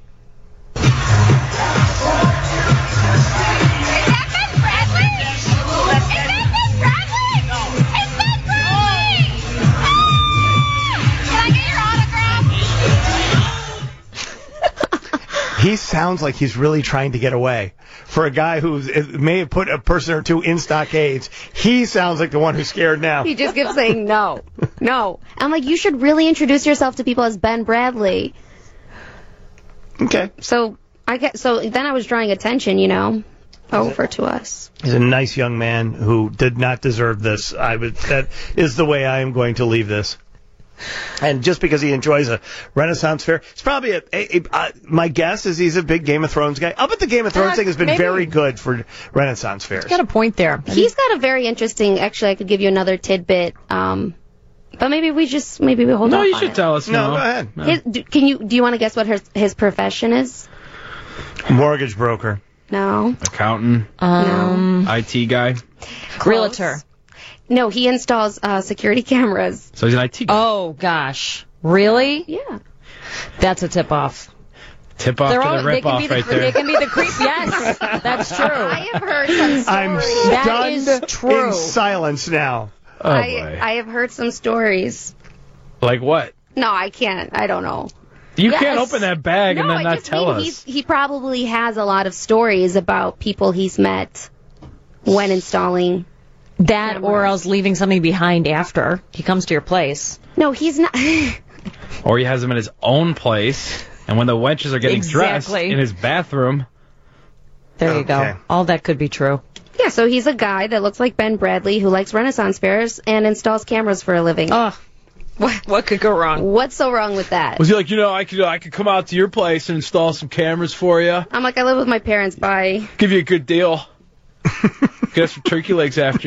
he sounds like he's really trying to get away. For a guy who may have put a person or two in stockades, he sounds like the one who's scared now. He just keeps saying no. I'm like, you should really introduce yourself to people as Ben Bradley. Okay. So then I was drawing attention, over to us. He's a nice young man who did not deserve this. That is the way I am going to leave this. And just because he enjoys a Renaissance fair, it's probably my guess is he's a big Game of Thrones guy. I'll bet the Game of Thrones thing has been very good for Renaissance fairs. He's got a point there. He's got a very interesting. Actually, I could give you another tidbit. But maybe we hold No, off you on should it. tell us. No, go ahead. Do you want to guess what his profession is? Mortgage broker. No. Accountant. No. IT guy. Realtor. No, he installs security cameras. So he's an IT guy. Oh, gosh. Really? Yeah. That's a tip-off. Tip-off to the rip-off right there. They can be the creep. Yes, that's true. I have heard some stories. I'm That stunned is true. in silence now. Oh, boy. I have heard some stories. Like what? No, I can't. I don't know. You Yes. can't open that bag and No, then I not just tell mean us. He probably has a lot of stories about people he's met when installing. That or else leaving something behind after he comes to your place. No, he's not. Or he has them in his own place, and when the wenches are getting dressed Exactly. in his bathroom. There you go. All that could be true. Yeah, so he's a guy that looks like Ben Bradley who likes Renaissance fairs and installs cameras for a living. Oh, what could go wrong? What's so wrong with that? Was he like, I could come out to your place and install some cameras for you? I'm like, I live with my parents. Bye. Give you a good deal. Get us some turkey legs after,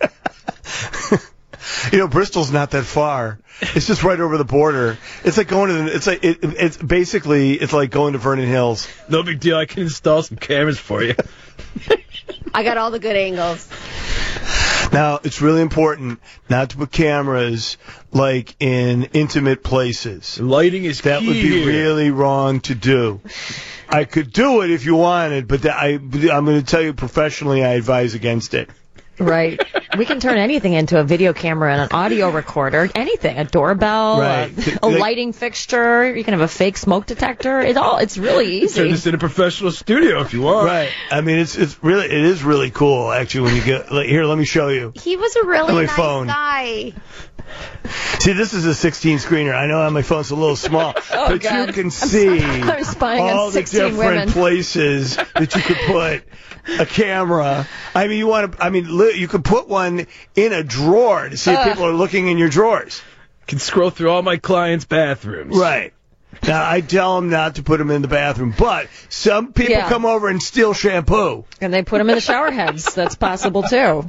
Bristol's not that far. It's just right over the border. It's like going to it's like going to Vernon Hills. No big deal. I can install some cameras for you. I got all the good angles. Now, it's really important not to put cameras like in intimate places. Lighting is That key would be here. really wrong to do. I could do it if you wanted, but I'm going to tell you professionally, I advise against it. Right. We can turn anything into a video camera and an audio recorder. Anything. A doorbell, Right. a lighting fixture. You can have a fake smoke detector. It's really Turn easy. this into a professional studio if you want. Right. I mean, it is really cool, actually, when you get, here, let me show you. He was a really On my nice phone. guy. See, this is a 16 screener. I know on my phone it's a little small, but God. you can see I'm spying on all the 16 different women. places that you could put a camera. I mean, you could put one in a drawer to see if people are looking in your drawers. Can scroll through all my clients' bathrooms. Right. Now, I tell them not to put them in the bathroom, but some people Yeah. come over and steal shampoo. And they put them in the shower heads. That's possible, too.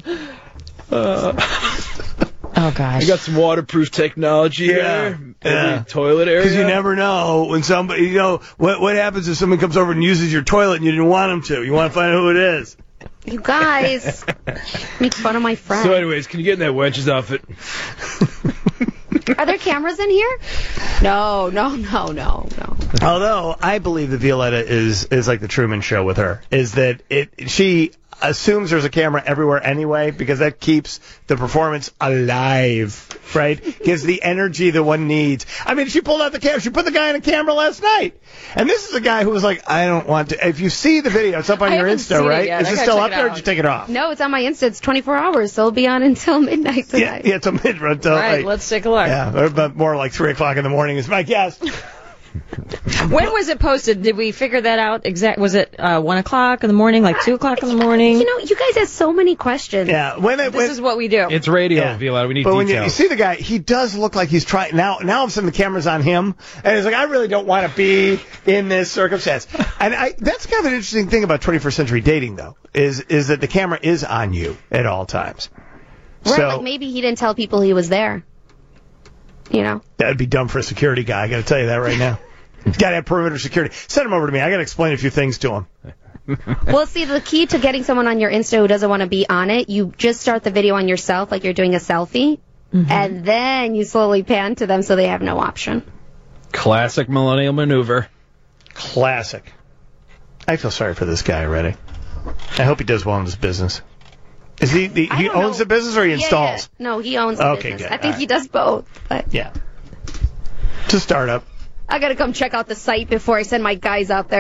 Oh, gosh. I got some waterproof technology here. Every toilet area. Because you never know when somebody, what happens if someone comes over and uses your toilet and you didn't want them to. You want to find out who it is. You guys make fun of my friend. So anyways, can you get in that wench's outfit? Are there cameras in here? No. Although I believe that Violetta is like the Truman Show with her, is that she assumes there's a camera everywhere anyway because that keeps the performance alive, right? Gives the energy that one needs. I mean, she pulled out the camera. She put the guy on a camera last night. And this is a guy who was like, I don't want to. If you see the video, it's up on your Insta, right? Is it still up there or did you take it off? No, it's on my Insta. It's 24 hours, so it'll be on until midnight tonight. Yeah, till midnight. All right, let's take a look. Yeah, but more like 3 o'clock in the morning is my guess. When was it posted? Did we figure that out? Was it 1 o'clock in the morning, like 2 o'clock in the morning? You guys have so many questions. Yeah, this is what we do. It's radio, Violetta. We need but when details. you see the guy, he does look like he's trying. Now all of a sudden the camera's on him, and he's like, I really don't want to be in this circumstance. And that's kind of an interesting thing about 21st century dating, though, is that the camera is on you at all times. Right, So like maybe he didn't tell people he was there. that'd be dumb for a security guy. I got to tell you that right now. Got to have perimeter security. Send him over to me. I got to explain a few things to him. Well, see, the key to getting someone on your Insta who doesn't want to be on it, you just start the video on yourself like you're doing a selfie, and then you slowly pan to them so they have no option. Classic millennial maneuver. Classic. I feel sorry for this guy already. I hope he does well in his business. Is he owns the business or he installs? Yeah. No, he owns the Okay, business. good. I think he does both. But Yeah. It's a startup. I got to come check out the site before I send my guys out there.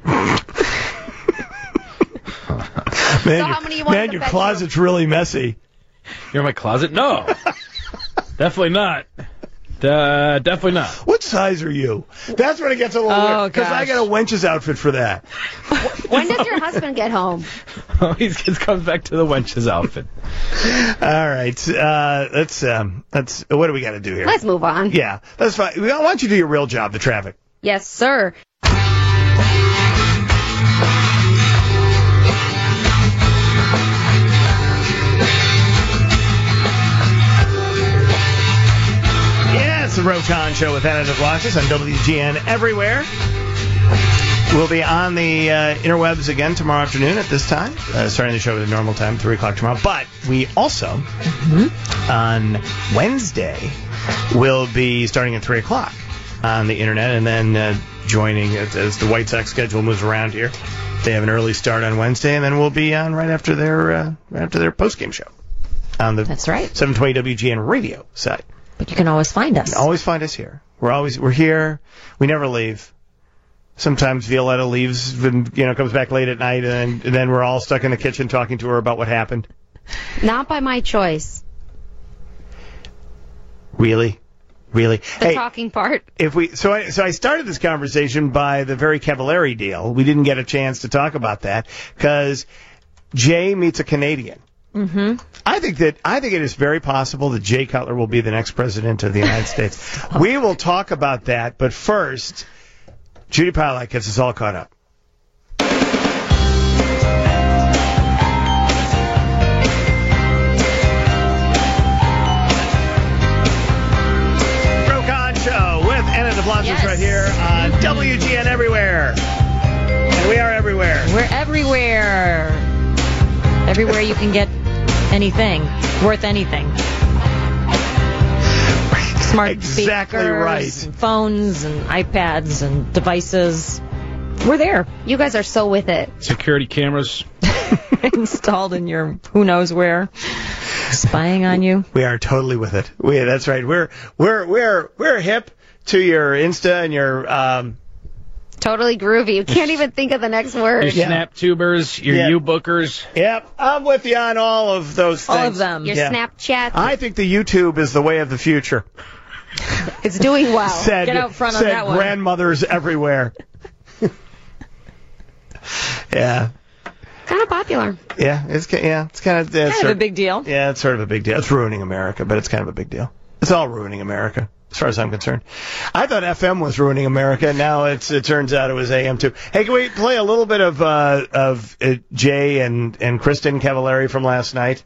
Man, how many you want in the your bedroom? closet's really messy. You're in my closet? No. Definitely not. Definitely not. What size are you? That's when it gets a little weird. Because I got a wench's outfit for that. When does your husband get home? Oh, he comes back to the wench's outfit. All right. Let's. What do we got to do here? Let's move on. Yeah, that's fine. I want you to do your real job, the traffic. Yes, sir. It's the Rokon Show with Anna DeVlontis on WGN Everywhere. We'll be on the interwebs again tomorrow afternoon at this time, starting the show at a normal time, 3 o'clock tomorrow. But we also, on Wednesday, will be starting at 3 o'clock on the internet, and then joining as the White Sox schedule moves around here. They have an early start on Wednesday, and then we'll be on right after their post-game show on the That's right. 720 WGN radio site. But you can always find us. You can always find us here. We're here. We never leave. Sometimes Violetta leaves and comes back late at night, and then we're all stuck in the kitchen talking to her about what happened. Not by my choice. Really? The talking part. So I started this conversation by the very Cavallari deal. We didn't get a chance to talk about that because Jay meets a Canadian. Mm-hmm. I think it is very possible that Jay Cutler will be the next president of the United States. We will talk about that, but first, Judy Pilak gets us all caught up. Rokon Show with Anna DeVlontis right here on WGN Everywhere. And we are everywhere. We're everywhere. Everywhere you can get anything worth anything. Smart exactly speakers, right. and phones and iPads and devices. We're there. You guys are so with it. Security cameras installed in your who knows where, spying on you. We are totally with it. That's right. We're hip to your Insta and your. Totally groovy. You can't even think of the next word. Your Snap tubers, your U-bookers. Yep, I'm with you on all of those things. All of them. Your Snapchat. I think the YouTube is the way of the future. It's doing well. Get out front on that one. Grandmothers everywhere. Yeah. Kind of popular. Yeah, it's kind of a big deal. Yeah, it's sort of a big deal. It's ruining America, but it's kind of a big deal. It's all ruining America, as far as I'm concerned. I thought FM was ruining America. Now it turns out it was AM too. Hey, can we play a little bit of Jay and Kristen Cavallari from last night?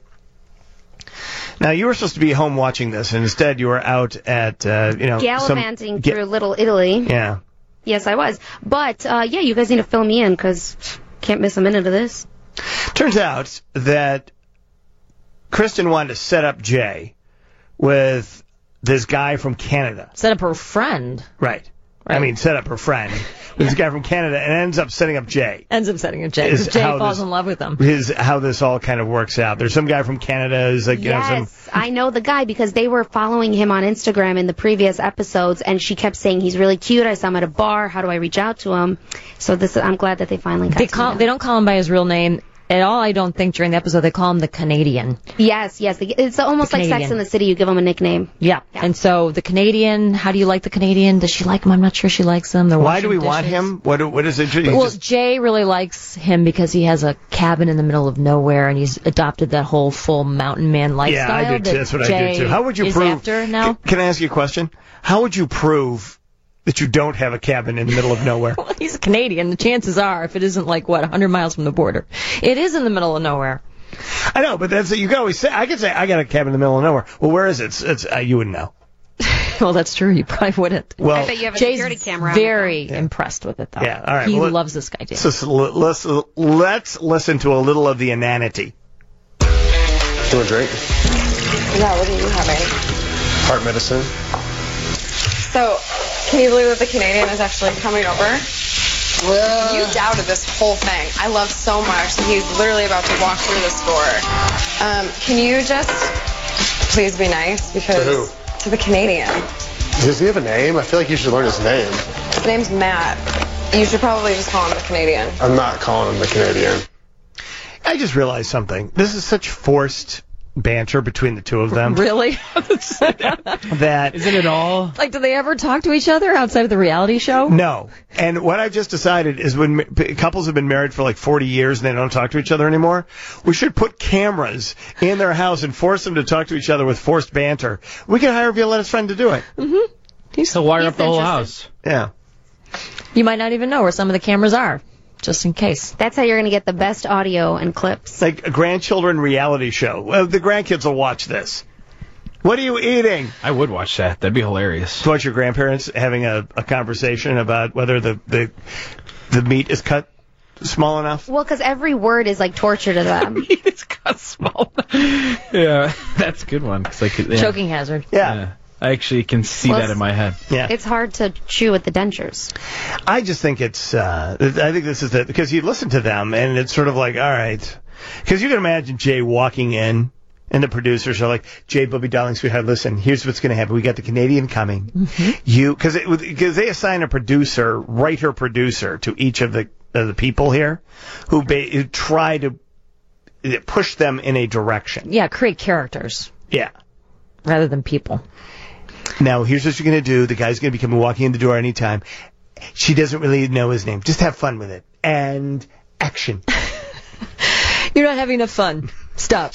Now, you were supposed to be home watching this, and instead you were out at gallivanting through Little Italy. Yeah. Yes, I was. But you guys need to fill me in because can't miss a minute of this. Turns out that Kristen wanted to set up Jay with this guy from Canada. Set up her friend. Right. I mean, set up her friend. This guy from Canada, and ends up setting up Jay. Because Jay falls in love with him. How this all kind of works out. There's some guy from Canada who's like, yes, I know the guy because they were following him on Instagram in the previous episodes, and she kept saying he's really cute. I saw him at a bar. How do I reach out to him? So I'm glad that they finally got They don't call him by his real name at all. I don't think during the episode they call him the Canadian. Yes. It's almost like Sex in the City. You give him a nickname. Yeah. And so the Canadian, how do you like the Canadian? Does she like him? I'm not sure she likes him. Why do we want him? What is it? Well, Jay really likes him because he has a cabin in the middle of nowhere, and he's adopted that whole full mountain man lifestyle. Yeah, I do too. That's what I do too. How would you prove? After now? Can I ask you a question? How would you prove that you don't have a cabin in the middle of nowhere? Well, he's a Canadian. The chances are, if it isn't 100 miles from the border, it is in the middle of nowhere. I know, but you can always say, I could say, I got a cabin in the middle of nowhere. Well, where is it? It's you wouldn't know. Well, that's true. You probably wouldn't. Well, I bet you have a Jay's security camera. Very impressed with it, though. Yeah, all right. He loves this guy, too. So let's listen to a little of the inanity. Do you want a drink? Yeah, what are you having? Heart medicine. So, can you believe that the Canadian is actually coming over? You doubted this whole thing. I love so much that he's literally about to walk through the store. Can you just please be nice? Because to who? To the Canadian. Does he have a name? I feel like you should learn his name. His name's Matt. You should probably just call him the Canadian. I'm not calling him the Canadian. I just realized something. This is such forced banter between the two of them. Really? That isn't it all? Like, do they ever talk to each other outside of the reality show? No. And what I've just decided is when couples have been married for like 40 years and they don't talk to each other anymore, we should put cameras in their house and force them to talk to each other with forced banter. We can hire Violetta's friend to do it. Mm-hmm. He'll wire up the whole house. Yeah. You might not even know where some of the cameras are, just in case. That's how you're going to get the best audio and clips. Like a grandchildren reality show. Well, the grandkids will watch this. What are you eating? I would watch that. That'd be hilarious. To watch your grandparents having a conversation about whether the meat is cut small enough? Well, because every word is like torture to them. It's cut small. Yeah, that's a good one. Choking hazard. Yeah. I actually can see that in my head. Yeah. It's hard to chew with the dentures. I just think it's, I think this is because you listen to them and it's sort of like, all right. Because you can imagine Jay walking in and the producers are like, Jay, Bubby, darling, sweetheart, listen, here's what's going to happen. We got the Canadian coming. Mm-hmm. Because they assign a writer-producer to each of the people here who try to push them in a direction. Yeah, create characters. Yeah. Rather than people. Now, here's what you're going to do. The guy's going to be coming walking in the door anytime. She doesn't really know his name. Just have fun with it. And action. You're not having enough fun. Stop.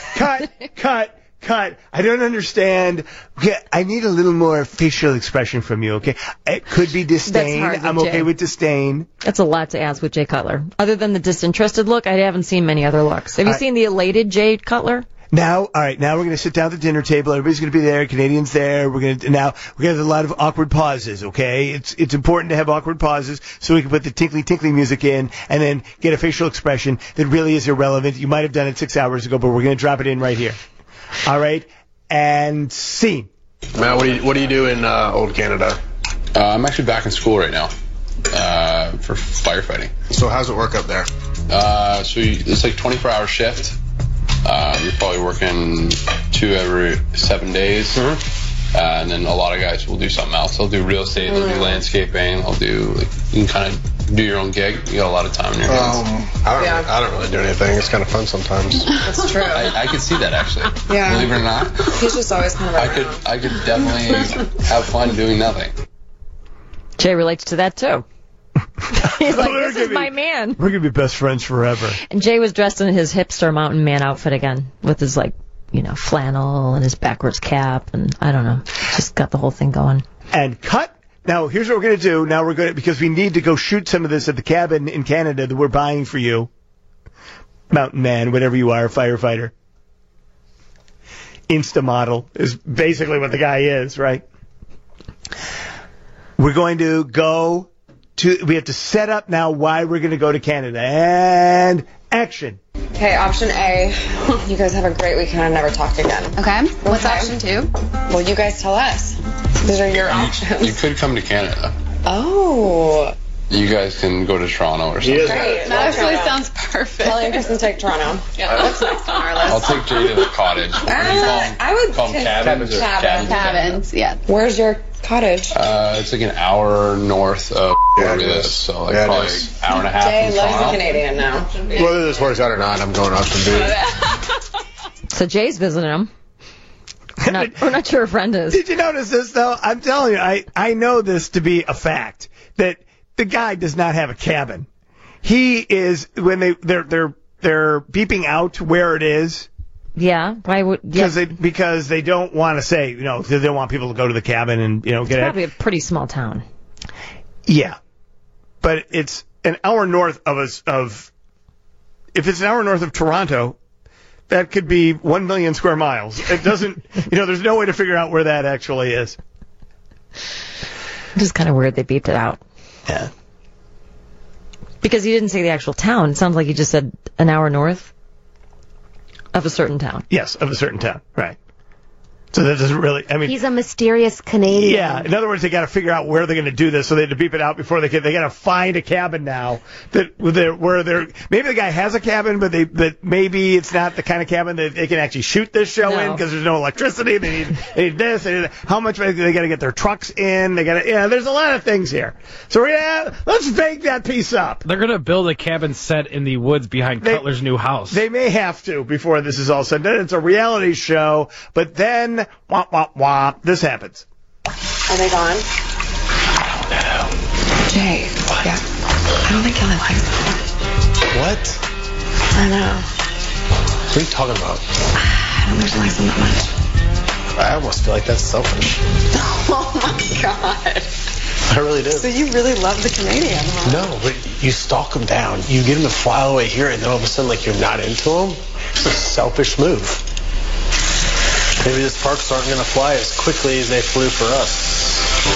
Cut. I don't understand. Okay, I need a little more facial expression from you, okay? It could be disdain. That's hard I'm with okay Jay. with disdain. That's a lot to ask with Jay Cutler. Other than the disinterested look, I haven't seen many other looks. Have you seen the elated Jay Cutler? Now we're going to sit down at the dinner table. Everybody's going to be there. Canadians there. We're going to have a lot of awkward pauses. Okay, it's important to have awkward pauses so we can put the tinkly music in and then get a facial expression that really is irrelevant. You might have done it 6 hours ago, but we're going to drop it in right here. All right, and scene. Matt, what do you do in Old Canada? I'm actually back in school right now for firefighting. So how's it work up there? It's like 24-hour shift. You're probably working 2 every 7 days. Mm-hmm. And then a lot of guys will do something else. They'll do real estate, they'll do landscaping, you can kind of do your own gig. You got a lot of time in your hands. I don't really do anything. It's kind of fun sometimes. That's true. I could see that actually. Yeah. Believe it or not. He's just always kind of I could definitely have fun doing nothing. Jay relates to that too. He's like, this is my man. We're going to be best friends forever. And Jay was dressed in his hipster mountain man outfit again with his flannel and his backwards cap and I don't know. Just got the whole thing going. And cut. Now, here's what we're going to do. Now because we need to go shoot some of this at the cabin in Canada that we're buying for you. Mountain man, whatever you are, firefighter. Insta model is basically what the guy is, right? We're going to we have to set up now why we're going to go to Canada. And action. Okay, option A. You guys have a great weekend and never talk again. Okay. What's option 2? Well, you guys tell us. These are your options. You could come to Canada. Oh. You guys can go to Toronto or something. Great. That actually sounds perfect. Kelly and Kristen take Toronto. Yeah. What's next on our list? I'll take Jay to the cottage. I would call them cabins or Cabins, yeah. Where's your cottage? It's like an hour north of where we live, so probably an hour and a half Jay from loves Toronto. the Canadian now. Whether this works out or not, I'm going off some dude. So Jay's visiting him. We're not sure a friend is. Did you notice this, though? I'm telling you, I know this to be a fact, that the guy does not have a cabin. He is, when they're beeping out where it is. Yeah, why would? Yeah. Because they don't want to say, they don't want people to go to the cabin and, get it's probably a pretty small town. Yeah. But it's an hour north if it's an hour north of Toronto, that could be 1 million square miles. It doesn't, there's no way to figure out where that actually is. It's just kind of weird they beeped it out. Yeah. Because he didn't say the actual town. It sounds like he just said an hour north of a certain town. Yes, of a certain town. Right. So that doesn't really, I mean. He's a mysterious Canadian. Yeah. In other words, they got to figure out where they're going to do this, so they had to beep it out before they got to find a cabin now where they're, maybe the guy has a cabin, but maybe it's not the kind of cabin that they can actually shoot this show in because there's no electricity. They need this. How much they got to get their trucks in. There's a lot of things here. So let's fake that piece up. They're going to build a cabin set in the woods behind Cutler's new house. They may have to before this is all said and done. It's a reality show, but then womp, womp, womp. This happens. Are they gone? Jay. What? Yeah. I don't think Kelly likes them. What? I know. What are you talking about? I don't think she likes them that much. I almost feel like that's selfish. Oh my god. I really do. So you really love the Canadian, huh? No, but you stalk them down. You get them to fly all the way here, and then all of a sudden, like, you're not into them. It's a selfish move. Maybe the Sparks aren't going to fly as quickly as they flew for us.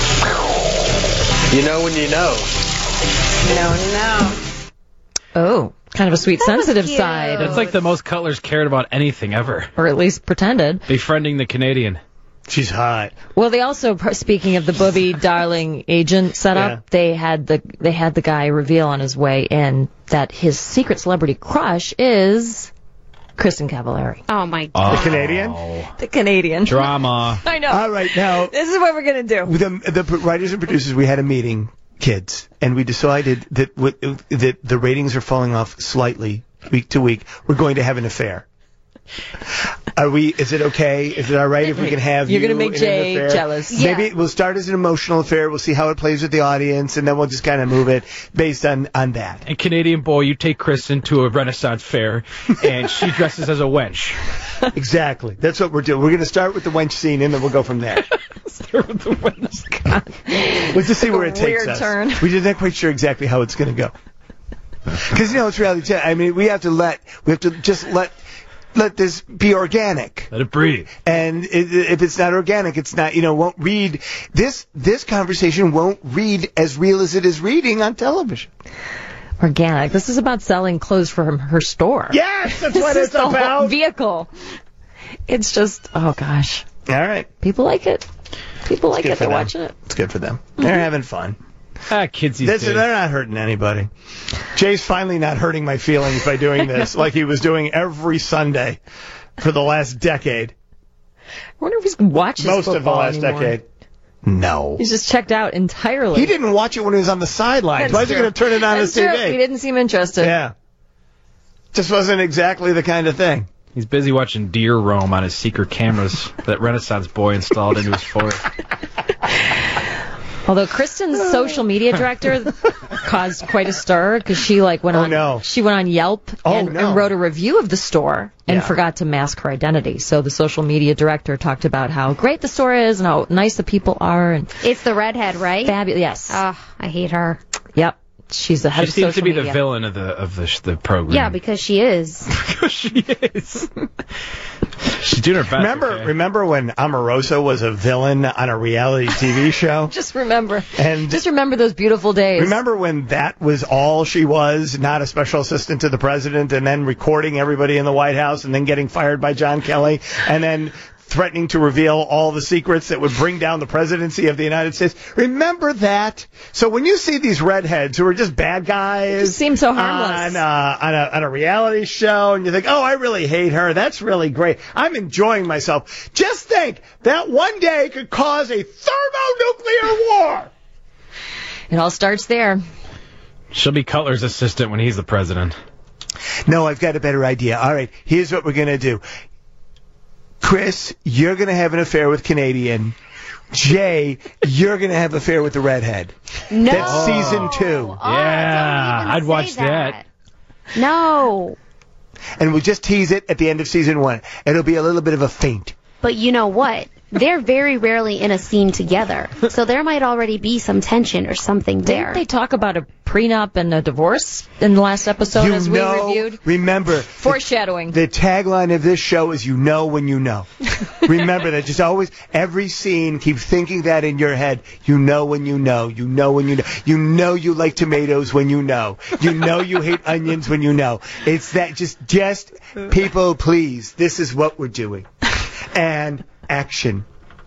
You know when you know. You know when you know. Oh, kind of a sweet, sensitive side. That's like the most Cutler's cared about anything ever. Or at least pretended. Befriending the Canadian. She's hot. Well, they also, speaking of the Booby Darling agent setup, they had the guy reveal on his way in that his secret celebrity crush is Kristen Cavallari. Oh my God. The Canadian? The Canadian. Drama. I know. All right, now. This is what we're going to do. The writers and producers, we had a meeting, kids, and we decided that that the ratings are falling off slightly week to week. We're going to have an affair. Is it okay? Is it all right if we can have You're going to make in Jay an affair? jealous. Maybe we'll start as an emotional affair. We'll see how it plays with the audience, and then we'll just kind of move it based on that. And Canadian boy, you take Kristen to a Renaissance fair, and she dresses as a wench. Exactly. That's what we're doing. We're going to start with the wench scene, and then we'll go from there. Start with the wench. We'll just see where it takes Weird us. turn. We're just not quite sure exactly how it's going to go. Because, it's reality. I mean, we have to just let this be organic. Let it breathe. And if it's not organic, it's not, won't read. This conversation won't read as real as it is reading on television. Organic. This is about selling clothes from her store. Yes, that's what This it's is the about. whole vehicle. It's just, oh gosh. All right. People like it. People like good it. for They're them. watching it. It's good for them. They're having fun. Kids these days. They're not hurting anybody. Jay's finally not hurting my feelings by doing this like he was doing every Sunday for the last decade. I wonder if he's watches Most of the football last anymore. decade. No. He's just checked out entirely. He didn't watch it when he was on the sidelines. Why is he going to turn it on his That's TV? true. He didn't seem interested. Yeah. Just wasn't exactly the kind of thing. He's busy watching deer roam on his secret cameras that Renaissance boy installed into his Ford. Although Kristen's social media director caused quite a stir because she went on Yelp and wrote a review of the store and forgot to mask her identity. So the social media director talked about how great the store is and how nice the people are. And it's the redhead, right? Fabulous. Yes. Oh, I hate her. Yep. She's the head of social media. She seems to be the villain of the program. Yeah, because she is. Because she is. She's doing her best. Remember when Omarosa was a villain on a reality TV show? Just remember those beautiful days. Remember when that was all she was, not a special assistant to the president, and then recording everybody in the White House, and then getting fired by John Kelly, and then threatening to reveal all the secrets that would bring down the presidency of the United States. Remember that? So when you see these redheads who are just bad guys, just seem so harmless on a reality show, and you think, oh, I really hate her. That's really great. I'm enjoying myself. Just think that one day could cause a thermonuclear war. It all starts there. She'll be Cutler's assistant when he's the president. No, I've got a better idea. All right, here's what we're going to do. Chris, you're going to have an affair with Canadian. Jay, you're going to have an affair with the redhead. No. That's season 2. Yeah, I'd watch that. No. And we'll just tease it at the end of season 1. It'll be a little bit of a feint. But you know what? They're very rarely in a scene together. So there might already be some tension or something there. Didn't they talk about a prenup and a divorce in the last episode as we reviewed? Remember. Foreshadowing. The tagline of this show is you know when you know. Remember that. Just always, every scene, keep thinking that in your head. You know when you know. You know when you know. You know you like tomatoes when you know. You know you hate onions when you know. It's that just people, please. This is what we're doing. And action.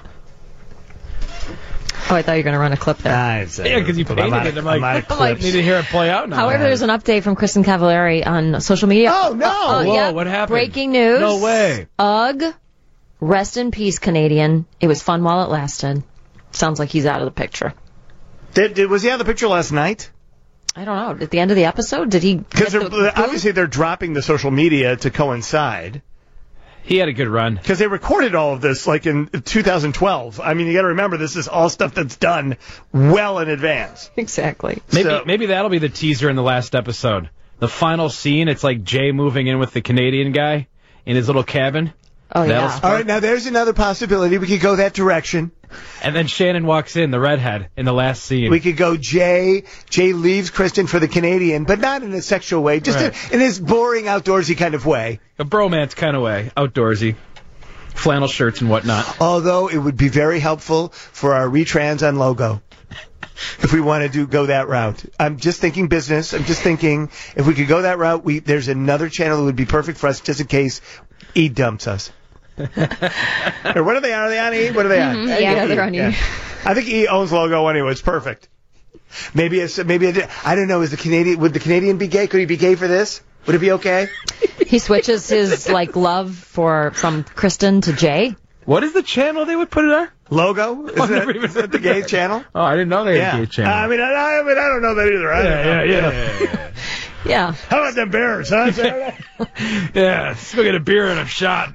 Oh, I thought you were going to run a clip there. Yeah, because you painted it. I'm like, need to hear it play out now. However, there's an update from Kristen Cavallari on social media. Oh, no. Whoa, yeah. what happened? Breaking news. No way. Ugh. Rest in peace, Canadian. It was fun while it lasted. Sounds like he's out of the picture. Was he out of the picture last night? I don't know. At the end of the episode, did he? Because obviously they're dropping the social media to coincide. He had a good run. Because they recorded all of this like in 2012. I mean, you got to remember, this is all stuff that's done well in advance. Exactly. Maybe that'll be the teaser in the last episode. The final scene, it's like Jay moving in with the Canadian guy in his little cabin. Oh, yeah. All right, now there's another possibility. We could go that direction. And then Shannon walks in, the redhead, in the last scene. We could go Jay leaves Kristen for the Canadian, but not in a sexual way, just in his boring, outdoorsy kind of way. A bromance kind of way, outdoorsy. Flannel shirts and whatnot. Although it would be very helpful for our retrans on logo. If we want to go that route. I'm just thinking business. I'm just thinking if we could go that route, there's another channel that would be perfect for us just in case E dumps us. Or what are they on? Are they on E? What are they on? Yeah, they're on E. Yeah. I think E owns logo anyway. It's perfect. Maybe I don't know. Would the Canadian be gay? Could he be gay for this? Would it be okay? He switches his love from Kristen to Jay. What is the channel they would put it on? Logo? Is that the gay channel? Oh, I didn't know they had a gay channel. I don't know that either. Yeah. Yeah. How about them Bears, huh? Yeah, let's go get a beer and a shot.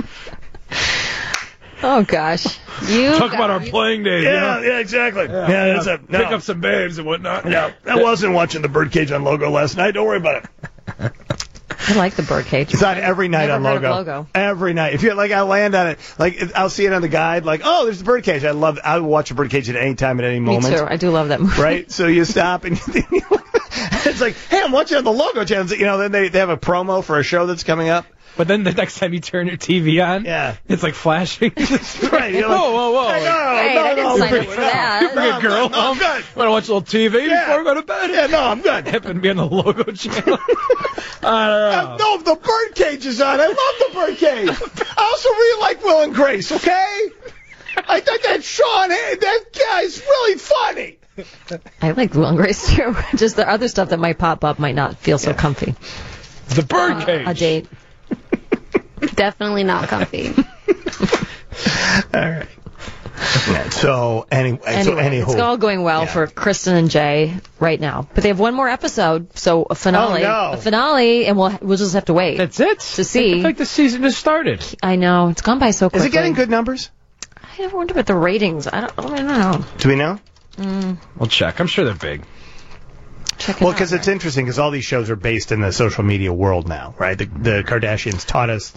Oh, gosh. Talk about our playing days. Yeah, exactly. Pick up some babes and whatnot. No, I wasn't watching the Birdcage on Logo last night. Don't worry about it. I like the Birdcage. It's on every night on Logo. Every night. If you I'll land on it. I'll see it on the guide. There's the Birdcage. I will watch a Birdcage at any time, at any moment. Me too. I do love that movie. Right? So you stop and it's like, hey, I'm watching on the Logo channel. Then they have a promo for a show that's coming up. But then the next time you turn your TV on, it's like flashing. Right. You're like, whoa. I didn't sign up for that. You bring a girl home. I'm good. Want to watch a little TV before we go to bed? Yeah, no, I'm good. Happen to be on the Logo channel. I don't know. No, the Birdcage is on. I love the Birdcage. I also really like Will and Grace, okay? I think that Sean, that guy's really funny. I like Will and Grace too. Just the other stuff that might pop up might not feel so comfy. The Birdcage. A date. Definitely not comfy. All right. Yeah, so anyway, it's all going well for Kristen and Jay right now, but they have one more episode, so a finale. Oh, no. A finale, and we'll just have to wait. That's it to see. I think the season just started. I know it's gone by so quickly. Is it getting good numbers? I wonder about the ratings. I don't know. Do we know? We'll check. I'm sure they're big. Well, because it's interesting because all these shows are based in the social media world now, right? The Kardashians taught us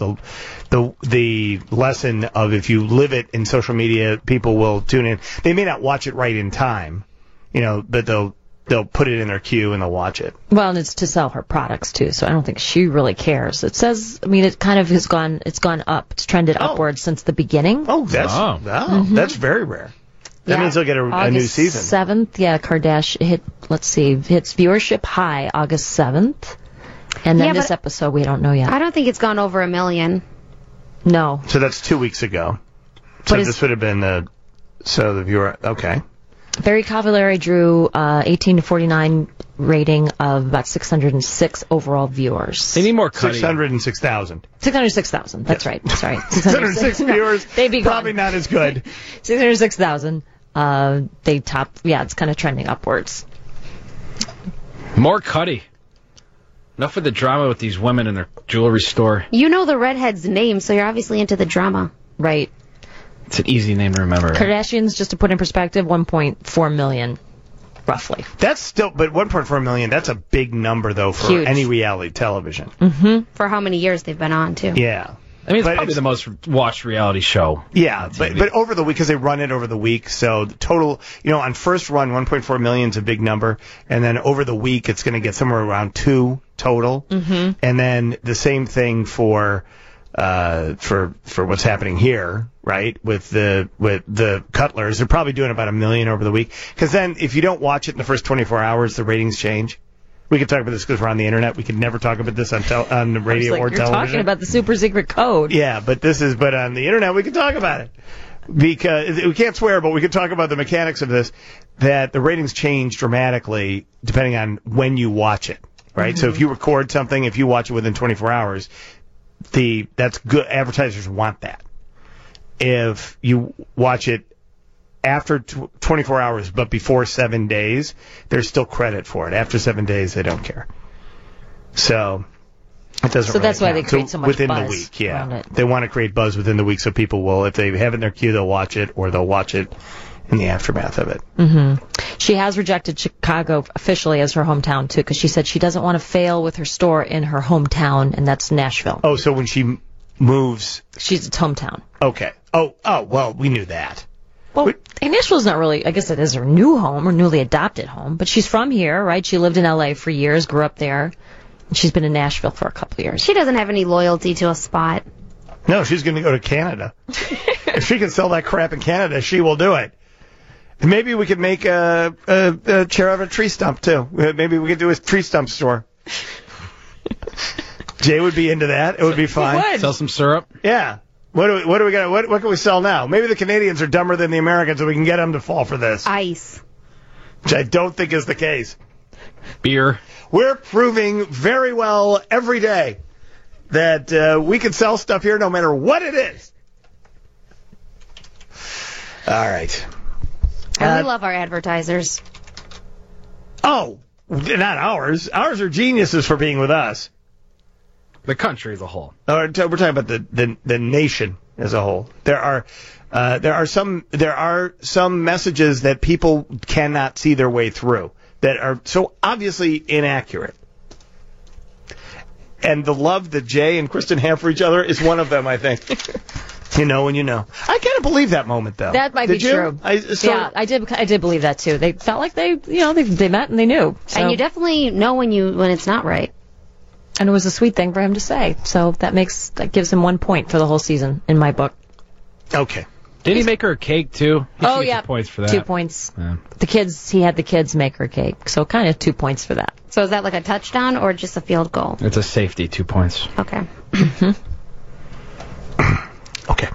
the lesson of if you live it in social media, people will tune in. They may not watch it right in time, but they'll put it in their queue and they'll watch it. Well, and it's to sell her products too, so I don't think she really cares. It says, it kind of has gone up. It's trended upwards since the beginning. Oh, that's very rare. That means they'll get a new season. 7th, Kardashian hits viewership high August 7th. And then this episode, we don't know yet. I don't think it's gone over 1 million. No. So that's 2 weeks ago. So this would have been the viewer, okay. Barry Cavallari drew 18 to 49 rating of about 606 overall viewers. They need more cutting. 606,000. 606,000, that's right. Sorry. 606 viewers, they'd be probably not as good. 606,000. They top, it's kind of trending upwards. More Cuddy. Enough of the drama with these women in their jewelry store. You know the redhead's name, so you're obviously into the drama. Right. It's an easy name to remember. Right? Kardashians, just to put in perspective, 1.4 million, roughly. But 1.4 million, that's a big number, though, for any reality television. Mm-hmm. For how many years they've been on, too. Yeah. It's probably the most watched reality show. Yeah, but over the week, because they run it over the week, so the total, on first run, 1.4 million is a big number, and then over the week, it's going to get somewhere around 2 total, and then the same thing for what's happening here, right? With the Cutlers, they're probably doing about 1 million over the week, because then if you don't watch it in the first 24 hours, the ratings change. We could talk about this because we're on the internet. We could never talk about this on the radio or you're television. talking about the super secret code. Yeah, but on the internet we can talk about it. Because we can't swear, but we can talk about the mechanics of this, that the ratings change dramatically depending on when you watch it, right? So if you record something, if you watch it within 24 hours, that's good. Advertisers want that. If you watch it after 24 hours but before 7 days, there's still credit for it. After 7 days, they don't care. So it doesn't. So that's really why they count. create so much within buzz the week. Yeah, around it. they want to create buzz within the week so people will, if they have it in their queue, they'll watch it, or they'll watch it in the aftermath of it. Mm-hmm. She has rejected Chicago officially as her hometown too, because she said she doesn't want to fail with her store in her hometown, and that's Nashville. Oh, so when she moves, she's its hometown. Okay. Oh, well, we knew that. Well, Nashville's not really, I guess it is her new home, or newly adopted home, but she's from here, right? She lived in L.A. for years, grew up there, and she's been in Nashville for a couple of years. She doesn't have any loyalty to a spot. No, she's going to go to Canada. If she can sell that crap in Canada, she will do it. Maybe we could make a chair out of a tree stump, too. Maybe we could do a tree stump store. Jay would be into that. It would be fun. Sell some syrup. Yeah. What do we got? What can we sell now? Maybe the Canadians are dumber than the Americans, and we can get them to fall for this. Ice. Which I don't think is the case. Beer. We're proving very well every day that we can sell stuff here no matter what it is. All right. And we love our advertisers. Oh, not ours. Ours are geniuses for being with us. The country as a whole. We're talking about the nation as a whole. There are some messages that people cannot see their way through that are so obviously inaccurate. And the love that Jay and Kristen have for each other is one of them, I think. You know when you know. I kind of believe that moment, though. That might Did be you? true. I did believe that too. They felt like they met and they knew. So. And you definitely know when it's not right. And it was a sweet thing for him to say. So that gives him 1 point for the whole season in my book. Okay. Did he make her a cake too? He should get 2 points for that. 2 points. Yeah. He had the kids make her cake. So kind of 2 points for that. So is that like a touchdown or just a field goal? It's a safety, 2 points. Okay. Okay.